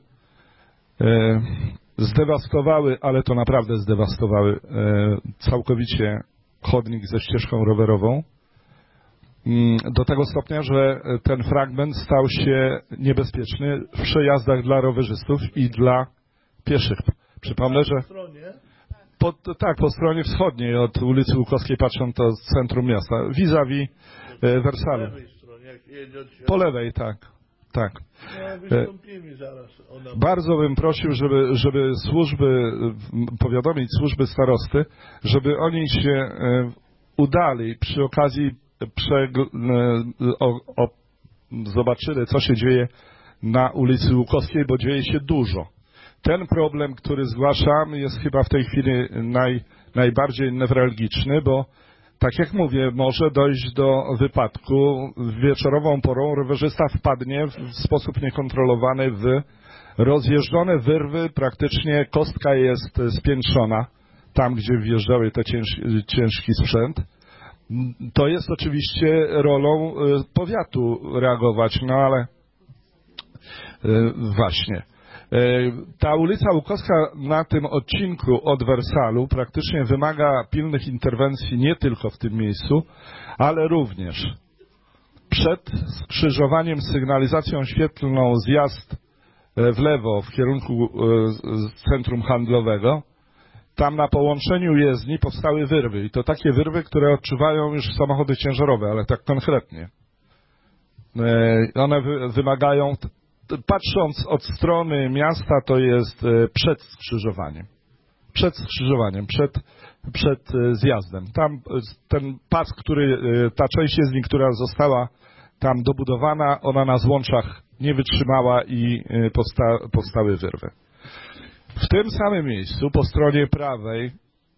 zdewastowały, ale to naprawdę zdewastowały całkowicie chodnik ze ścieżką rowerową, do tego stopnia, że ten fragment stał się niebezpieczny w przejazdach dla rowerzystów i dla pieszych. Przypomnę, że po stronie wschodniej od ulicy Łukowskiej, patrząc to z centrum miasta, vis-a-vis Wersalu. Po lewej, tak. Bardzo bym prosił, żeby powiadomić służby starosty, żeby oni się udali przy okazji, zobaczyli, co się dzieje na ulicy Łukowskiej, bo dzieje się dużo. Ten problem, który zgłaszam, jest chyba w tej chwili najbardziej newralgiczny, bo tak jak mówię, może dojść do wypadku. Wieczorową porą rowerzysta wpadnie w sposób niekontrolowany w rozjeżdżone wyrwy, praktycznie kostka jest spiętrzona, tam gdzie wjeżdżały te ciężki sprzęt. To jest oczywiście rolą powiatu reagować, no ale właśnie. Ta ulica Łukowska na tym odcinku od Wersalu praktycznie wymaga pilnych interwencji nie tylko w tym miejscu, ale również przed skrzyżowaniem z sygnalizacją świetlną zjazd w lewo w kierunku centrum handlowego. Tam na połączeniu jezdni powstały wyrwy i to takie wyrwy, które odczuwają już samochody ciężarowe, ale tak konkretnie. One wymagają, patrząc od strony miasta, to jest przed skrzyżowaniem. Przed zjazdem. Tam ten pas, ta część jezdni, która została tam dobudowana, ona na złączach nie wytrzymała i powstały wyrwy. W tym samym miejscu, po stronie prawej,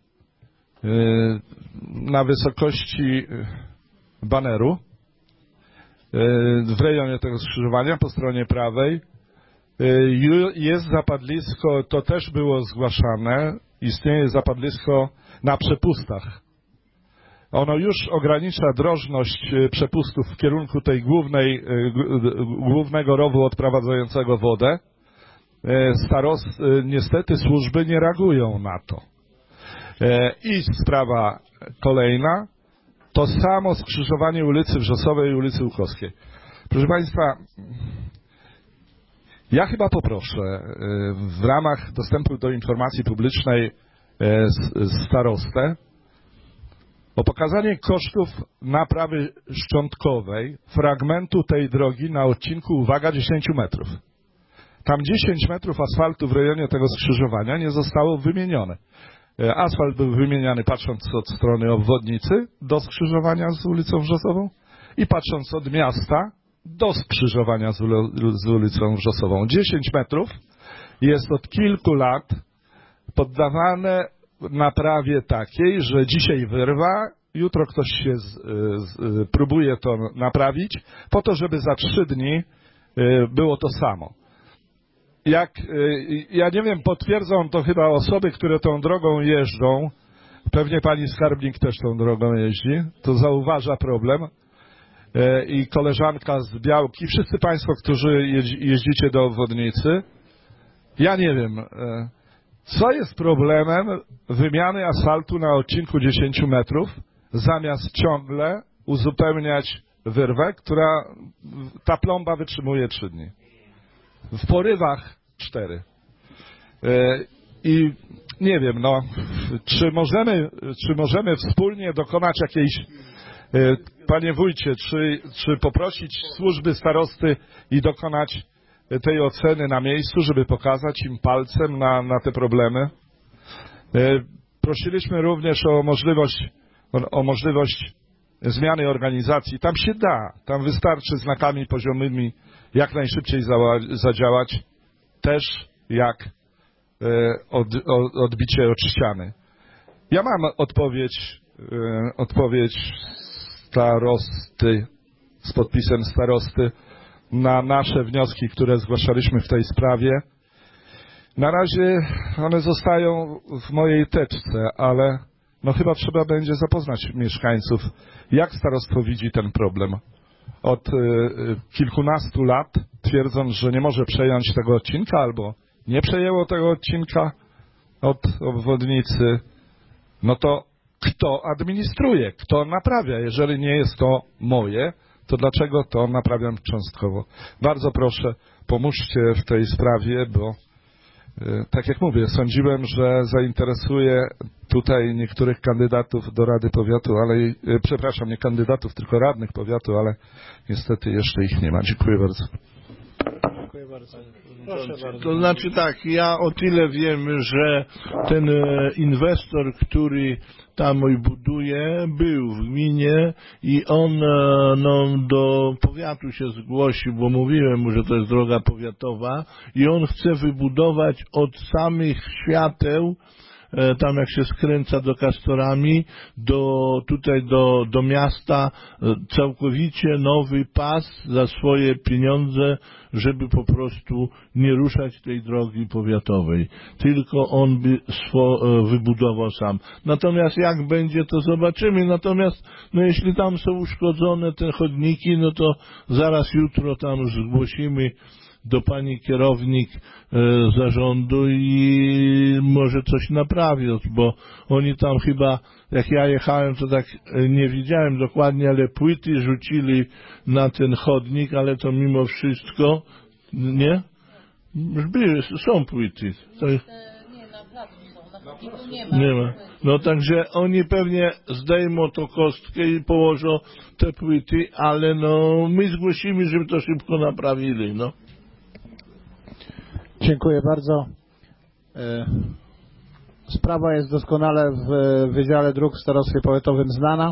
na wysokości baneru, w rejonie tego skrzyżowania, po stronie prawej, jest zapadlisko, to też było zgłaszane, istnieje zapadlisko na przepustach. Ono już ogranicza drożność przepustów w kierunku tej głównego rowu odprowadzającego wodę. Niestety służby nie reagują na to. I sprawa kolejna, to samo skrzyżowanie ulicy Wrzosowej i ulicy Łukowskiej. Proszę Państwa, ja chyba poproszę w ramach dostępu do informacji publicznej starostę o pokazanie kosztów naprawy szczątkowej fragmentu tej drogi na odcinku, uwaga, 10 metrów. Tam 10 metrów asfaltu w rejonie tego skrzyżowania nie zostało wymienione. Asfalt był wymieniany patrząc od strony obwodnicy do skrzyżowania z ulicą Wrzosową i patrząc od miasta do skrzyżowania z ulicą Wrzosową. 10 metrów jest od kilku lat poddawane naprawie takiej, że dzisiaj wyrwa, jutro ktoś się próbuje to naprawić, po to, żeby za 3 dni było to samo. Ja nie wiem, potwierdzą to chyba osoby, które tą drogą jeżdżą, pewnie pani skarbnik też tą drogą jeździ, to zauważa problem i koleżanka z Białki, wszyscy państwo, którzy jeździcie do obwodnicy, ja nie wiem, co jest problemem wymiany asfaltu na odcinku 10 metrów, zamiast ciągle uzupełniać wyrwę, ta plomba wytrzymuje 3 dni. W porywach 4. I nie wiem, czy możemy wspólnie dokonać jakiejś, panie wójcie, czy poprosić służby starosty i dokonać tej oceny na miejscu, żeby pokazać im palcem na te problemy. Prosiliśmy również o możliwość zmiany organizacji. Tam się da, tam wystarczy znakami poziomymi jak najszybciej zadziałać, też jak odbicie od ściany. Ja mam odpowiedź odpowiedź starosty z podpisem starosty na nasze wnioski, które zgłaszaliśmy w tej sprawie. Na razie one zostają w mojej teczce, ale no chyba trzeba będzie zapoznać mieszkańców, jak starostwo widzi ten problem. Od kilkunastu lat, twierdząc, że nie może przejąć tego odcinka albo nie przejęło tego odcinka od obwodnicy, no to kto administruje, kto naprawia? Jeżeli nie jest to moje, to dlaczego to naprawiam cząstkowo? Bardzo proszę, pomóżcie w tej sprawie, bo tak jak mówię, sądziłem, że zainteresuje tutaj niektórych kandydatów do Rady Powiatu, ale przepraszam, nie kandydatów, tylko radnych powiatu, ale niestety jeszcze ich nie ma. Dziękuję bardzo. Dziękuję bardzo. Proszę bardzo. To znaczy tak, ja o tyle wiem, że ten inwestor, który tam buduje, był w gminie i on do powiatu się zgłosił, bo mówiłem mu, że to jest droga powiatowa i on chce wybudować od samych świateł, tam jak się skręca do Kastorami, do miasta całkowicie nowy pas za swoje pieniądze, żeby po prostu nie ruszać tej drogi powiatowej. Tylko on by wybudował sam. Natomiast jak będzie, to zobaczymy. Natomiast jeśli tam są uszkodzone te chodniki, no to zaraz jutro tam zgłosimy do pani kierownik zarządu i może coś naprawić, bo oni tam chyba, jak ja jechałem, to tak nie widziałem dokładnie, ale płyty rzucili na ten chodnik, ale to mimo wszystko, nie? Są płyty. Nie ma. No także oni pewnie zdejmą tą kostkę i położą te płyty, ale my zgłosimy, żeby to szybko naprawili, Dziękuję bardzo. Sprawa jest doskonale w Wydziale Dróg w Starostwie Powiatowym znana.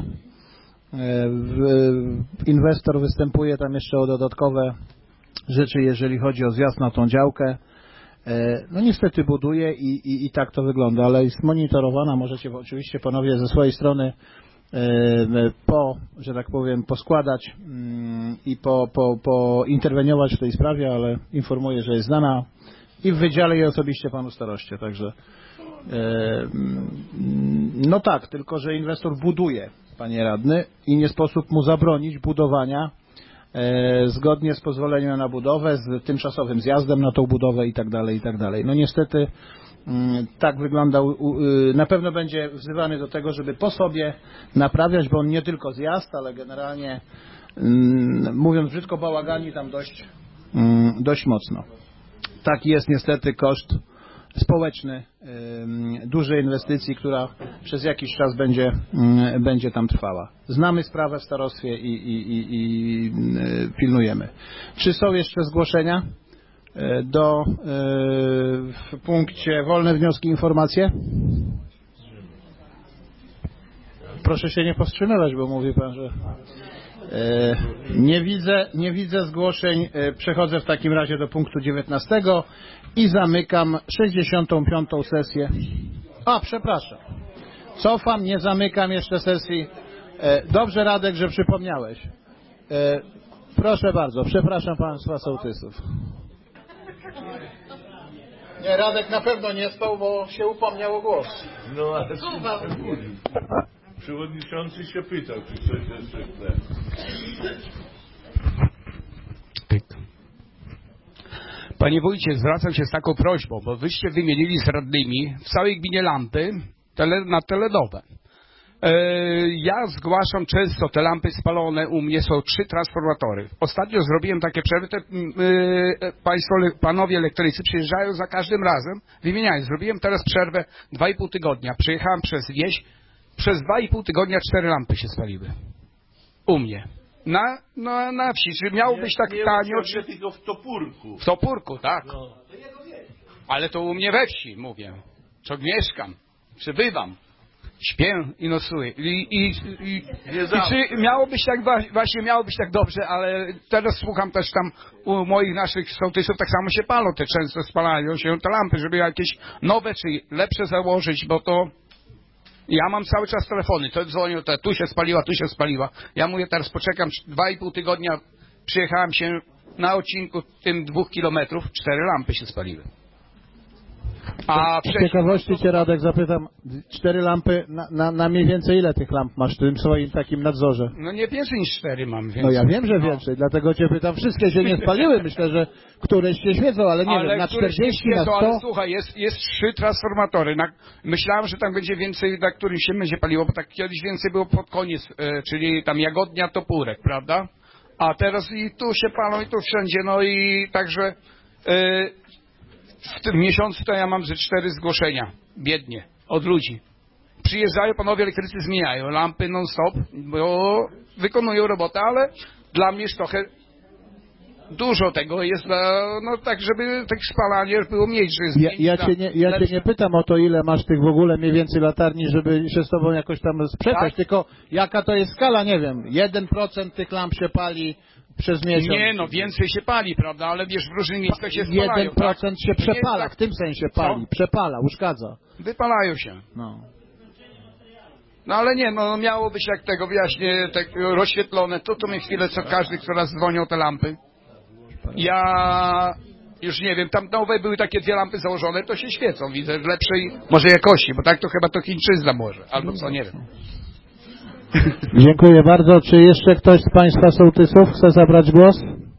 Inwestor występuje tam jeszcze o dodatkowe rzeczy, jeżeli chodzi o zjazd na tą działkę. No niestety buduje i tak to wygląda, ale jest monitorowana. Możecie oczywiście panowie ze swojej strony że tak powiem, poskładać i pointerweniować w tej sprawie, ale informuję, że jest znana i w wydziale i osobiście panu staroście, także no tak, tylko że inwestor buduje, panie radny, i nie sposób mu zabronić budowania zgodnie z pozwoleniem na budowę, z tymczasowym zjazdem na tą budowę i tak dalej, i tak dalej. No niestety tak wyglądał, na pewno będzie wzywany do tego, żeby po sobie naprawiać, bo on nie tylko zjazd, ale generalnie, mówiąc brzydko, bałagani tam dość mocno. Taki jest niestety koszt społeczny dużej inwestycji, która przez jakiś czas będzie tam trwała. Znamy sprawę w starostwie i pilnujemy. Czy są jeszcze zgłoszenia w punkcie wolne wnioski, informacje? Proszę się nie powstrzymywać, bo mówi pan, że nie widzę zgłoszeń. Przechodzę w takim razie do punktu 19 i zamykam 65. sesję. Przepraszam. Cofam, nie zamykam jeszcze sesji. Dobrze, Radek, że przypomniałeś. Proszę bardzo, przepraszam państwa sołtysów. Nie, Radek na pewno nie spał, bo się upomniał o głos. No ale przewodniczący się pytał, czy coś jeszcze chce. Panie wójcie, zwracam się z taką prośbą, bo wyście wymienili z radnymi w całej gminie lampy na teledobę. Ja zgłaszam często te lampy spalone, u mnie są 3 transformatory. Ostatnio zrobiłem takie przerwy, panowie elektrycy przyjeżdżają za każdym razem, wymieniają. Zrobiłem teraz przerwę 2,5 tygodnia. Przyjechałem przez wieś, przez 2,5 tygodnia 4 lampy się spaliły. U mnie. Na wsi. Czy miało być tak tanio? Czy tylko w Topórku? W Topórku, tak. Ale to u mnie we wsi, mówię. Co mieszkam, przybywam. Śpię i nocuję. I czy miało być tak właśnie, miało być tak dobrze, ale teraz słucham też tam u moich naszych sołtysów, tak samo się palą, te często spalają się te lampy, żeby jakieś nowe czy lepsze założyć, bo to Ja mam cały czas telefony, to dzwonią, to tu się spaliła. Ja mówię, teraz poczekam 2,5 tygodnia, przyjechałem się na odcinku tym 2 kilometrów, 4 lampy się spaliły. A z ciekawości cię, Radek, zapytam, 4 lampy, na mniej więcej ile tych lamp masz w tym swoim takim nadzorze? No nie więcej niż 4 mam. Więcej. No ja wiem, że więcej, dlatego cię pytam, wszystkie się nie spaliły, myślę, że któreś się świecą, ale nie wiem, na 40, na 100? Ale słuchaj, jest 3 transformatory, myślałem, że tam będzie więcej, na którym się będzie paliło, bo tak kiedyś więcej było pod koniec, czyli tam Jagodnia, Topórek, prawda? A teraz i tu się palą, i tu wszędzie, no i także w tym miesiącu to ja mam ze 4 zgłoszenia, biednie, od ludzi. Przyjeżdżają panowie elektrycy, zmieniają lampy non-stop, bo wykonują robotę, ale dla mnie już trochę dużo tego jest, no tak, żeby tych spalanie było mniej. Ja cię nie pytam o to, ile masz tych w ogóle mniej więcej latarni, żeby się z tobą jakoś tam sprzeczać, tak? Tylko jaka to jest skala, nie wiem, 1% tych lamp się pali przez miesiąc. Nie, no więcej się pali, prawda, ale wiesz, w różnych miejscach się spalają. 1% tak? się przepala, tak, w tym sensie pali, co? Przepala, uszkadza. Wypalają się. No ale nie, no miało być jak tego wyjaśnie, tak rozświetlone, to mnie chwilę, co każdy, kto raz dzwonią te lampy. Ja już nie wiem, tam nowe były takie 2 lampy założone, to się świecą, widzę, w lepszej może jakości, bo tak to chyba to chińczyzna może, albo co, nie wiem. Dziękuję bardzo. Czy jeszcze ktoś z Państwa sołtysów chce zabrać głos?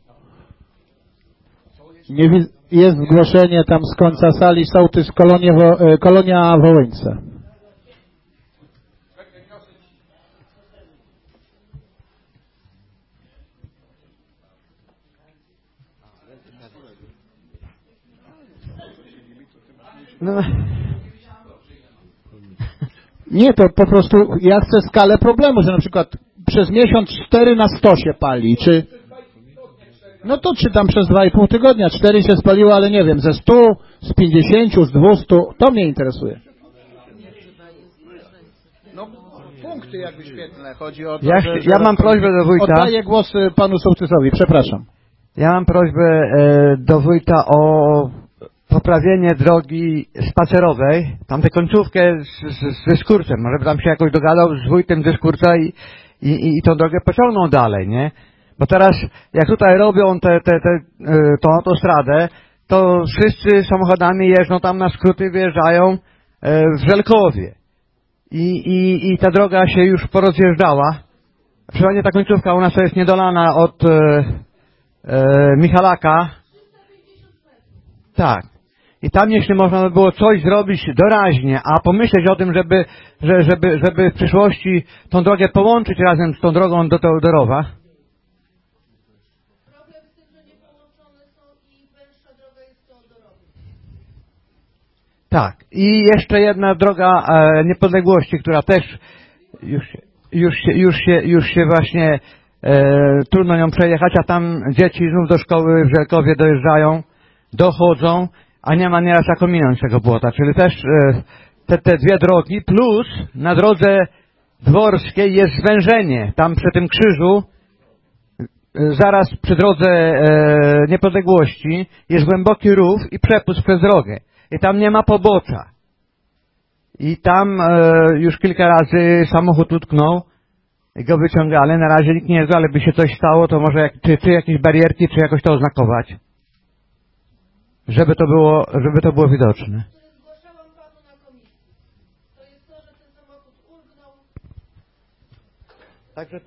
Nie jest zgłoszenie tam z końca sali, sołtys Kolonia Wołyńce. No. Nie, to po prostu ja chcę skalę problemu, że na przykład przez miesiąc 4 na 100 się pali, czy... No to czy tam przez 2,5 tygodnia 4 się spaliło, ale nie wiem, ze 100, z 50, z 200, to mnie interesuje. No punkty jakby świetlne, chodzi o to, ja mam prośbę do wójta. Oddaję głos panu sołtysowi, przepraszam. Ja mam prośbę do wójta o poprawienie drogi spacerowej, tam tę końcówkę ze Skurcem, może by tam się jakoś dogadał z wójtem ze Skurca i tą drogę pociągnął dalej, nie? Bo teraz, jak tutaj robią tą autostradę, to wszyscy samochodami jeżdżą tam na skróty, wjeżdżają w Żelkowie. I ta droga się już porozjeżdżała. Przynajmniej ta końcówka u nas jest niedolana od Michalaka. Tak. I tam jeśli można by było coś zrobić doraźnie, a pomyśleć o tym, żeby w przyszłości tą drogę połączyć razem z tą drogą do Teodorowa. Tak. I jeszcze jedna droga niepodległości, która też już się właśnie trudno nią przejechać, a tam dzieci znów do szkoły w Żelkowie dojeżdżają, dochodzą, a nie ma nieraz jak ominąć tego błota. Czyli też te 2 drogi, plus na drodze dworskiej jest zwężenie. Tam przy tym krzyżu, zaraz przy drodze niepodległości, jest głęboki rów i przepust przez drogę. I tam nie ma pobocza. I tam już kilka razy samochód utknął i go wyciągali. Na razie nikt nie jest, ale by się coś stało, to może czy jakieś barierki, czy jakoś to oznakować. Żeby to było widoczne. Także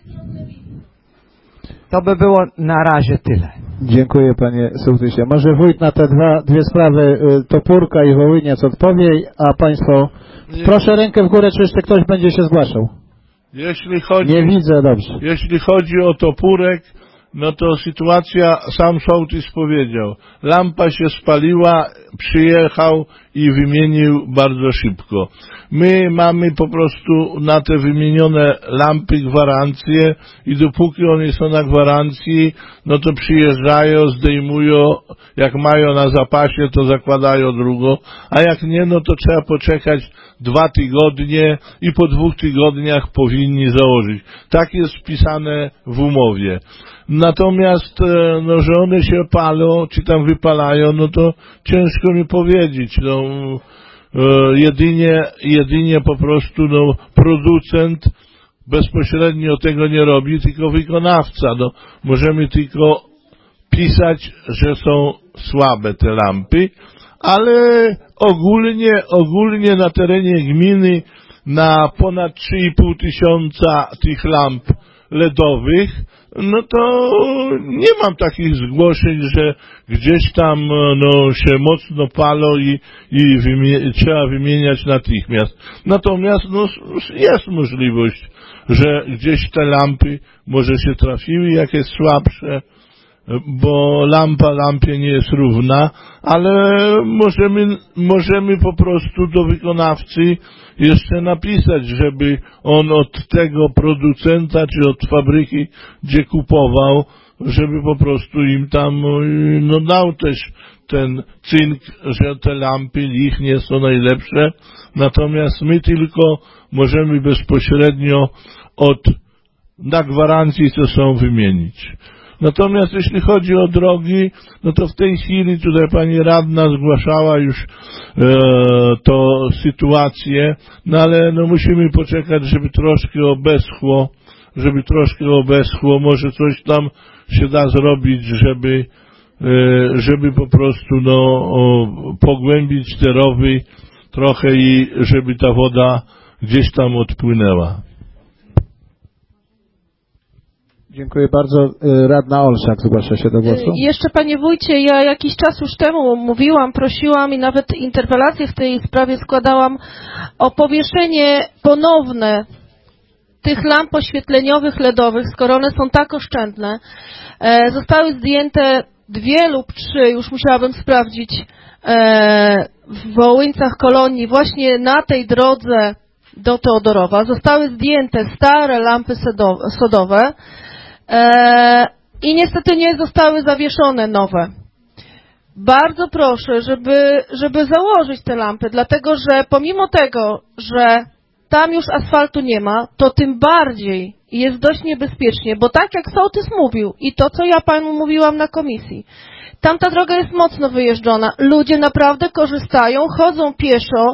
to by było na razie tyle. Dziękuję panie sołtysie. Może wójt na te dwie sprawy, Topórka i Wołyniec odpowie, a państwo proszę rękę w górę, czy jeszcze ktoś będzie się zgłaszał. Nie widzę, dobrze. Jeśli chodzi o Topórek, no to sytuacja, sam sołtys powiedział, lampa się spaliła, przyjechał i wymienił bardzo szybko. My mamy po prostu na te wymienione lampy gwarancję i dopóki one są na gwarancji, no to przyjeżdżają, zdejmują, jak mają na zapasie, to zakładają drugą, a jak nie, no to trzeba poczekać 2 tygodnie i po 2 tygodniach powinni założyć. Tak jest wpisane w umowie. Natomiast, no, że one się palą, czy tam wypalają, no to ciężko mi powiedzieć. No, jedynie po prostu producent bezpośrednio tego nie robi, tylko wykonawca. Możemy tylko pisać, że są słabe te lampy, ale ogólnie na terenie gminy na ponad 3,5 tysiąca tych lamp LEDowych, to nie mam takich zgłoszeń, że gdzieś tam się mocno palą i trzeba wymieniać natychmiast. Natomiast jest możliwość, że gdzieś te lampy może się trafiły jakieś słabsze, bo lampa lampie nie jest równa, ale możemy po prostu do wykonawcy jeszcze napisać, żeby on od tego producenta czy od fabryki, gdzie kupował, żeby po prostu im tam dał też ten cynk, że te lampy ich nie są najlepsze, natomiast my tylko możemy bezpośrednio na gwarancji co są wymienić. Natomiast jeśli chodzi o drogi, to w tej chwili tutaj pani radna zgłaszała już to sytuację, ale musimy poczekać, żeby troszkę obeschło, może coś tam się da zrobić, żeby po prostu pogłębić te rowy trochę i żeby ta woda gdzieś tam odpłynęła. Dziękuję bardzo. Radna Olszak zgłasza się do głosu. Jeszcze panie wójcie, ja jakiś czas już temu mówiłam, prosiłam i nawet interpelację w tej sprawie składałam o powieszenie ponowne tych lamp oświetleniowych LEDowych, skoro one są tak oszczędne. Zostały zdjęte 2 lub 3, już musiałabym sprawdzić, w Wołyńcach Kolonii, właśnie na tej drodze do Teodorowa. Zostały zdjęte stare lampy sodowe i niestety nie zostały zawieszone nowe. Bardzo proszę, żeby założyć te lampy, dlatego że pomimo tego, że tam już asfaltu nie ma, to tym bardziej jest dość niebezpiecznie, bo tak jak sołtys mówił i to, co ja panu mówiłam na komisji, tamta droga jest mocno wyjeżdżona. Ludzie naprawdę korzystają, chodzą pieszo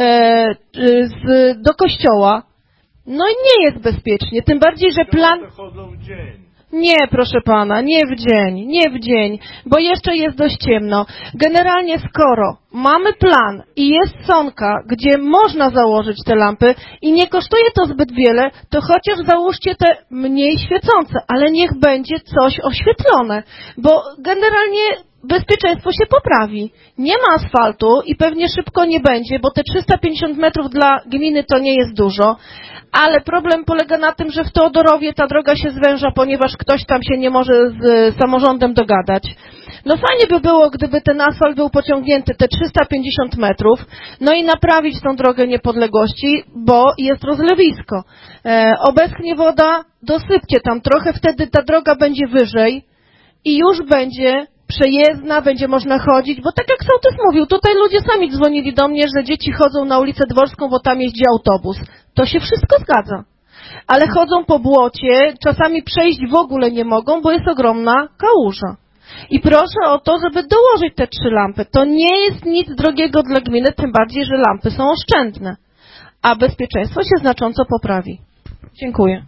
do kościoła. No i nie jest bezpiecznie, tym bardziej, że plan... Nie, proszę pana, nie w dzień, bo jeszcze jest dość ciemno. Generalnie skoro mamy plan i jest sonka, gdzie można założyć te lampy i nie kosztuje to zbyt wiele, to chociaż załóżcie te mniej świecące, ale niech będzie coś oświetlone, bo generalnie bezpieczeństwo się poprawi. Nie ma asfaltu i pewnie szybko nie będzie, bo te 350 metrów dla gminy to nie jest dużo, ale problem polega na tym, że w Teodorowie ta droga się zwęża, ponieważ ktoś tam się nie może z samorządem dogadać. No fajnie by było, gdyby ten asfalt był pociągnięty te 350 metrów, no i naprawić tą drogę niepodległości, bo jest rozlewisko. Obeschnie woda, dosypcie tam trochę, wtedy ta droga będzie wyżej i już będzie przejezdna, będzie można chodzić, bo tak jak sołtys mówił, tutaj ludzie sami dzwonili do mnie, że dzieci chodzą na ulicę Dworską, bo tam jeździ autobus. To się wszystko zgadza. Ale chodzą po błocie, czasami przejść w ogóle nie mogą, bo jest ogromna kałuża. I proszę o to, żeby dołożyć te 3 lampy. To nie jest nic drogiego dla gminy, tym bardziej, że lampy są oszczędne. A bezpieczeństwo się znacząco poprawi. Dziękuję.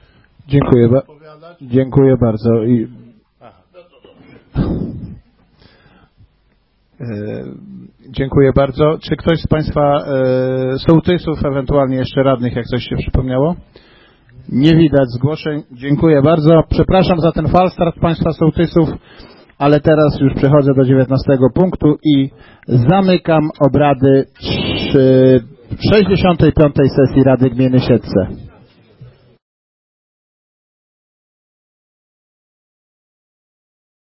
Dziękuję bardzo. Dziękuję bardzo. Czy ktoś z Państwa sołtysów, ewentualnie jeszcze radnych, jak coś się przypomniało? Nie widać zgłoszeń. Dziękuję bardzo. Przepraszam za ten falstart Państwa sołtysów, ale teraz już przechodzę do 19 punktu i zamykam obrady 65. sesji Rady Gminy Siedlce.